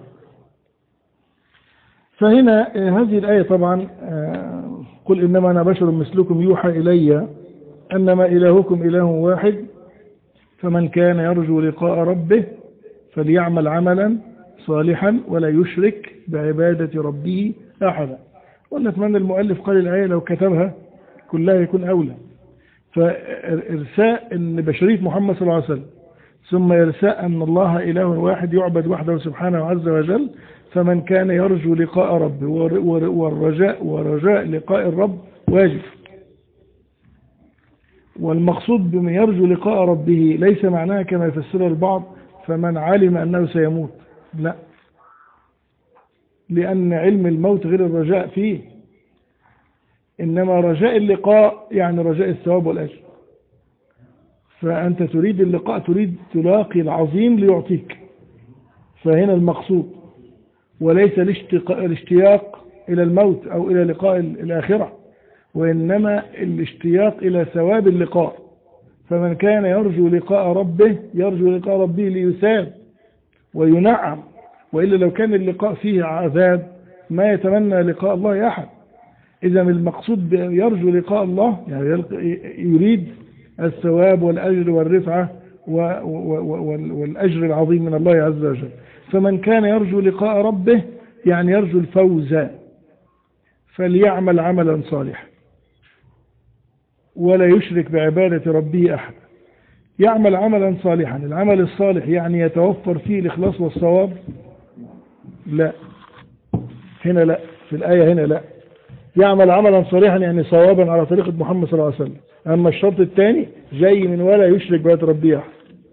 فهنا هذه الآية طبعا قل إنما أنا بشر مثلكم يوحى إلي أنما إلهكم إله واحد فمن كان يرجو لقاء ربه فليعمل عملا صالحا ولا يشرك بعبادة ربه أحدا. ونتمنى المؤلف قال الآية لو كتبها كلها يكون أولى. فإرساء أن بشرية محمد صلى الله عليه وسلم، ثم إرساء أن الله إله واحد يعبد وحده سبحانه عز وجل. فمن كان يرجو لقاء ربه، ورجاء لقاء الرب واجب، والمقصود بمن يرجو لقاء ربه ليس معناها كما يفسر البعض فمن علم أنه سيموت، لا، لأن علم الموت غير الرجاء فيه، إنما رجاء اللقاء يعني رجاء الثواب والأجر. فأنت تريد اللقاء، تريد تلاقي العظيم ليعطيك، فهنا المقصود، وليس الاشتياق إلى الموت أو إلى لقاء الآخرة، وإنما الاشتياق إلى ثواب اللقاء. فمن كان يرجو لقاء ربه يرجو لقاء ربه ليثاب وينعم، وإلا لو كان اللقاء فيه عذاب ما يتمنى لقاء الله أحد. إذا المقصود يرجو لقاء الله يعني يريد الثواب والأجر والرفعة والأجر العظيم من الله عز وجل. فمن كان يرجو لقاء ربه يعني يرجو الفوز فليعمل عملا صالحا ولا يشرك بعبادة ربه أحد. يعمل عملا صالحا، العمل الصالح يعني يتوفر فيه الإخلاص والصواب؟ لا، هنا لا، في الآية هنا لا. يعمل عملا صالحا يعني صوابا على طريقة محمد صلى الله عليه وسلم. أما الشرط الثاني جاي من ولا يشرك بعبادة ربه أحد.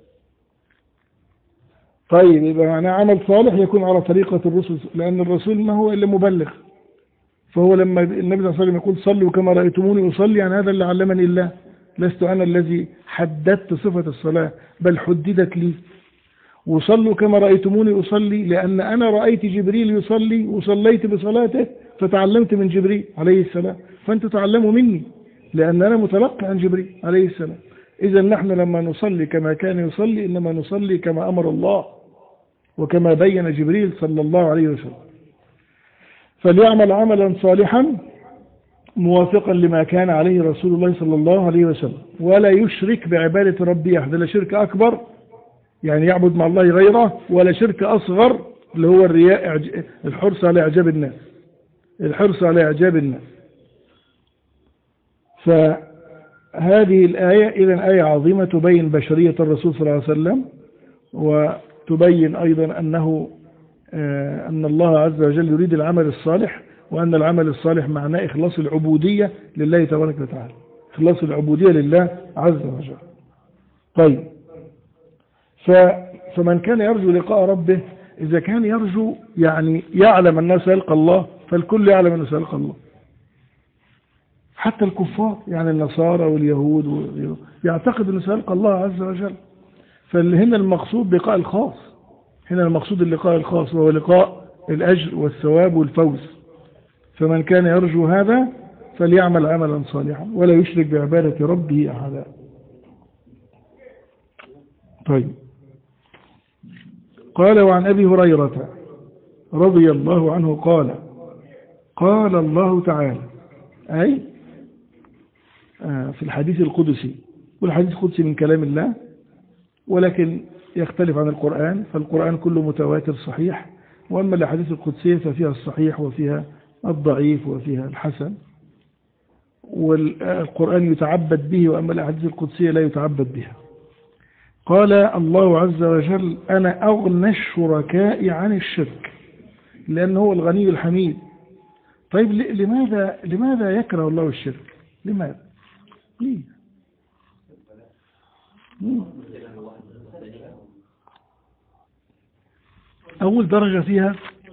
طيب يبقى معناه عمل صالح يكون على طريقة الرسل، لأن الرسول ما هو إلا مبلغ. فهو لما النبي صلى الله عليه وسلم يقول صلوا كما رأيتموني أصلي، يعني هذا اللي علمني الله، لست أنا الذي حددت صفة الصلاة بل حددت لي. وصلوا كما رأيتموني أصلي لأن أنا رأيت جبريل يصلي وصليت بصلاته فتعلمت من جبريل عليه السلام، فأنتوا تعلموا مني لأن أنا متلقى عن جبريل عليه السلام. إذا نحن لما نصلي كما كان يصلي إنما نصلي كما أمر الله وكما بين جبريل صلى الله عليه وسلم. فليعمل عملا صالحا موافقا لما كان عليه رسول الله صلى الله عليه وسلم ولا يشرك بعبادة ربه أحد، لا شرك أكبر يعني يعبد مع الله غيره، ولا شرك أصغر اللي هو الرياء، الحرص على إعجاب الناس، الحرص على إعجاب الناس. فهذه الآية إذن آية عظيمة تبين بشرية الرسول صلى الله عليه وسلم، وتبين أيضا أن الله عز وجل يريد العمل الصالح، وأن العمل الصالح معناه إخلاص العبودية لله تبارك وتعالى، إخلاص العبودية لله عز وجل. طيب، فمن كان يرجو لقاء ربه، إذا كان يرجو يعني يعلم أنه سيلقى الله، فالكل يعلم أنه سيلقى الله، حتى الكفار يعني النصارى واليهود يعتقد أنه سيلقى الله عز وجل. فهنا المقصود لقاء الخاص، هنا المقصود اللقاء الخاص وهو لقاء الأجر والثواب والفوز. فمن كان يرجو هذا فليعمل عملا صالحا ولا يشرك بعبادة ربه أحدا. طيب، قال وعن أبي هريرة رضي الله عنه قال قال الله تعالى، أي في الحديث القدسي، والحديث القدسي من كلام الله ولكن يختلف عن القرآن، فالقرآن كله متواتر صحيح، وأما الأحاديث القدسية ففيها الصحيح وفيها الضعيف وفيها الحسن، والقرآن يتعبد به وأما الأحاديث القدسية لا يتعبد بها. قال الله عز وجل أنا أغنى الشركاء عن الشرك، لأنه هو الغني الحميد. طيب لماذا يكره الله الشرك؟ لماذا؟ ليه؟ أول درجة فيها،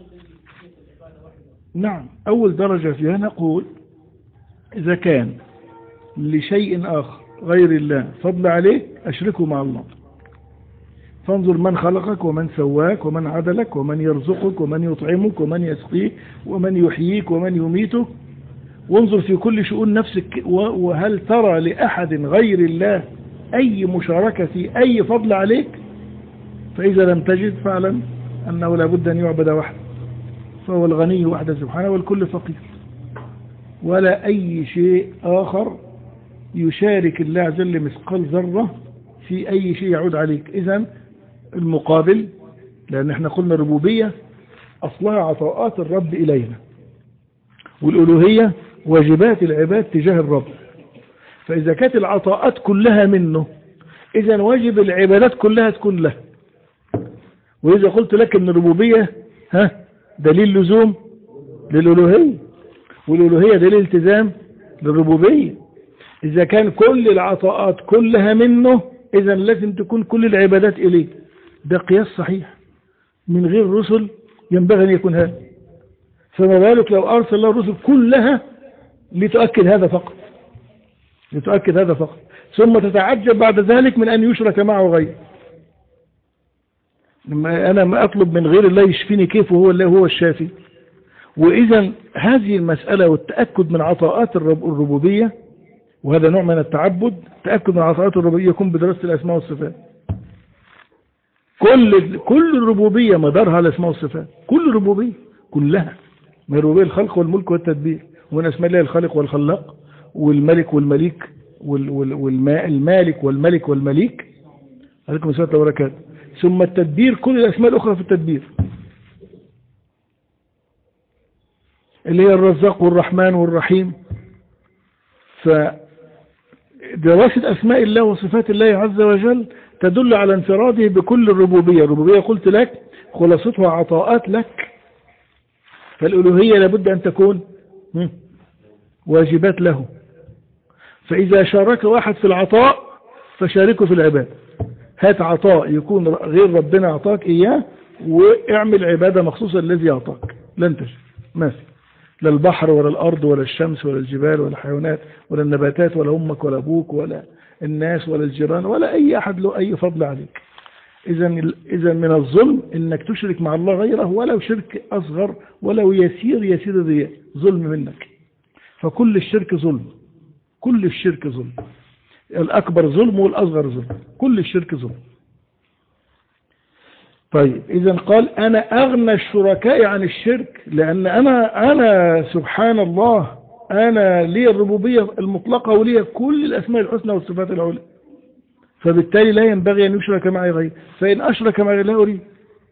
نعم أول درجة فيها نقول إذا كان لشيء آخر غير الله فضل عليك أشركه مع الله. فانظر من خلقك ومن سواك ومن عدلك ومن يرزقك ومن يطعمك ومن يسقيك ومن يحييك ومن يميتك، وانظر في كل شؤون نفسك، وهل ترى لأحد غير الله أي مشاركة في أي فضل عليك؟ فإذا لم تجد فاعلم أنه لابد أن يعبد وحده، فهو الغني وحده سبحانه والكل فقير، ولا أي شيء آخر يشارك الله عز وجل مثقال ذرة في أي شيء يعود عليك. إذن المقابل، لأن احنا قلنا الربوبية أصلها عطاءات الرب إلينا، والألوهية واجبات العباد تجاه الرب. فإذا كانت العطاءات كلها منه إذن واجب العبادات كلها تكون له. وإذا قلت لك أن الربوبية دليل لزوم للألوهية، والألوهية دليل التزام للربوبية. إذا كان كل العطاءات كلها منه إذا لازم تكون كل العبادات إليه. ده قياس صحيح، من غير رسل ينبغي أن يكون هذا، فما بالك لو أرسل الله الرسل كلها لتؤكد هذا فقط، لتؤكد هذا فقط، ثم تتعجب بعد ذلك من أن يشرك معه غيره. أنا ما أطلب من غير الله يشفيني كيف وهو الله هو الشافي. وإذا هذه المسألة والتأكد من عطاءات الربوبية، وهذا نوع من التعبد، التأكد من عطاءات الربوبية يكون بدراسة الأسماء والصفات. كل الربوبية مدارها على الأسماء والصفات، كل الربوبية كلها، من ربوبية الخلق والملك والتدبير، ومن أسماء الله الخالق والخلاق والملك والمليك والمالك والملك والمليك، عليكم السلام ورحمة الله وبركاته. ثم التدبير، كل الأسماء الأخرى في التدبير اللي هي الرزاق والرحمن والرحيم. فدراسة أسماء الله وصفات الله عز وجل تدل على انفراده بكل الربوبية. الربوبية قلت لك خلاصتها عطاءات لك، فالألوهية لابد أن تكون واجبات له. فإذا شارك واحد في العطاء فشاركه في العبادة. هات عطاء يكون غير ربنا أعطاك إياه، واعمل عبادة مخصوصة الذي أعطاك، لن تجد ما في، لا البحر ولا الأرض ولا الشمس ولا الجبال ولا الحيوانات ولا النباتات ولا أمك ولا أبوك ولا الناس ولا الجيران ولا أي أحد له أي فضل عليك. إذا من الظلم إنك تشرك مع الله غيره، ولو شرك أصغر ولو يسير الرياء، ظلم منك. فكل الشرك ظلم، كل الشرك ظلم، الأكبر ظلم والأصغر ظلم، كل الشرك ظلم. طيب إذا قال أنا أغنى الشركاء عن الشرك، لأن أنا سبحان الله أنا لي الربوبية المطلقة ولي كل الأسماء الحسنى والصفات العلى، فبالتالي لا ينبغي أن يشرك معي غير. فإن أشرك معي لا أريد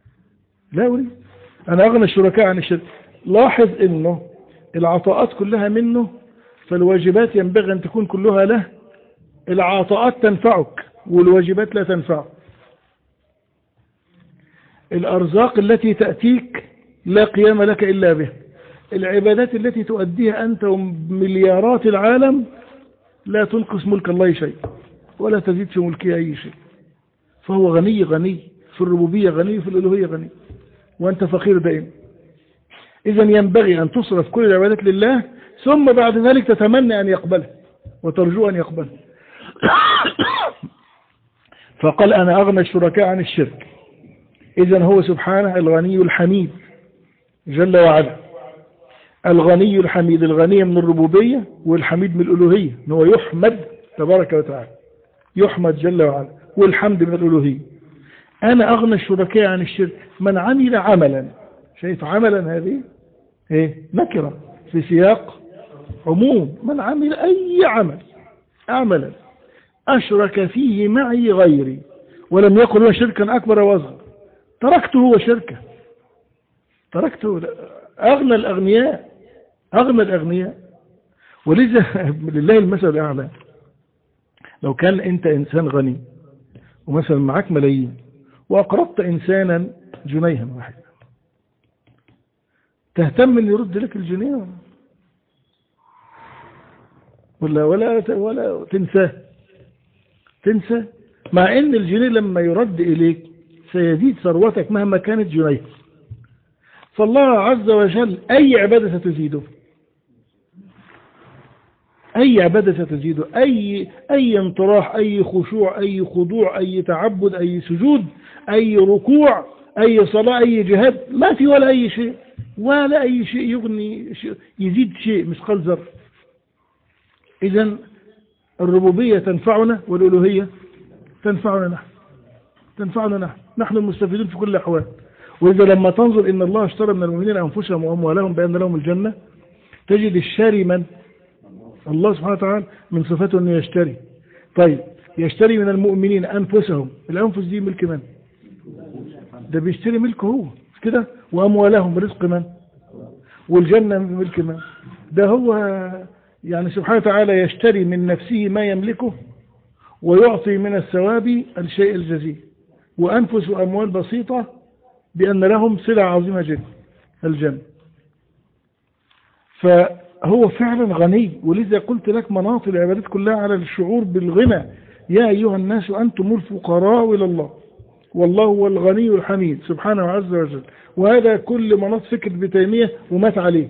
أنا أغنى الشركاء عن الشرك. لاحظ أنه العطاءات كلها منه، فالواجبات ينبغي أن تكون كلها له. العطاءات تنفعك والواجبات لا تنفعك. الأرزاق التي تأتيك لا قيام لك إلا به. العبادات التي تؤديها أنت ومليارات العالم لا تنقص ملك الله شيء ولا تزيد في ملكه أي شيء. فهو غني في الربوبية، غني في الألوهية، غني، وأنت فقير دائما. إذن ينبغي أن تصرف كل العبادات لله، ثم بعد ذلك تتمنى أن يقبله وترجو أن يقبله. فقال أنا أغنى الشركاء عن الشرك. إذن هو سبحانه الغني الحميد جل وعلا، الغني الحميد، الغني من الربوبية والحميد من الألوهية، هو يحمد تبارك وتعالى، يحمد جل وعلا، والحمد من الألوهية. أنا أغنى الشركاء عن الشرك. من عمل عملا، شايف عملا هذه نكرة في سياق عموم، من عمل أي عملا أشرك فيه معي غيري ولم يقل هو شركا أكبر وأصغر تركته وشركه، تركته. أغنى الأغنياء. ولذا لله المثل الأعلى. لو كان أنت إنسان غني ومثلا معك ملايين وأقرضت إنسانا جنيها واحدا، تهتم أن يرد لك الجنيه ولا تنسى، مع أن الجنيه لما يرد إليك سيزيد ثروتك مهما كانت جنيه. فالله عز وجل أي عبادة ستزيده، أي عبادة ستزيده، أي انطراح، أي خشوع، أي خضوع، أي تعبد، أي سجود، أي ركوع، أي صلاة، أي جهاد، ما في ولا أي شيء، ولا أي شيء يغني يزيد شيء مثقال ذرة. إذن الربوبية تنفعنا والألوهية تنفعنا نحن المستفيدون في كل الأحوال. وإذا لما تنظر إن الله اشترى من المؤمنين أنفسهم وأموالهم بأن لهم الجنة، تجد الشاري من؟ الله سبحانه وتعالى، من صفاته أنه يشتري. طيب يشتري من المؤمنين أنفسهم، الأنفس دي ملك من؟ ده بيشتري ملكه هو كده. وأموالهم رزق من؟ والجنة ملك من؟ ده هو يعني سبحانه وتعالى يشتري من نفسه ما يملكه ويعطي من الثواب الشيء الجزيل. وأنفس وأموال بسيطة بأن لهم صلة عظيمة جدا، الجنة. هو فعلا غني، ولذا قلت لك مناط العبادات كلها على الشعور بالغنى. يا أيها الناس أنتم الفقراء إلى الله والله هو الغني الحميد سبحانه عز وجل. وهذا كل مناط فكر ابن تيمية ومات عليه،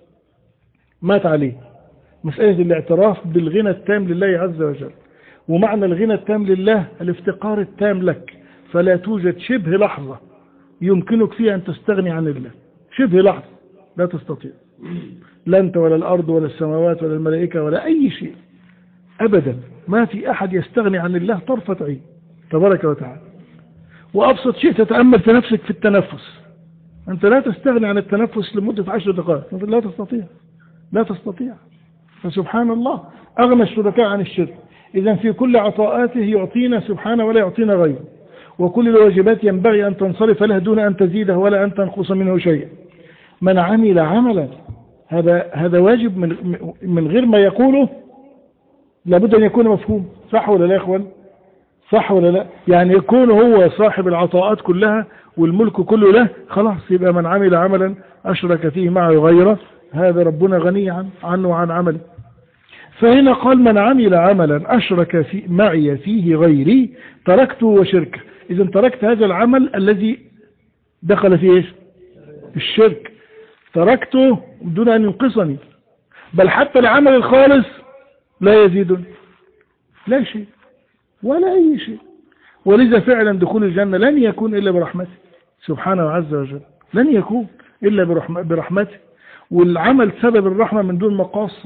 مات عليه مسألة الاعتراف بالغنى التام لله عز وجل. ومعنى الغنى التام لله الافتقار التام لك، فلا توجد شبه لحظة يمكنك فيها أن تستغني عن الله، شبه لحظة لا تستطيع، لا أنت ولا الأرض ولا السماوات ولا الملائكة ولا أي شيء أبدا، ما في أحد يستغني عن الله طرفة عين تبارك وتعالى. وأبسط شيء تتأمل في نفسك في التنفس، أنت لا تستغني عن التنفس لمدة 10 دقائق، لا تستطيع، لا تستطيع. فسبحان الله أغنى الشركاء عن الشرك. إذن في كل عطاءاته يعطينا سبحانه ولا يعطينا غيره، وكل الواجبات ينبغي أن تنصرف له دون أن تزيده ولا أن تنقص منه شيئا. من عمل عملا، هذا واجب من غير ما يقوله لابد أن يكون مفهوم، صح ولا لا يا إخوان؟ صح ولا لا؟ يعني يكون هو صاحب العطاءات كلها والملك كله له، خلاص يبقى من عمل عملا أشرك فيه معه غيره، هذا ربنا غني عنه وعن عمله. فهنا قال من عمل عملا أشرك معي فيه غيري تركته وشركه. إذن تركت هذا العمل الذي دخل فيه إيش؟ الشرك، تركته دون أن ينقصني، بل حتى العمل الخالص لا يزيدني لا شيء ولا أي شيء. ولذا فعلا دخول الجنة لن يكون إلا برحمته سبحانه عز وجل، لن يكون إلا برحمته. والعمل سبب الرحمة من دون مقاصة،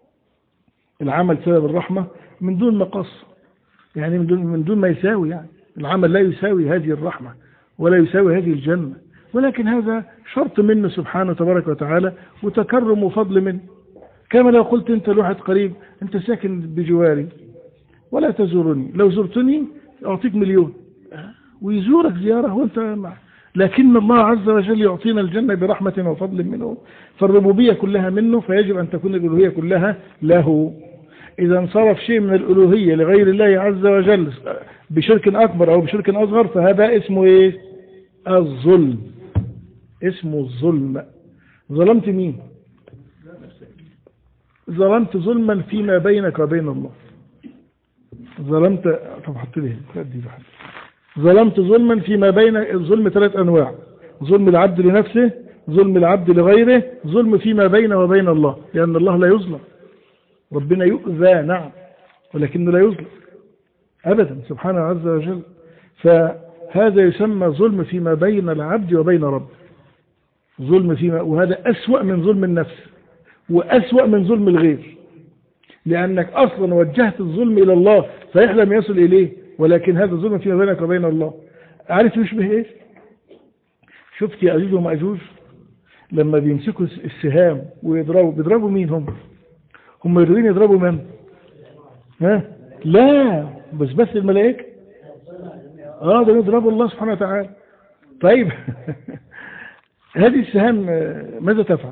العمل سبب الرحمة من دون مقاصة، يعني من دون ما يساوي، يعني العمل لا يساوي هذه الرحمة ولا يساوي هذه الجنة، ولكن هذا شرط منه سبحانه تبارك وتعالى وتكرم وفضل منه. كما لو قلت أنت لواحد قريب أنت ساكن بجواري ولا تزورني، لو زرتني أعطيك 1,000,000 ويزورك زيارة وأنت معه، لكن الله عز وجل يعطينا الجنة برحمة وفضل منه، فالربوبية كلها منه، فيجب أن تكون الألوهية كلها له. إذا انصرف شيء من الألوهية لغير الله عز وجل بشرك أكبر أو بشرك أصغر فهذا اسمه إيه؟ الظلم، اسمه الظلم. ظلمت مين؟ ظلمت ظلما فيما بينك وبين الله. ظلمت، طب حط لي ظلمت ظلما فيما بين. الظلم 3 أنواع: ظلم العبد لنفسه، ظلم العبد لغيره، ظلم فيما بينه وبين الله، لأن الله لا يظلم، ربنا يؤذى نعم ولكنه لا يظلم أبدا سبحانه عز وجل. فهذا يسمى ظلم فيما بين العبد وبين ربه، ظلم فيما، وهذا أسوأ من ظلم النفس وأسوأ من ظلم الغير، لأنك أصلا وجهت الظلم إلى الله فيحلم يصل إليه، ولكن هذا الظلم فيما بينك وبين الله. عارف يشبه إيه؟ شفت يأجوج ومأجوج لما بيمسكوا السهام ويضربوا، بيضربوا مين؟ هم يريدون يضربوا من؟ ها؟ لا بس الملائكة، ده يضربوا الله سبحانه وتعالى. طيب هذه السهام ماذا تفعل؟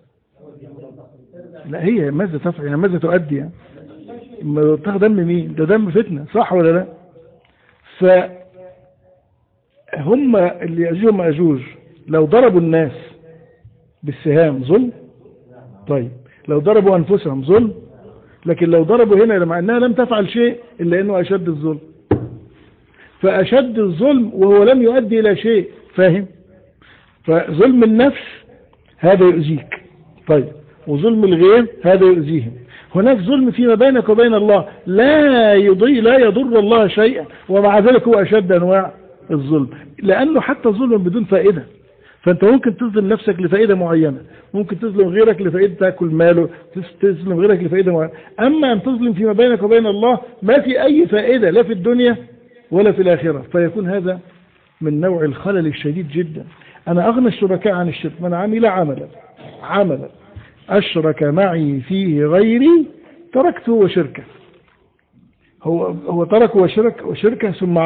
لا هي ماذا تفعل؟ يعني ماذا تؤدي؟ يعني تاخد دم مين؟ ده دم فتنة، صح ولا لا؟ فهم اللي يأجوج ومأجوج لو ضربوا الناس بالسهام ظلم، طيب لو ضربوا أنفسهم ظلم، لكن لو ضربوا هنا مع أنها لم تفعل شيء إلا أنه أشد الظلم، فأشد الظلم وهو لم يؤدي إلى شيء، فاهم؟ فظلم النفس هذا يؤذيك، طيب، وظلم الغير هذا يؤذيهم. هناك ظلم فيما بينك وبين الله لا يضر الله شيئا، ومع ذلك هو أشد أنواع الظلم، لأنه حتى ظلم بدون فائدة. فأنت ممكن تظلم نفسك لفائدة معينة، ممكن تظلم غيرك لفائدة تأكل ماله، تظلم غيرك لفائدة معينة. أما أن تظلم فيما بينك وبين الله ما في أي فائدة لا في الدنيا ولا في الآخرة، فيكون هذا من نوع الخلل الشديد جدا. أنا أغنى الشركاء عن الشرك. من عمل عملا أشرك معي فيه غيري تركته وشركه. هو تركه وشركه ثم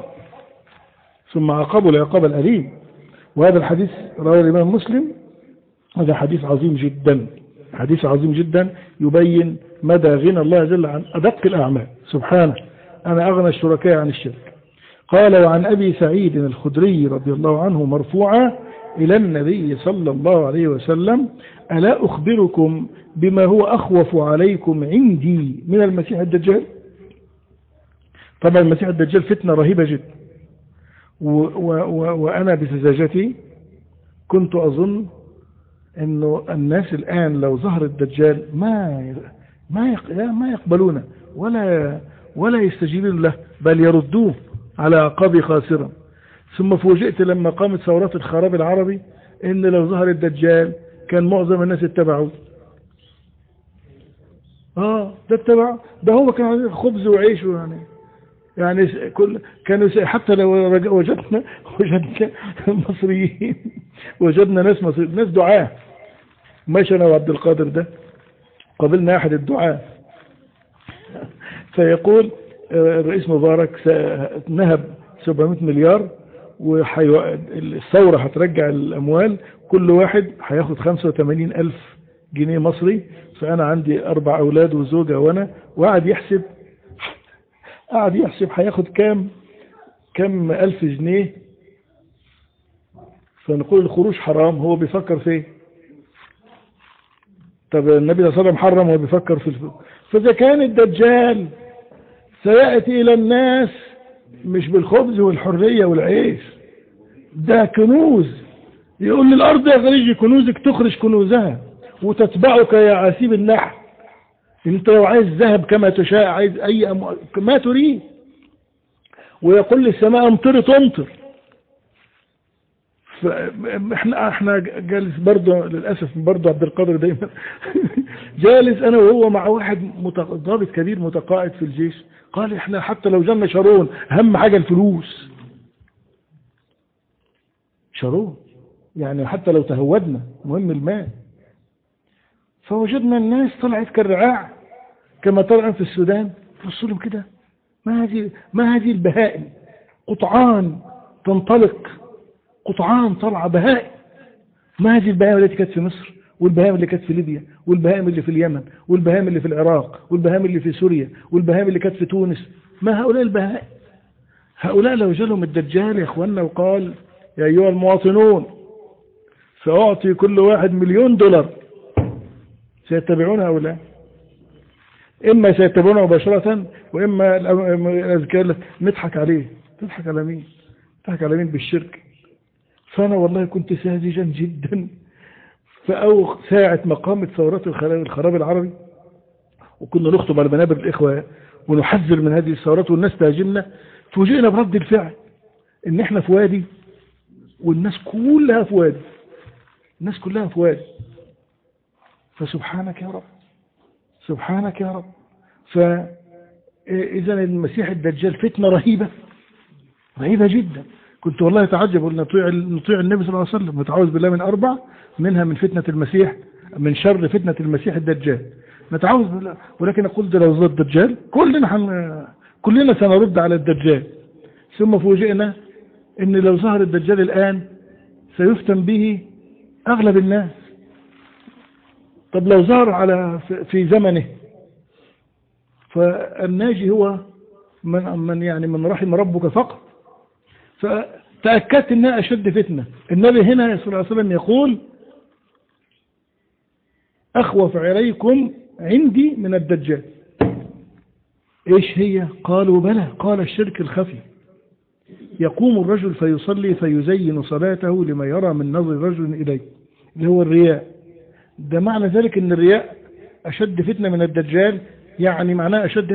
عاقبه العقاب الأليم. وهذا الحديث رواه الإمام مسلم، هذا حديث عظيم جدا يبين مدى غنى الله جل عن أدق الأعمال سبحانه. أنا أغنى الشركاء عن الشرك. قال: وعن أبي سعيد الخدري رضي الله عنه مرفوعا: إلى النبي صلى الله عليه وسلم: ألا أخبركم بما هو أخوف عليكم عندي من المسيح الدجال؟ طبعا المسيح الدجال فتنة رهيبة جدا، وأنا بسذاجتي كنت أظن أنه الناس الآن لو ظهر الدجال ما يقبلونه ولا يستجيبون له، بل يردوه على عقاب خاسرا. ثم فوجئت لما قامت ثورات الخراب العربي ان لو ظهر الدجال كان معظم الناس اتبعوه. ده اتبع، ده هو كان عايز خبز وعيش يعني كانوا حتى لو وجدنا مصريين، وجدنا ناس مصريين، ناس دعاة. ماشي انا وعبد القادر ده قابلنا احد الدعاة فيقول الرئيس مبارك نهب 700 مليار والثورة هترجع الأموال، كل واحد هياخد 85,000 جنيه مصري، فأنا عندي 4 أولاد وزوجة وأنا، وقعد يحسب هياخد كم 1000 جنيه. فنقول الخروج حرام، هو بيفكر في ايه؟ طب النبي صلى الله عليه وسلم حرم وهو بيفكر في الفلوس. فإذا كان الدجال سيأتي إلى الناس مش بالخبز والحرية والعيش، ده كنوز. يقول للأرض يا خريجي كنوزك تخرج كنوزها وتتبعك يا عسيب النحل. انت لو عايز ذهب كما تشاء، عايز أي ما تريد، ويقول للسماء امطري تمطر. احنا جالس برضه للأسف، برضه عبد القادر دايما جالس أنا وهو مع واحد ضابط كبير متقاعد في الجيش، قال احنا حتى لو جالنا شارون أهم حاجة الفلوس. شارون يعني حتى لو تهودنا مهم المال. فوجدنا الناس طلعت كالرعاع كما ترى في السودان، فصلوا كده: ما هذه البهائم، قطعان تنطلق، قطعان طلع بهائم. ما هذه البهائم التي كانت في مصر، والبهائم اللي كانت في ليبيا، والبهائم اللي في اليمن، والبهائم اللي في العراق، والبهائم اللي في سوريا، والبهائم اللي كانت في تونس؟ ما هؤلاء البهائم؟ هؤلاء لو جالهم الدجال يا اخواننا وقال: يا ايها المواطنون سأعطي كل واحد $1,000,000، سيتبعون هؤلاء. إما سيتبعونه مباشرة، وإما الأذكار نضحك عليه. تضحك على مين؟ تضحك على مين؟ بالشرك. فأنا والله كنت ساذجا جدا. فأو ساعة ما قامت ثورات الخراب العربي وكنا نخطب على منابر الإخوة ونحذر من هذه الثورات والناس تهاجمنا، فوجئنا برد الفعل إن إحنا في وادي والناس كلها في وادي، الناس كلها في وادي. فسبحانك يا رب، سبحانك يا رب. فإذا المسيح الدجال فتنة رهيبة رهيبة جدا. كنت والله أتعجب، نطيع النبي صلى الله عليه وسلم، نتعوذ بالله من 4، منها من فتنة المسيح، من شر فتنة المسيح الدجال، نتعوذ بالله. ولكن أقول ده لو ظل الدجال كلنا سنرد على الدجال. ثم فوجئنا إن لو ظهر الدجال الآن سيفتن به أغلب الناس. طب لو ظهر في زمنه، فالناجي هو من رحم ربك فقط. فتأكدت انها اشد فتنة. النبي هنا صلى الله عليه وسلم يقول: اخوف عليكم عندي من الدجال. ايش هي؟ قالوا: بلى. قال: الشرك الخفي، يقوم الرجل فيصلي فيزين صلاته لما يرى من نظر رجل اليه، اللي هو الرياء. ده معنى ذلك ان الرياء اشد فتنة من الدجال، يعني معناه اشد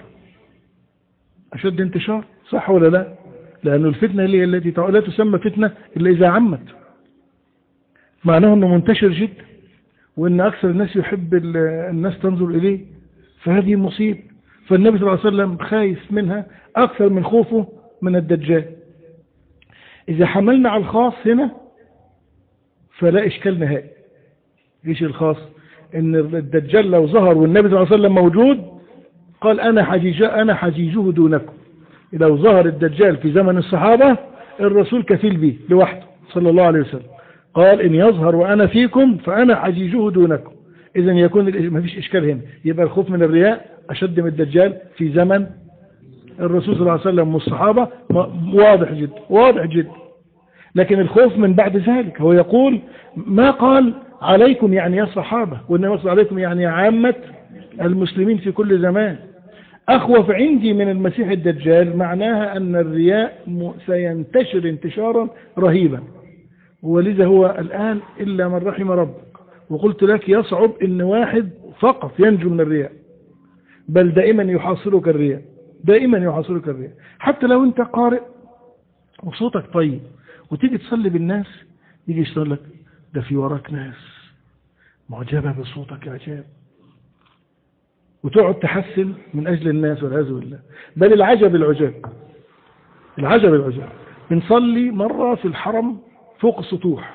انتشار. صح ولا لا؟ لأن الفتنة هي التي لا تسمى فتنة إلا إذا عمت، معناه أنه منتشر جدا، وأن أكثر الناس يحب الناس تنظر إليه، فهذه مصيبة. فالنبي صلى الله عليه وسلم خايف منها أكثر من خوفه من الدجال. إذا حملنا على الخاص هنا فلا إشكال نهائي. إيش الخاص؟ إن الدجال لو ظهر والنبي صلى الله عليه وسلم موجود قال: أنا حجيجه دونكم. لو ظهر الدجال في زمن الصحابة الرسول كفيل به لوحده صلى الله عليه وسلم، قال: إن يظهر وأنا فيكم فأنا حجيجه دونكم. إذن يكون ما فيش إشكال هنا. يبقى الخوف من الرياء أشد من الدجال في زمن الرسول صلى الله عليه وسلم والصحابة، واضح جدا. لكن الخوف من بعد ذلك. هو يقول ما قال عليكم يعني يا صحابة، وإنما قال عليكم يعني عامة المسلمين في كل زمان. أخوف عندي من المسيح الدجال معناها أن الرياء سينتشر انتشارا رهيبا، ولذا هو الآن إلا من رحم ربك. وقلت لك يصعب إن واحد فقط ينجو من الرياء، بل دائما يحاصرك الرياء، دائما يحاصرك الرياء. حتى لو أنت قارئ وصوتك طيب وتيجي تصلي بالناس، يجي يشتغل لك ده في وراك ناس معجبة بصوتك إعجاب، وتقعد تحسن من أجل الناس والعياذ بالله. بل العجب العجاب، العجب العجاب، بنصلي مرة في الحرم فوق السطوح،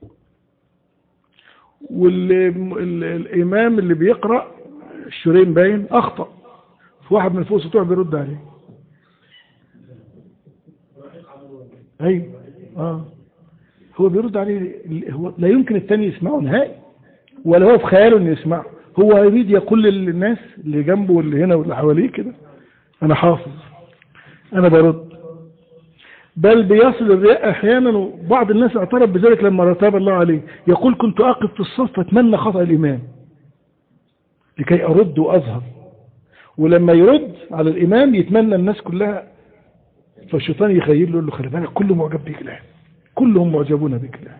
والإمام اللي بيقرأ الشريم باين أخطأ، في واحد من فوق السطوح بيرد عليه. أيوه هو بيرد عليه، هو لا يمكن الثاني يسمعه نهائي، ولا هو في خياله انه يسمعه. هو يريد يقول للناس اللي جنبه واللي هنا واللي حواليه كده انا حافظ، انا برد. بل بيصل الرياء احيانا، وبعض الناس اعترف بذلك لما تاب الله عليه، يقول كنت اقف في الصف فاتمنى خطأ الامام لكي ارد واظهر، ولما يرد على الامام يتمنى الناس كلها، فالشيطان يخيل له خلي بالك كله معجب بك الآن، كلهم معجبون بك الآن.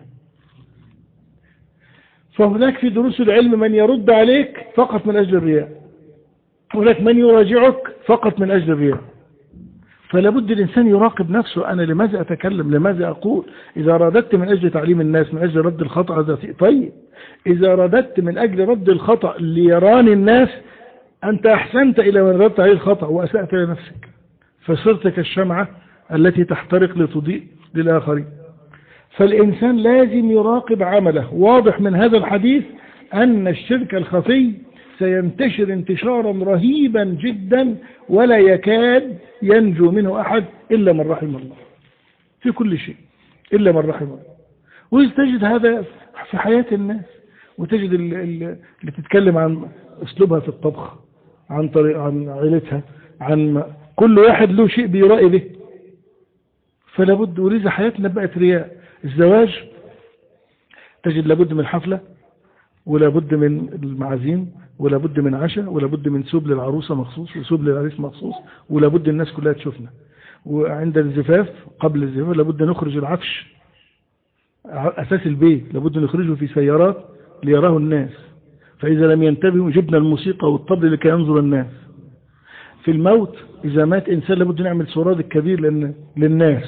فهناك في دروس العلم من يرد عليك فقط من أجل الرياء، هناك من يراجعك فقط من أجل الرياء. فلا بد الإنسان يراقب نفسه، أنا لماذا أتكلم، لماذا أقول. إذا رددت من أجل تعليم الناس، من أجل رد الخطأ هذا طيب. إذا رددت من أجل رد الخطأ ليراني الناس، أنت أحسنت إلى من ردت عليه الخطأ وأسأت إلى نفسك، فصرت كالشمعة التي تحترق لتضيء للآخرين. فالإنسان لازم يراقب عمله. واضح من هذا الحديث أن الشرك الخفي سينتشر انتشارا رهيبا جدا، ولا يكاد ينجو منه أحد إلا من رحم الله في كل شيء، إلا من رحم الله. وتجد هذا في حياة الناس، وتجد اللي تتكلم عن أسلوبها في الطبخ، عن طريق، عن عائلتها، عن كل واحد له شيء بيرائي به. فلا بد، ولذا حياتنا بقت رياء. الزواج تجد لابد من حفلة، ولا بد من المعازيم، ولا بد من عشاء، ولا بد من سوب للعروسة مخصوص وسوب للعريس مخصوص، ولا بد الناس كلها تشوفنا. وعند الزفاف، قبل الزفاف لابد نخرج العفش، أساس البيت لابد نخرجه في سيارات ليراه الناس، فإذا لم ينتبهوا جبنا الموسيقى والطبل لكي ينظر الناس. في الموت إذا مات إنسان لابد نعمل سراد كبير للناس.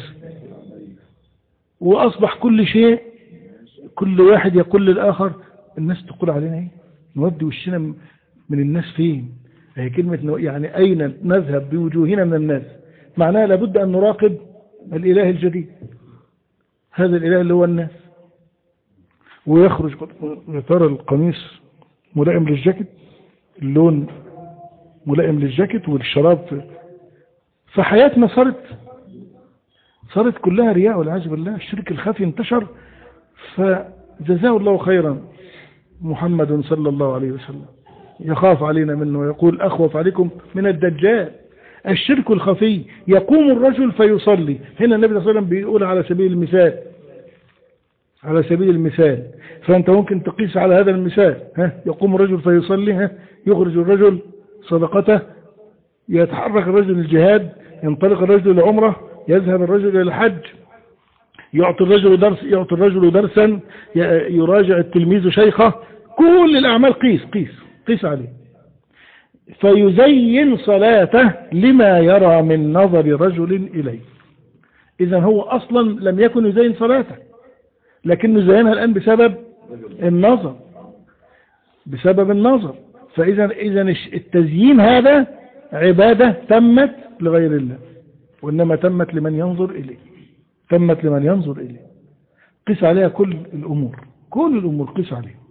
وأصبح كل شيء، كل واحد يقول للآخر الناس تقول علينا ايه، نودي وشنا من الناس فين. هي كلمة يعني أين نذهب بوجوهنا من الناس، معناها لابد أن نراقب الإله الجديد، هذا الإله اللي هو الناس. ويخرج ترى القميص ملائم للجاكيت، اللون ملائم للجاكيت والشراب. فحياتنا صارت كلها رياء والعياذ بالله. الشرك الخفي انتشر، فجزاه الله خيرا محمد صلى الله عليه وسلم يخاف علينا منه ويقول أخوف عليكم من الدجال. الشرك الخفي يقوم الرجل فيصلي. هنا النبي صلى الله عليه وسلم بيقول على سبيل المثال، على سبيل المثال، فأنت ممكن تقيس على هذا المثال. يقوم الرجل فيصلي، يخرج الرجل صدقته، يتحرك الرجل للجهاد، ينطلق الرجل للعمرة، يذهب الرجل إلى الحج، يعطي الرجل درسا، يراجع التلميذ شيخه. كل الأعمال قيس عليه. فيزين صلاته لما يرى من نظر رجل إليه. إذا هو أصلا لم يكن يزين صلاته، لكنه زينها الآن بسبب النظر. فإذا التزيين هذا عبادة تمت لغير الله، وإنما تمت لمن ينظر إليه. قس عليها كل الأمور قس عليها.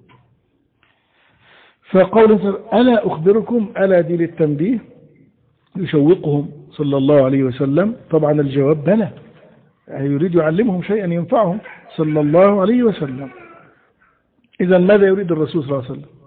فقول ألا أخبركم، ألا دي للتنبيه، يشوقهم صلى الله عليه وسلم. طبعا الجواب بلى، يريد يعلمهم شيئا ينفعهم صلى الله عليه وسلم. إذا ماذا يريد الرسول صلى الله عليه وسلم؟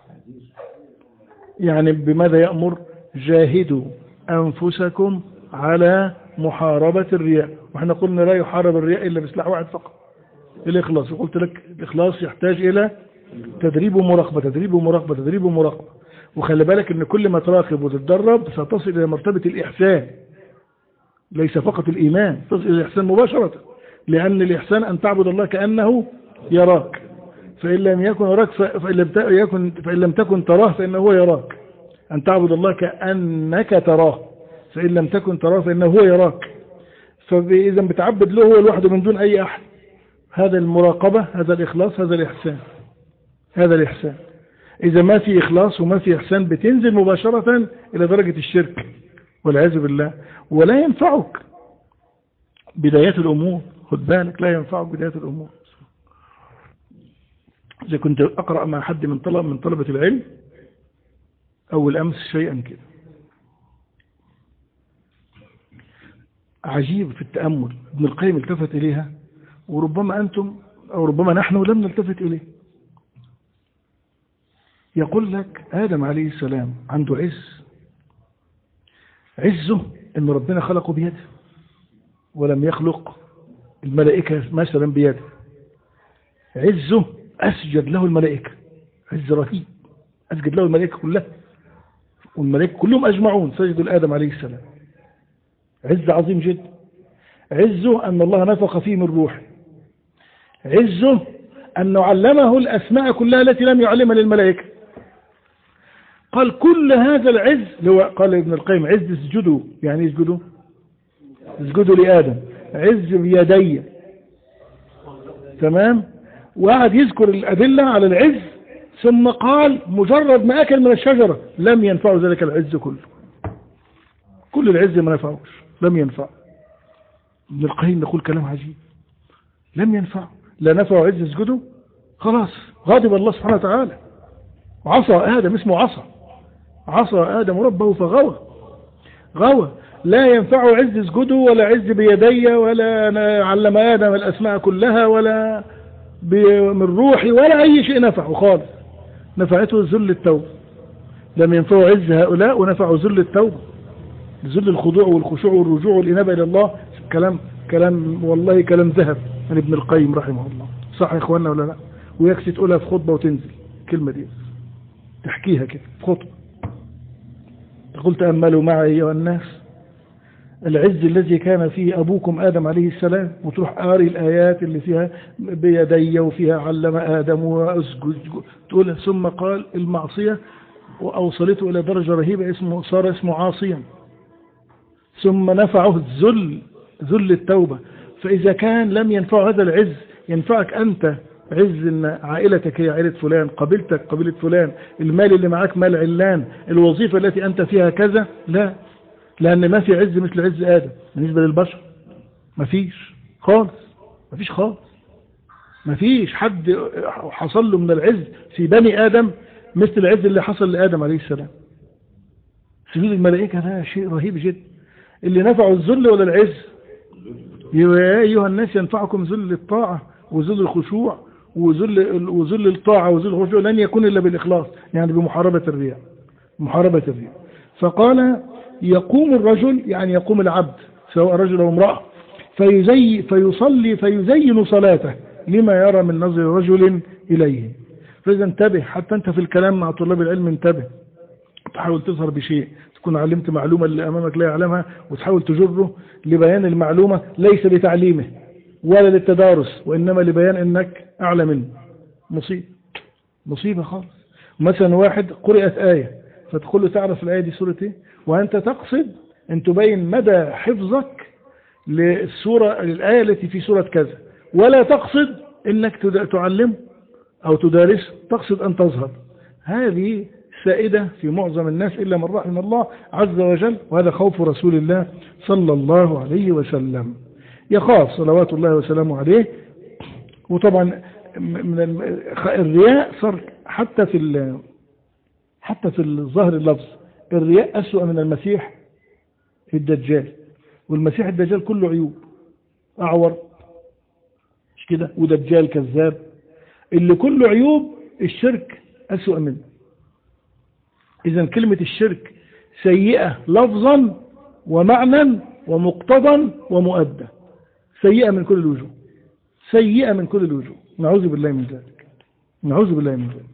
يعني بماذا يأمر؟ جاهدوا أنفسكم على محاربة الرياء. وإحنا قلنا لا يحارب الرياء إلا بسلاح واحد فقط، الإخلاص. وقلت لك الإخلاص يحتاج إلى تدريب ومراقبة، تدريب ومراقبة، تدريب ومراقبة. وخلي بالك إن كل ما تراقب وتتدرب ستصل إلى مرتبة الإحسان، ليس فقط الإيمان، تصل إلى الإحسان مباشرة. لأن الإحسان أن تعبد الله كأنه يراك، فإن لم يكن يراك فإن لم تكن تراه فإنه هو يراك. أن تعبد الله كأنك تراه، فإن لم تكن تراه فإنه هو يراك. فإذا بتعبد له هو لوحده من دون أي أحد. هذا المراقبة، هذا الإخلاص، هذا الإحسان، هذا الإحسان. إذا ما في إخلاص وما في إحسان بتنزل مباشرة إلى درجة الشرك والعياذ بالله. ولا ينفعك بدايات الأمور، خد بالك، لا ينفعك بدايات الأمور. إذا كنت أقرأ مع حد من طلبة العلم أول أمس شيئا كده عجيب في التأمل، ابن القيم التفت إليها، وربما أنتم أو ربما نحن لم نلتفت إليه. يقول لك آدم عليه السلام عنده عزه أن ربنا خلقه بيده، ولم يخلق الملائكة مثلا بيده. عزه أسجد له الملائكة، عز رهيب، أسجد له الملائكة كلها، والملائكة كلهم أجمعون سجدوا لآدم عليه السلام. عز عظيم جدا. عزه أن الله نفخ فيه من روحه. عزه أنه علمه الأسماء كلها التي لم يعلمها للملائكة. قال كل هذا العز، قال ابن القيم عز اسجدوا، يعني اسجدوا لآدم، عز بيدي، تمام. وقعد يذكر الأدلة على العز، ثم قال مجرد ما أكل من الشجرة لم ينفع ذلك العز كله، كل العز ما نفعوش، لم ينفع. ابن القيم يقول كلام عجيب، لم ينفع، لا نفع عز اسجدوا، خلاص غاضب الله سبحانه وتعالى. عصى آدم، اسمه عصى آدم ربه فغوى. لا ينفع عز اسجدوا، ولا عز بيدي، ولا علم آدم الأسماء كلها، ولا من روحي، ولا أي شيء نفعه خالص. نفعته ذل التوبة. لم ينفع عز هؤلاء ونفعوا ذل التوبة، ذل الخضوع والخشوع والرجوع والإنابة إلى الله. كلام والله كلام ذهب من ابن القيم رحمه الله. صح يا إخواننا ولا لا؟ ويكفي تقولها في خطبة وتنزل الكلمة دي، تحكيها كده في خطبة، تقول تأملوا معي أيها الناس العز الذي كان فيه أبوكم آدم عليه السلام، وتروح قاري الآيات اللي فيها بيدي وفيها علم آدم وأسجد، تقول ثم قال المعصية وأوصلته إلى درجة رهيبة، صار اسمه عاصيا. ثم نفعه ذل التوبة. فإذا كان لم ينفع هذا العز، ينفعك أنت عز إن عائلتك هي عائلة فلان، قبيلتك قبيلة فلان، المال اللي معك مال علان، الوظيفة التي أنت فيها كذا؟ لا، لأن ما في عز مثل عز آدم بالنسبة للبشر، ما فيش خالص، ما فيش حد حصل له من العز في بني آدم مثل العز اللي حصل لآدم عليه السلام. سجود الملائكة ده شيء رهيب جدا. اللي نفعوا الذل ولا العز؟ يا أيها الناس ينفعكم ذل الطاعة وذل الخشوع وذل الطاعة وذل الخشوع، لن يكون إلا بالإخلاص، يعني بمحاربة الرياء. فقال يقوم الرجل، يعني يقوم العبد سواء رجل أو امرأة، فيصلي فيزين صلاته لما يرى من نظر رجل إليه. فإذا انتبه، حتى أنت في الكلام مع طلاب العلم انتبه، تحاول تظهر بشيء، تكون علمت معلومة اللي أمامك لا يعلمها، وتحاول تجره لبيان المعلومة ليس لتعليمه ولا للتدارس، وإنما لبيان أنك أعلى منه. مصيبة خالص. مثلا واحد قرأت آية فتقول له تعرف الآية دي سورة إيه؟ وأنت تقصد أن تبين مدى حفظك للآية التي في سورة كذا، ولا تقصد أنك تعلم أو تدارس، تقصد أن تظهر. هذه سائدة في معظم الناس إلا من رحم الله عز وجل، وهذا خوف رسول الله صلى الله عليه وسلم. يخاف صلوات الله وسلامه عليه. وطبعا من الرياء صار حتى في الظاهر اللفظ، الرياء أسوأ من المسيح الدجال. والمسيح الدجال كله عيوب، أعور مش كده، ودجال كذاب، اللي كله عيوب. الشرك أسوأ منه. إذن كلمة الشرك سيئة لفظا ومعنى ومقتضى ومؤدى. سيئة من كل الوجوه، سيئة من كل الوجوه، نعوذ بالله من ذلك، نعوذ بالله من ذلك.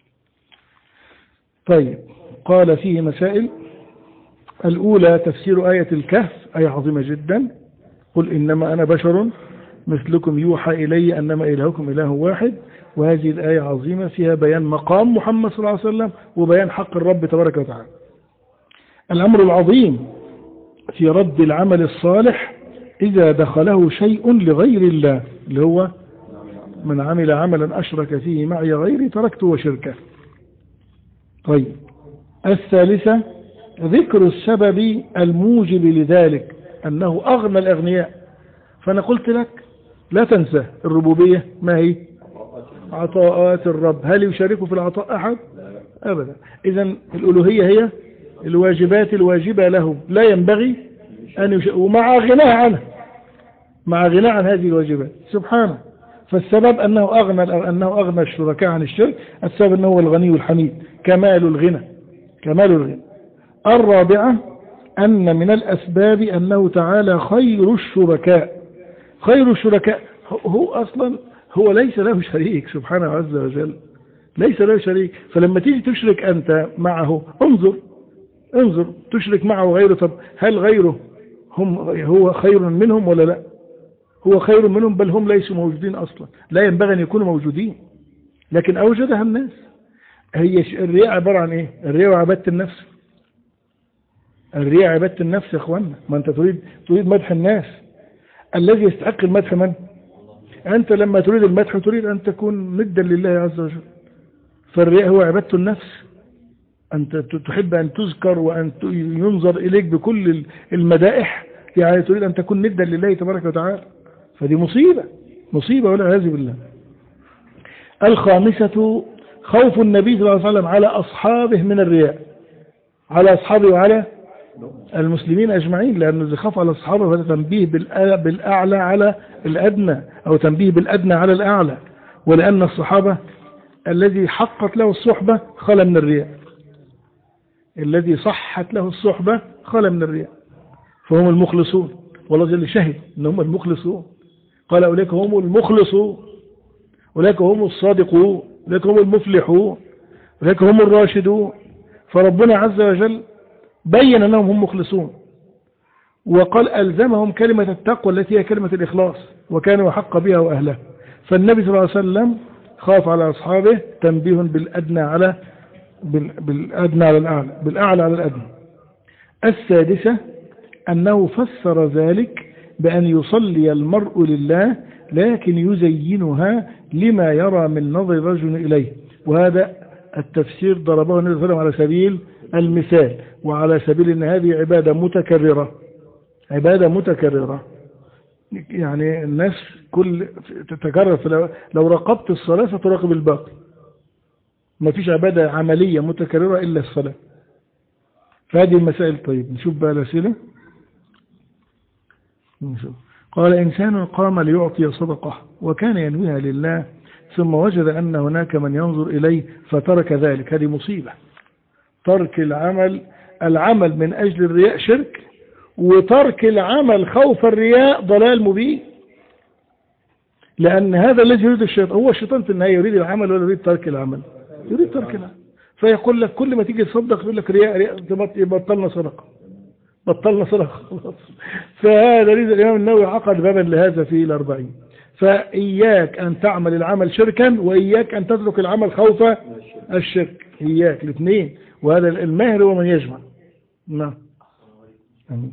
طيب، قال فيه مسائل. الأولى تفسير آية الكهف، آية عظيمة جدا. قل إنما أنا بشر مثلكم يوحى إلي أنما إلهكم إله واحد. وهذه الآية عظيمة فيها بيان مقام محمد صلى الله عليه وسلم وبيان حق الرب تبارك وتعالى. الأمر العظيم في رد العمل الصالح إذا دخله شيء لغير الله، اللي هو من عمل عملا أشرك فيه معي غيري تركته وشركه. طيب، الثالثة ذكر السبب الموجب لذلك، أنه أغنى الأغنياء. فأنا قلت لك لا تنسى الربوبية ما هي؟ عطاءات الرب. هل يشاركه في العطاء أحد؟ أبدا. إذن الألوهية هي الواجبات الواجبة له، لا ينبغي أن يشارك، ومع غناه عنه، مع غناه عن هذه الواجبات سبحانه. فالسبب أنه أغنى الشركاء عن الشرك. السبب أنه هو الغني الحميد، كمال الغنى، كمال الغنى. الرابعة أن من الأسباب أنه تعالى خير الشركاء. خير الشركاء هو أصلا هو ليس له شريك سبحانه عز وجل، ليس له شريك. فلما تيجي تشرك أنت معه، انظر تشرك معه غيره. طب هل غيره هو خير منهم ولا لا؟ هو خير منهم، بل هم ليسوا موجودين أصلا، لا ينبغي أن يكونوا موجودين، لكن أوجدها الناس. هي الرياء عبارة عن إيه؟ الرياء وعبادة النفس. الرياء عبادة النفس يا أخوانا. ما أنت تريد مدح الناس. الذي يستحق المدح من؟ أنت لما تريد المدح تريد أن تكون ندا لله عز وجل. فالرياء هو عبادة النفس. أنت تحب أن تذكر وأن ينظر إليك بكل المدائح، يعني تريد أن تكون ندا لله تبارك وتعالى. فدي مصيبة والعياذ بالله. الخامسة خوف النبي صلى الله عليه وسلم على أصحابه من الرياء، على أصحابه وعلى المسلمين أجمعين، لأنه إذا خاف على الصحابة فهذا تنبيه بالأعلى على الأدنى، أو تنبيه بالأدنى على الأعلى. ولأن الصحابة الذي حقت له الصحبة خلى من الرياء، الذي صحت له الصحبة خلى من الرياء، فهم المخلصون. والله جل شهد أنهم المخلصون، قال أولئك هم المخلصون، أولئك هم الصادقون، أولئك هم المفلحون، أولئك هم الراشدون. فربنا عز وجل بين أنهم هم مخلصون، وقال ألزمهم كلمة التقوى التي هي كلمة الإخلاص، وكانوا حق بها وأهلها. فالنبي صلى الله عليه وسلم خاف على أصحابه تنبيه بالأدنى على الأعلى، بالأعلى على الأدنى. السادسة أنه فسر ذلك بأن يصلي المرء لله لكن يزينها لما يرى من نظر الرجل إليه. وهذا التفسير ضربه النبي صلى الله عليه وسلم على سبيل المثال، وعلى سبيل أن هذه عبادة متكررة، يعني الناس تتكرر. لو راقبت الصلاة ستراقب الباقي. ما فيش عبادة عملية متكررة إلا الصلاة. فهذه المسائل. طيب نشوف بقى الأسئلة. قال إنسان قام ليعطي صدقة وكان ينويها لله، ثم وجد أن هناك من ينظر إليه فترك ذلك. هذه مصيبة. ترك العمل من أجل الرياء شرك، وترك العمل خوف الرياء ضلال مبين. لأن هذا الذي يريد الشيطان، هو الشيطان في النهاية يريد العمل ولا يريد ترك العمل؟ يريد ترك العمل. فيقول لك كل ما تيجي تصدق يقول لك رياء، بطلنا صدقة خلاص. فهذا يريد الإمام النووي عقد بابا لهذا في 40. فإياك أن تعمل العمل شركا، وإياك أن تترك العمل خوف الشرك. إياك الاثنين. وهذا الماهر هو من يجمع. نعم. آمين.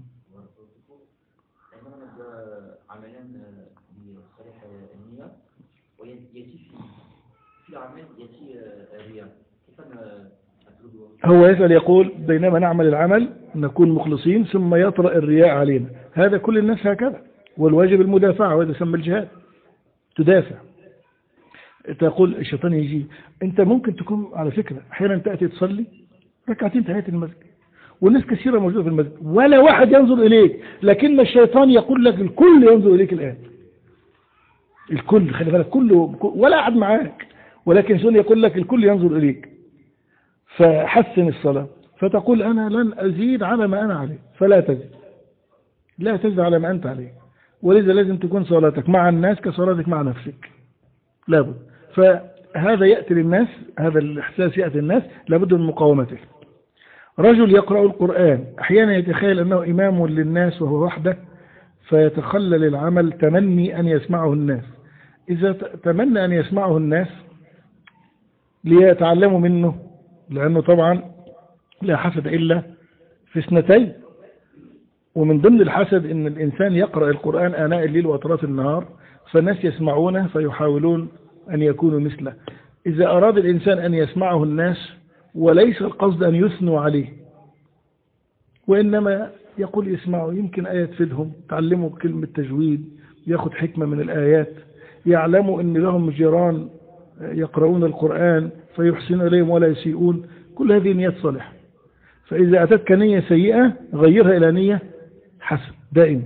عملان لصالح النية، ويأتي في العمل يأتي الرياء. كيف هو يسأل يقول بينما نعمل العمل نكون مخلصين ثم يطرأ الرياء علينا. هذا كل الناس هكذا، والواجب المدافعة، وهذا يسمى الجهاد. تدافع. تقول الشيطان يجي. انت ممكن تكون على فكرة احيانا تأتي تصلي ركعتين تحية المسجد، والناس كثيرة موجودة في المسجد ولا واحد ينظر إليك، لكن الشيطان يقول لك الكل ينظر إليك الآن. الكل، خلي بالك، كله ولا أحد معاك، ولكن الشيطان يقول لك الكل ينظر إليك. فحسن الصلاة، فتقول أنا لن أزيد على ما أنا عليه، فلا تزيد، لا تزيد على ما أنت عليه. ولذا لازم تكون صلاتك مع الناس كصلاتك مع نفسك، لابد. فهذا يأتي للناس، هذا الإحساس يأتي للناس لابد من مقاومته. رجل يقرأ القرآن أحيانا يتخيل أنه إمام للناس وهو وحده، فيتخلل العمل تمني أن يسمعه الناس. إذا تمنى أن يسمعه الناس ليتعلموا منه، لأنه طبعا لا حسد إلا في اثنتين، ومن ضمن الحسد أن الإنسان يقرأ القرآن آناء الليل وأطراف النهار، فالناس يسمعونه فيحاولون أن يكونوا مثله. إذا أراد الإنسان أن يسمعه الناس وليس القصد أن يثنوا عليه، وإنما يقول يسمعوا، يمكن آية تفيدهم، تعلموا بكلمة تجويد، ياخد حكمة من الآيات، يعلموا أن لهم جيران يقرؤون القرآن فيحسن إليهم ولا يسيئون، كل هذه نيات صالحة. فإذا أتتك نية سيئة غيرها إلى نية حسن دائما.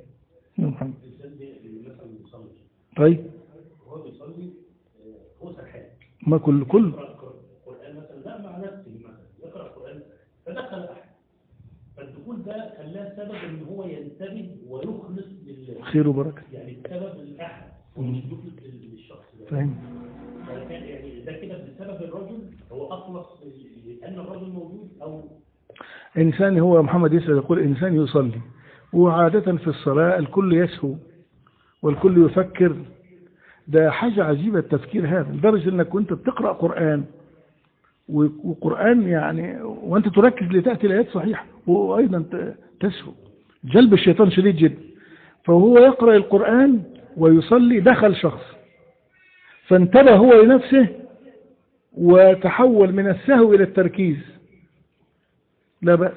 طيب هو بيصلي هو سرحان، ما كل القرآن مثلا لا مع نفسه، مثلا يقرأ القرآن فدخل أحد، فالدخول ده خلاه سبب إن هو ينتبه ويخلص لله، خير وبركة، يعني سبب الأحد ومش يخلص للشخص ده. فاهم؟ فكان يعني ده كده بسبب الرجل، هو أخلص لأن الرجل موجود. أو إنسان، هو محمد يسأل يقول إنسان يصلي وعادة في الصلاة الكل يسهو والكل يفكر، ده حاجة عجيبة التفكير هذا، لدرجة أنك كنت بتقرأ قرآن وقرآن يعني وأنت تركز لتأتي الآيات صحيحة، وأيضا تسهو، جلب الشيطان شديد جدا. فهو يقرأ القرآن ويصلي، دخل شخص فانتبه هو لنفسه وتحول من السهو إلى التركيز، لا بأس،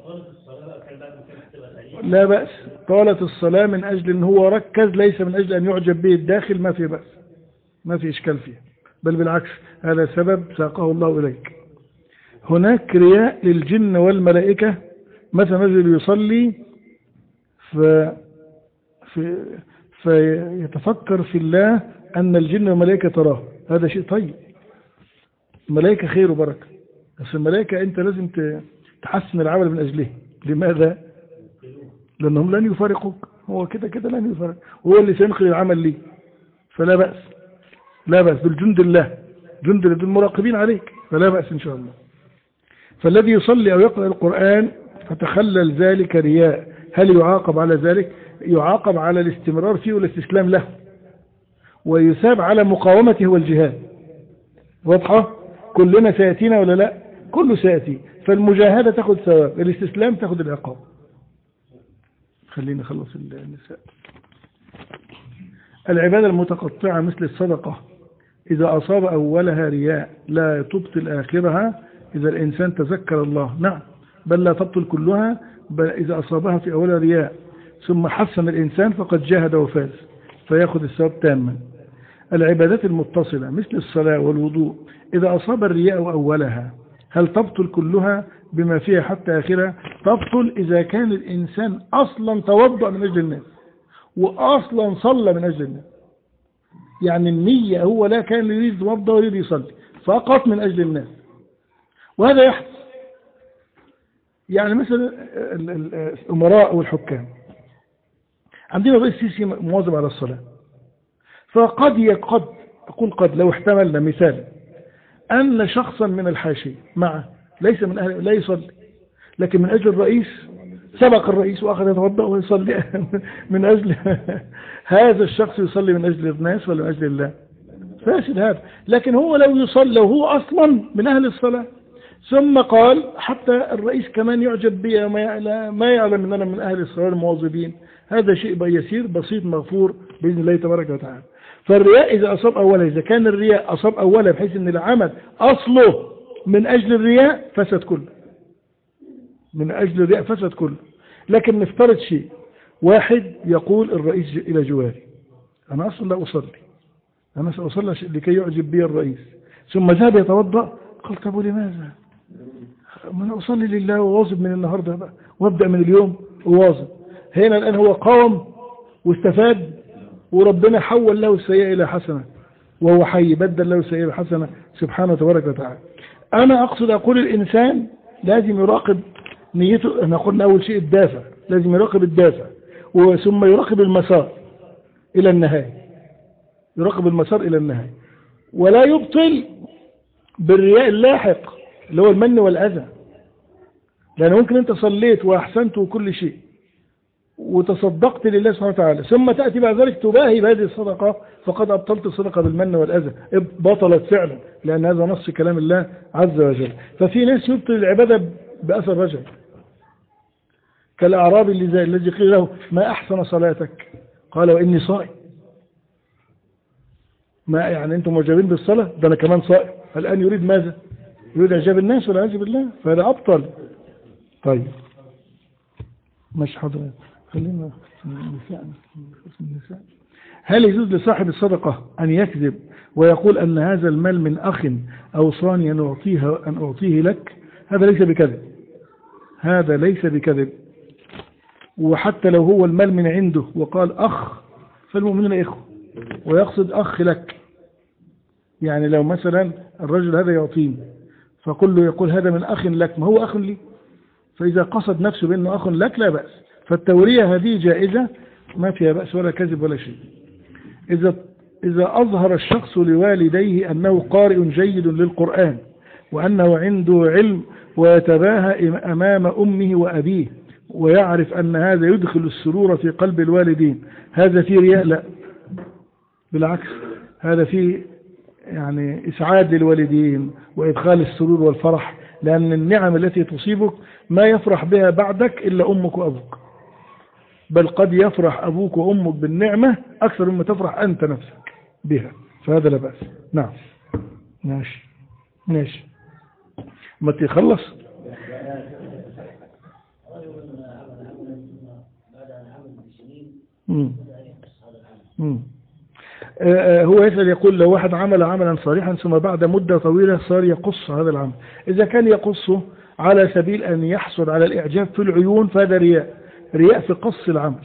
لا بأس. طالت الصلاة من أجل أن هو ركز، ليس من أجل أن يعجب به الداخل، ما في بأس، ما في إشكال فيه، بل بالعكس هذا سبب ساقه الله إليك. هناك رياء للجن والملائكة، مثلا رجل يصلي فيتفكر في الله أن الجن والملائكة تراه، هذا شيء طيب، الملائكة خير وبركة، بس الملائكة أنت لازم تحسن العمل من أجله. لماذا؟ لأنهم لن يفارقوك، هو كده كده لن يفارق، هو اللي سينقل العمل لي، فلا بأس، لا بأس بالجند الله، جند المراقبين عليك، فلا بأس إن شاء الله. فالذي يصلي أو يقرأ القرآن فتخلل ذلك رياء، هل يعاقب على ذلك؟ يعاقب على الاستمرار فيه والاستسلام له، ويثاب على مقاومته والجهاد. واضحة؟ كلنا سيأتينا ولا لا؟ كله سيأتي، فالمجاهدة تأخذ ثواب، الاستسلام تأخذ العقاب. خلينا نخلص النساء. العبادة المتقطعة مثل الصدقة إذا أصاب أولها رياء لا تبطل آخرها إذا الإنسان تذكر الله، نعم، بل لا تبطل كلها، بل إذا أصابها في أولها رياء ثم حسن الإنسان فقد جاهد وفاز فيأخذ الثواب تاما. العبادات المتصلة مثل الصلاة والوضوء إذا أصاب الرياء أولها هل تبطل كلها بما فيها حتى آخرها؟ تبطل إذا كان الإنسان أصلا توضأ من أجل الناس وأصلا صلى من أجل الناس، يعني النية هو لا كان يريد يتوضأ ويريد يصلي فقط من أجل الناس، وهذا يحدث. يعني مثلا الأمراء والحكام، عندنا رئيس سيسي مواظب على الصلاة، فقد أقول قد لو احتملنا مثال أن شخصا من الحاشية معه ليس من أهل لا يصلي، لكن من أجل الرئيس سبق الرئيس وأخذ يتوضأ ويصلي من أجل هذا الشخص يصلي من أجل الناس ولا من أجل الله؟ فاسد هذا. لكن هو لو يصلي وهو أصلا من أهل الصلاة ثم قال حتى الرئيس كمان يعجب بي ما يعلم أن أنا من أهل الصلاة المواظبين، هذا شيء يسير بسيط مغفور بإذن الله تبارك وتعالى. فالرياء إذا أصاب أولا، إذا كان الرياء أصاب أولا بحيث أن العمل أصله من أجل الرياء فسد كله، من أجل الرياء فسد كله. لكن نفترض شيء، واحد يقول الرئيس إلى جواري أنا أصلا لا أصلي، أنا سأصلي لكي يعجب بي الرئيس، ثم ذهب يتوضأ، قال طب لماذا؟ أنا أصلي لله وواظب من النهاردة بقى وابدأ من اليوم وواظب. هنا الآن هو قام واستفاد، وربنا حول له السيئة إلى حسنة، وهو حي بدل له السيئة إلى حسنة سبحانه تبارك وتعالى. أنا أقول الإنسان لازم يراقب نيته. احنا قلنا أول شيء الدافع، لازم يراقب الدافع، ثم يراقب المسار إلى النهاية، يراقب المسار إلى النهاية، ولا يبطل بالرياء اللاحق اللي هو المن والأذى. لأن ممكن أنت صليت وأحسنت وكل شيء وتصدقت لله سبحانه وتعالى، ثم تأتي بعد ذلك تباهي بهذه الصدقة، فقد أبطلت الصدقة بالمن والأذى، بطلت فعلا، لأن هذا نص كلام الله عز وجل. ففي ناس يبطل العبادة بأثر رجل، كالأعرابي الذي قيل له ما أحسن صلاتك، قال وإني صائم. ما يعني أنتم معجبين بالصلاة، ده أنا كمان صائم. الآن يريد ماذا؟ يريد إعجاب الناس والعياذ بالله، فهذا أبطل. طيب مش حضرتك، خلينا النساء. هل يجوز لصاحب الصدقة أن يكذب ويقول أن هذا المال من أخ أوصاني أن أعطيه لك؟ هذا ليس بكذب، هذا ليس بكذب. وحتى لو هو المال من عنده وقال أخ، فالمؤمنين إخوة، ويقصد أخ لك. يعني لو مثلا الرجل هذا يعطيني فكله يقول هذا من أخ لك، ما هو أخ لي، فإذا قصد نفسه بأنه أخ لك لا بأس. فالتورية هذه جائزة، ما فيها بأس ولا كذب ولا شيء. إذا أظهر الشخص لوالديه أنه قارئ جيد للقرآن وأنه عنده علم ويتباهى أمام أمه وأبيه ويعرف أن هذا يدخل السرور في قلب الوالدين، هذا فيه رياء؟ لا، بالعكس، هذا فيه يعني إسعاد للوالدين وإدخال السرور والفرح، لأن النعم التي تصيبك ما يفرح بها بعدك إلا أمك وأبوك، بل قد يفرح أبوك وأمك بالنعمة أكثر مما تفرح أنت نفسك بها، فهذا لا بأس. نعم ماشي ماشي، ما تخلص. هو يسأل يقول لو واحد عمل عملا صالحا ثم بعد مدة طويلة صار يقص هذا العمل، إذا كان يقصه على سبيل أن يحصل على الإعجاب في العيون فهذا رياء في قص العمل،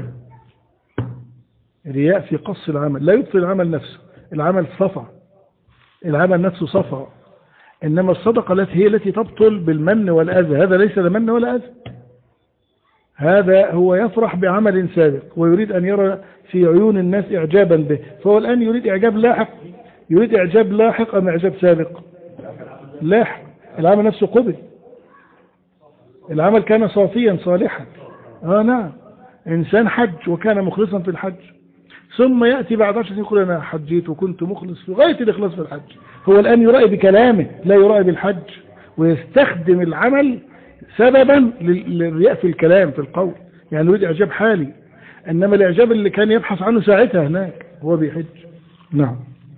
رياء في قص العمل، لا يبطل العمل نفسه، العمل صفا، العمل نفسه صفا. إنما الصدقة التي هي التي تبطل بالمن والأذى، هذا ليس لمن ولا أذى، هذا هو يفرح بعمل سابق ويريد أن يرى في عيون الناس إعجابا به، فهو الآن يريد إعجاب لاحق. يريد إعجاب لاحق أم إعجاب سابق؟ لاحق. العمل نفسه قبل، العمل كان صافيا صالحا. نعم، إنسان حج وكان مخلصا في الحج، ثم يأتي بعد 10 يقول أنا حجيت وكنت مخلص في غاية الإخلاص في الحج. هو الآن يرائي بكلامه لا يرائي بالحج، ويستخدم العمل سببا للرياء في الكلام في القول، يعني يريد إعجاب حالي، إنما الإعجاب اللي كان يبحث عنه ساعتها هناك هو بيحج. نعم.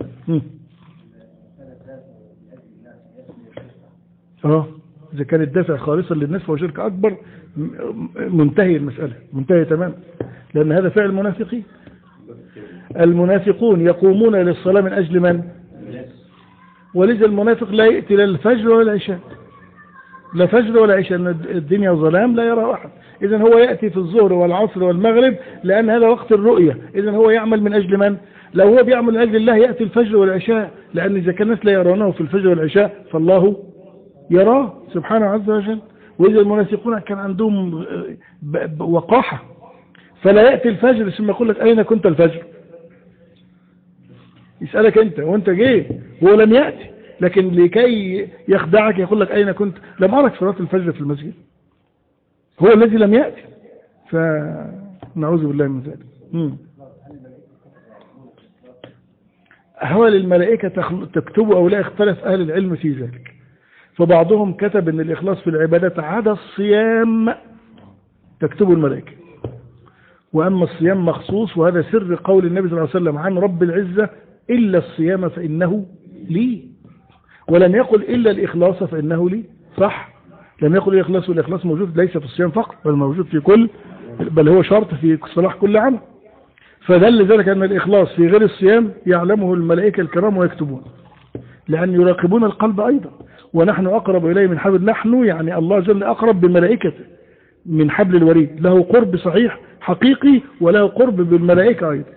إذا كان الدافع خالصا للناس فهو شرك أكبر، منتهي المسألة، منتهي تمام، لأن هذا فعل المنافقين. المنافقون يقومون للصلاة من أجل من؟ ولذا المنافق لا يأتي لا الفجر ولا العشاء، لا فجر ولا عشاء، لأن الدنيا ظلام لا يرى أحد. إذن هو يأتي في الظهر والعصر والمغرب لأن هذا وقت الرؤية. إذن هو يعمل من أجل من؟ لو هو بيعمل من أجل الله يأتي الفجر والعشاء، لأن إذا كان الناس لا يرونه في الفجر والعشاء فالله يراه سبحانه عز وجل. وإذا المنافقون كان عندهم وقاحة، فلا يأتي الفجر ثم يقول لك أين كنت الفجر؟ يسألك أنت وأنت جاي هو لم يأتي، لكن لكي يخدعك يقول لك أين كنت؟ لم أرك صلاة الفجر في المسجد، هو الذي لم يأتي، فنعوذ بالله من ذلك. هل الملائكة تكتب أو لا؟ اختلف أهل العلم في ذلك، فبعضهم كتب أن الإخلاص في العبادات عدا الصيام تكتبه الملائكة، وأما الصيام مخصوص، وهذا سر قول النبي صلى الله عليه وسلم عن رب العزة إلا الصيام فإنه لي، ولم يقل إلا الإخلاص فإنه لي، صح؟ لم يقل الإخلاص، والإخلاص موجود ليس في الصيام فقط بل موجود في كل، بل هو شرط في صلاح كل عمل. فدل ذلك أن الإخلاص في غير الصيام يعلمه الملائكة الكرام ويكتبون، لأن يراقبون القلب أيضا، ونحن أقرب إليه من حبل، نحن يعني الله جل أقرب بملائكته من حبل الوريد، له قرب صحيح حقيقي وله قرب بالملائكة أيضا.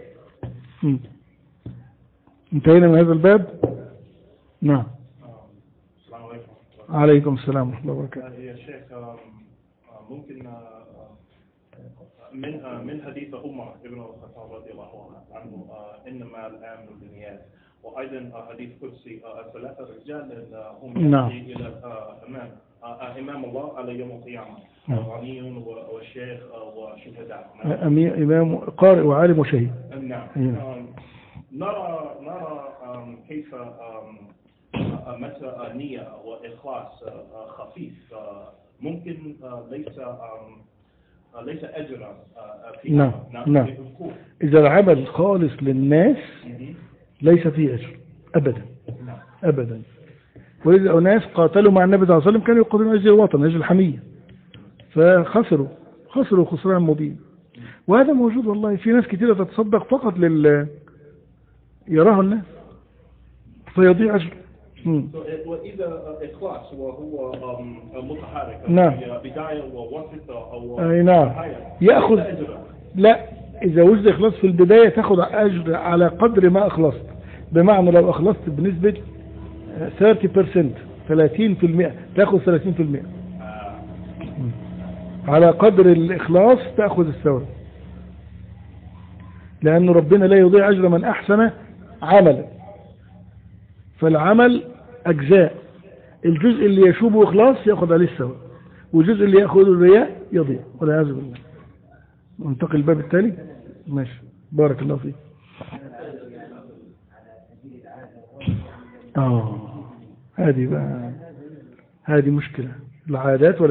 انتهينا من هذا الباب. نعم. السلام عليكم. عليكم السلام ورحمة الله وبركاته. يا شيخ، ممكن من حديث عمر بن الخطاب رضي الله عنه إنما الأعمال بالنيات، وأيضا حديث قدسي ثلاثة رجال هم يأتي إلى إمام الله على يوم القيامة، غني والشيخ والشهداء. إمام قارئ وعالم وشهيد. نعم. نرى كيف متى النية وإخلاص خفيف ممكن ليس أجرا في نعم. إذا العمل خالص للناس ليس فيه أجر أبدا أبدا. وإذا أناس قاتلوا مع النبي صلى الله عليه وسلم كانوا يقاتلون أجل الوطن أجل الحمية، فخسروا خسران مبين. وهذا موجود والله، في ناس كثيرة تتصدق فقط يراه الناس فيضيع أجر. وإذا إخلاص وهو متحرك بداية ووسط أو نعم يأخذ، لا إذا وجد إخلاص في البداية تأخذ أجر على قدر ما أخلصت، بمعنى لو أخلصت بنسبة 30% تأخذ 30%، على قدر الإخلاص تأخذ الثواب، لأن ربنا لا يضيع أجر من أحسن عملا. فالعمل أجزاء، الجزء اللي يشوبه إخلاص يأخذ عليه الثواب، والجزء اللي يأخذه الرياء يضيع والعياذ بالله. ننتقل الباب التالي. ماشي، بارك الله فيك. هذه مشكلة، العادات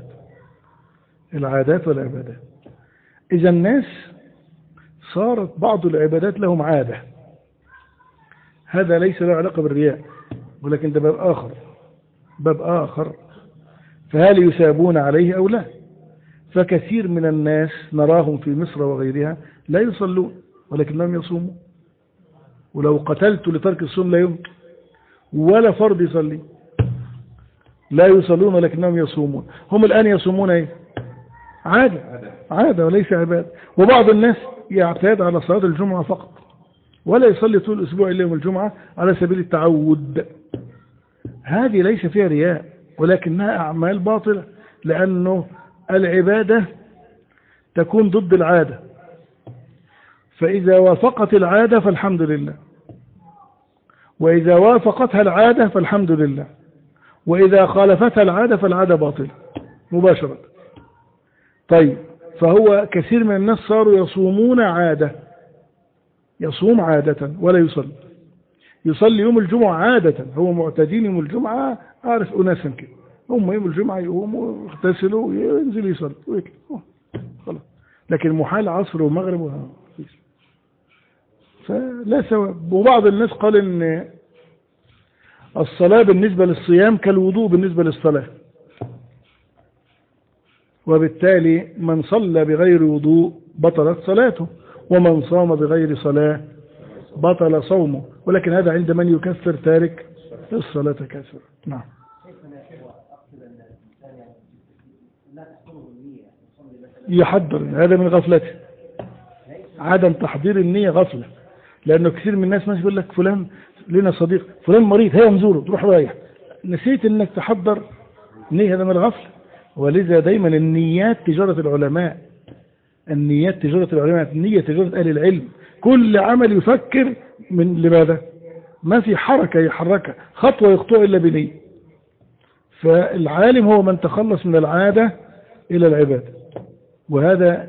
والعبادات. إذا الناس صارت بعض العبادات لهم عادة، هذا ليس له علاقة بالرياء، ولكن ده باب آخر، فهل يثابون عليه أو لا؟ فكثير من الناس نراهم في مصر وغيرها لا يصلون ولكنهم يصومون، ولو قتلت لترك الصوم لا يمكن، ولا فرض يصلي، لا يصلون ولكنهم يصومون. هم الآن يصومون ايه؟ عادة وليس عبادة. وبعض الناس يعتاد على صلاة الجمعة فقط ولا يصلي طول الأسبوع إلا يوم الجمعة على سبيل التعود. هذه ليس فيها رياء ولكنها أعمال باطلة، لأنه العبادة تكون ضد العادة، فإذا وافقت العادة فالحمد لله، وإذا وافقتها العادة فالحمد لله، وإذا خالفتها العادة فالعادة باطلة مباشرة. طيب، فهو كثير من الناس صاروا يصومون عادة، يصوم عادة ولا يصلي يوم الجمعة عادة، هو معتادين يوم الجمعة، أعرف أناسا كده هم يوم الجمعة يقوموا يغتسلوا وينزل يصلي خلاص، لكن محال عصر ومغرب فلا ثواب. وبعض الناس قال ان الصلاة بالنسبة للصيام كالوضوء بالنسبة للصلاة، وبالتالي من صلى بغير وضوء بطلت صلاته، ومن صام بغير صلاة بطل صومه، ولكن هذا عند من يكفر تارك الصلاة كافر. نعم. يحضر، هذا من غفلته، عدم تحضير النية غفلة، لأنه كثير من الناس يقول لك فلان لنا صديق فلان مريض هيا نزوره، تروح رايح، نسيت انك تحضر نية، هذا من الغفلة. ولذا دايما النيات تجارة العلماء، النية تجارة أهل العلم، كل عمل يفكر من لماذا؟ ما في حركة يحركها، خطوة يخطوها إلا بنية. فالعالم هو من تخلص من العادة إلى العبادة. وهذا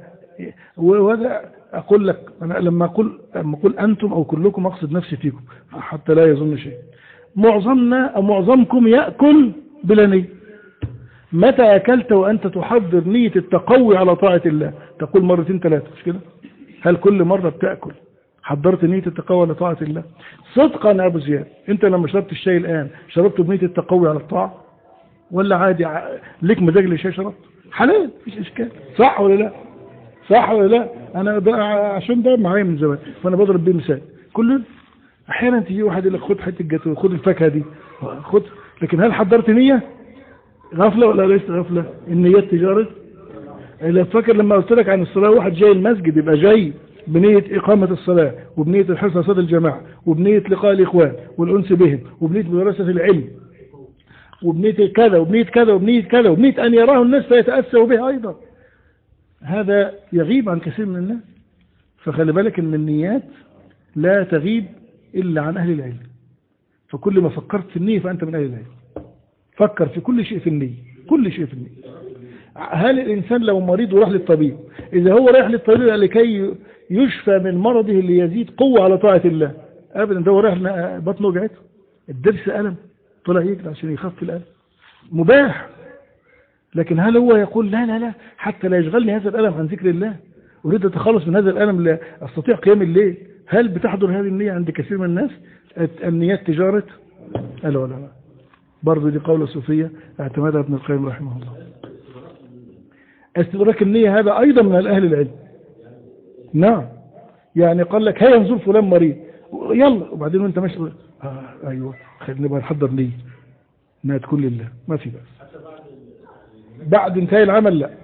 أقول لك، أنا لما أقول أنتم أو كلكم أقصد نفسي فيكم حتى لا يظن شيء. معظمنا أو معظمكم يأكل بلا نية. متى أكلت وأنت تحضر نية التقوي على طاعة الله؟ تقول مرتين ثلاثة، مش كده؟ هل كل مرة بتأكل حضرت نية التقوي على طاعة الله؟ صدقا يا أبو زياد، أنت لما شربت الشاي الآن شربته بنية التقوي على الطاعة ولا عادي ليك مزاج للشاي شربت؟ حلال، مفيش إشكال، صح ولا لا؟ صح ولا لا؟ أنا عشان ده معايا من زمان فأنا بضرب بيه مثال. كل أحيانا تيجي واحد يقول لك خد حتة جاتوه، خد الفاكهة دي، خد، لكن هل حضرت نية؟ غفلة ولا ليست غفلة؟ النيات تجارة. إذا فاكر لما قلت لك عن الصلاة، واحد جاي المسجد يبقى جاي بنية إقامة الصلاة، وبنية الحرص على صلاة الجماعة، وبنية لقاء الإخوان والأنس بهم، وبنية مدرسة العلم، وبنية كذا وبنية كذا وبنية كذا، وبنية أن يراه الناس فيتأسوا به أيضا. هذا يغيب عن كثير من الناس. فخلي بالك ان النيات لا تغيب إلا عن أهل العلم. فكل ما فكرت في النية فأنت من أهل العلم. فكر في كل شيء في النية، كل شيء في النية. هل الإنسان لو مريض وراح للطبيب، إذا هو رايح للطبيب لكي يشفى من مرضه اللي يزيد قوة على طاعة الله؟ أبدا، ده هو رايح بطنه وجعته، الدرس ألم، طلع يجري عشان يخف الألم، مباح. لكن هل هو يقول لا لا لا حتى لا يشغلني هذا الألم عن ذكر الله، أريد أتخلص من هذا الألم لا أستطيع قيام الليل؟ هل بتحضر هذه النية عند كثير من الناس؟ النيات تجارة العلماء. برضو دي قولة صوفية اعتمدها ابن القيم رحمه الله. استدراك النية هذا أيضا من أهل العلم. نعم، يعني قال لك هيا نزور فلان مريض، يلا، وبعدين وانت ماشي ايوه خلينا بقى نحضر نية انها تكون لله، ما في بس. بعد انتهاء العمل لا.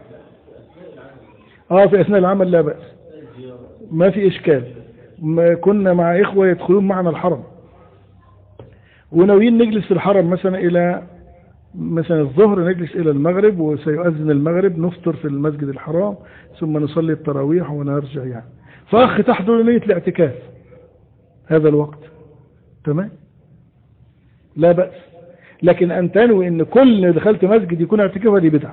في اثناء العمل لا بأس، ما في اشكال. ما كنا مع اخوة يدخلون معنا الحرم وناويين نجلس في الحرم مثلا الى مثلا الظهر، نجلس الى المغرب وسيؤذن المغرب، نفطر في المسجد الحرام ثم نصلي التراويح ونرجع يعني. فأخ تحضر نية الاعتكاف هذا الوقت، تمام، لا بأس. لكن أن تنوي أن كل دخلت مسجد يكون اعتكاف، هذه بدعة.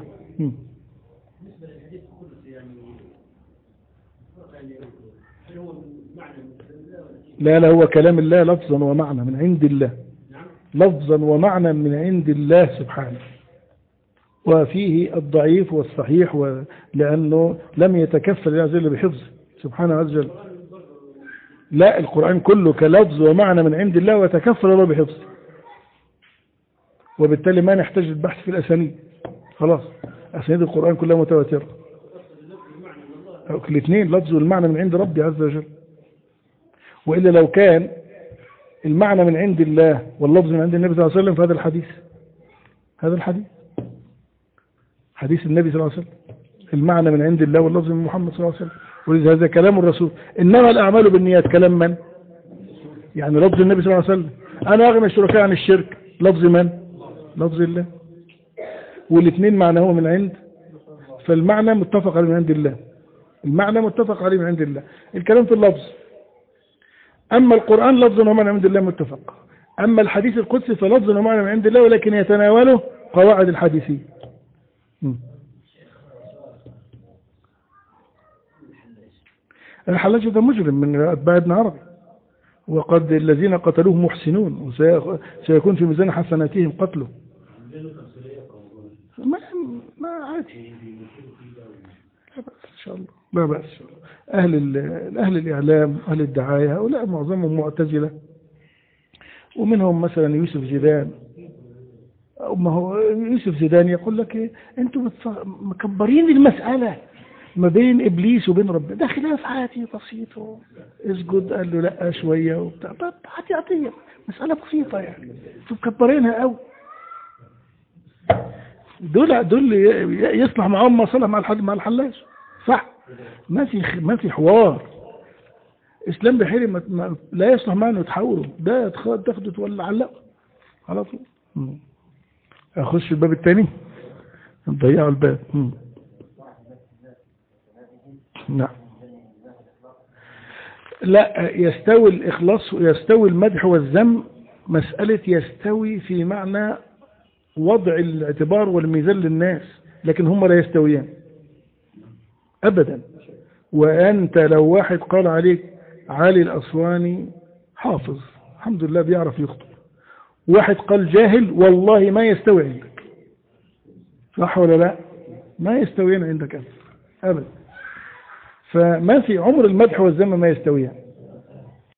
لا لا، هو كلام الله لفظا ومعنى من عند الله، لفظا ومعنى من عند الله سبحانه، وفيه الضعيف والصحيح، لأنه لم يتكفل الله عز وجل بحفظه سبحانه عز وجل. لا، القرآن كله كلفظ ومعنى من عند الله وتكفل الله بحفظه، وبالتالي ما نحتاج البحث في الأسانيد، خلاص أسانيد القرآن كلها متواترة. الاثنين لفظ والمعنى من عند ربي عز وجل. وإلا لو كان المعنى من عند الله واللفظ من عند النبي صلى الله عليه وسلم فهذا الحديث، هذا الحديث حديث النبي صلى الله عليه وسلم، المعنى من عند الله واللفظ من محمد صلى الله عليه وسلم، ولذا هذا كلام الرسول. إنما الأعمال بالنيات، كلام من؟ يعني لفظ النبي صلى الله عليه وسلم، أنا أغنى الشركاء عن الشرك، لفظ من؟ لفظ الله. والاثنين معناه من عند، فالمعنى متفق عليه من عند الله، المعنى متفق عليه من عند الله، الكلام في اللفظ. أما القرآن لفظ ومعنى من عند الله متفق. أما الحديث القدسي فلفظ ومعنى من عند الله، ولكن يتناوله قواعد الحديثية. الحلاج ده مجرم من أتباع ابن عربي، وقد الذين قتلوه محسنون، وسيكون في ميزان حسناتهم قتله. ما عادي، إن شاء الله لا بأس. أهل الإعلام، أهل الدعاية، هؤلاء معظمهم معتزلة، ومنهم مثلا يوسف زيدان. ما هو يوسف زيدان يقول لك إيه؟ أنتم مكبرين المسألة ما بين إبليس وبين ربنا، ده خلاف عادي بسيط، اسجد قال له لا شوية وبتاع، عادية مسألة بسيطة يعني، انتم مكبرينها قوي. دول يصلح معهم ما صلح مع الحلاج، صح؟ ما في حوار. اسلام بحيري لا يصلح معه انه يتحاوروا، ده تاخده ولا علقه على طول. اخش الباب الثاني نضيعوا الباب. نعم، لا يستوي الإخلاص، يستوي المدح والذم، مسألة يستوي في معنى وضع الاعتبار والميزان للناس، لكن هم لا يستويان أبدا. وأنت لو واحد قال عليك علي الأسواني حافظ الحمد لله بيعرف يخطب، واحد قال جاهل، والله ما يستوي عندك، صح ولا لا؟ ما يستويان عندك أبدا. فما في عمر المدح والذم ما يستويان.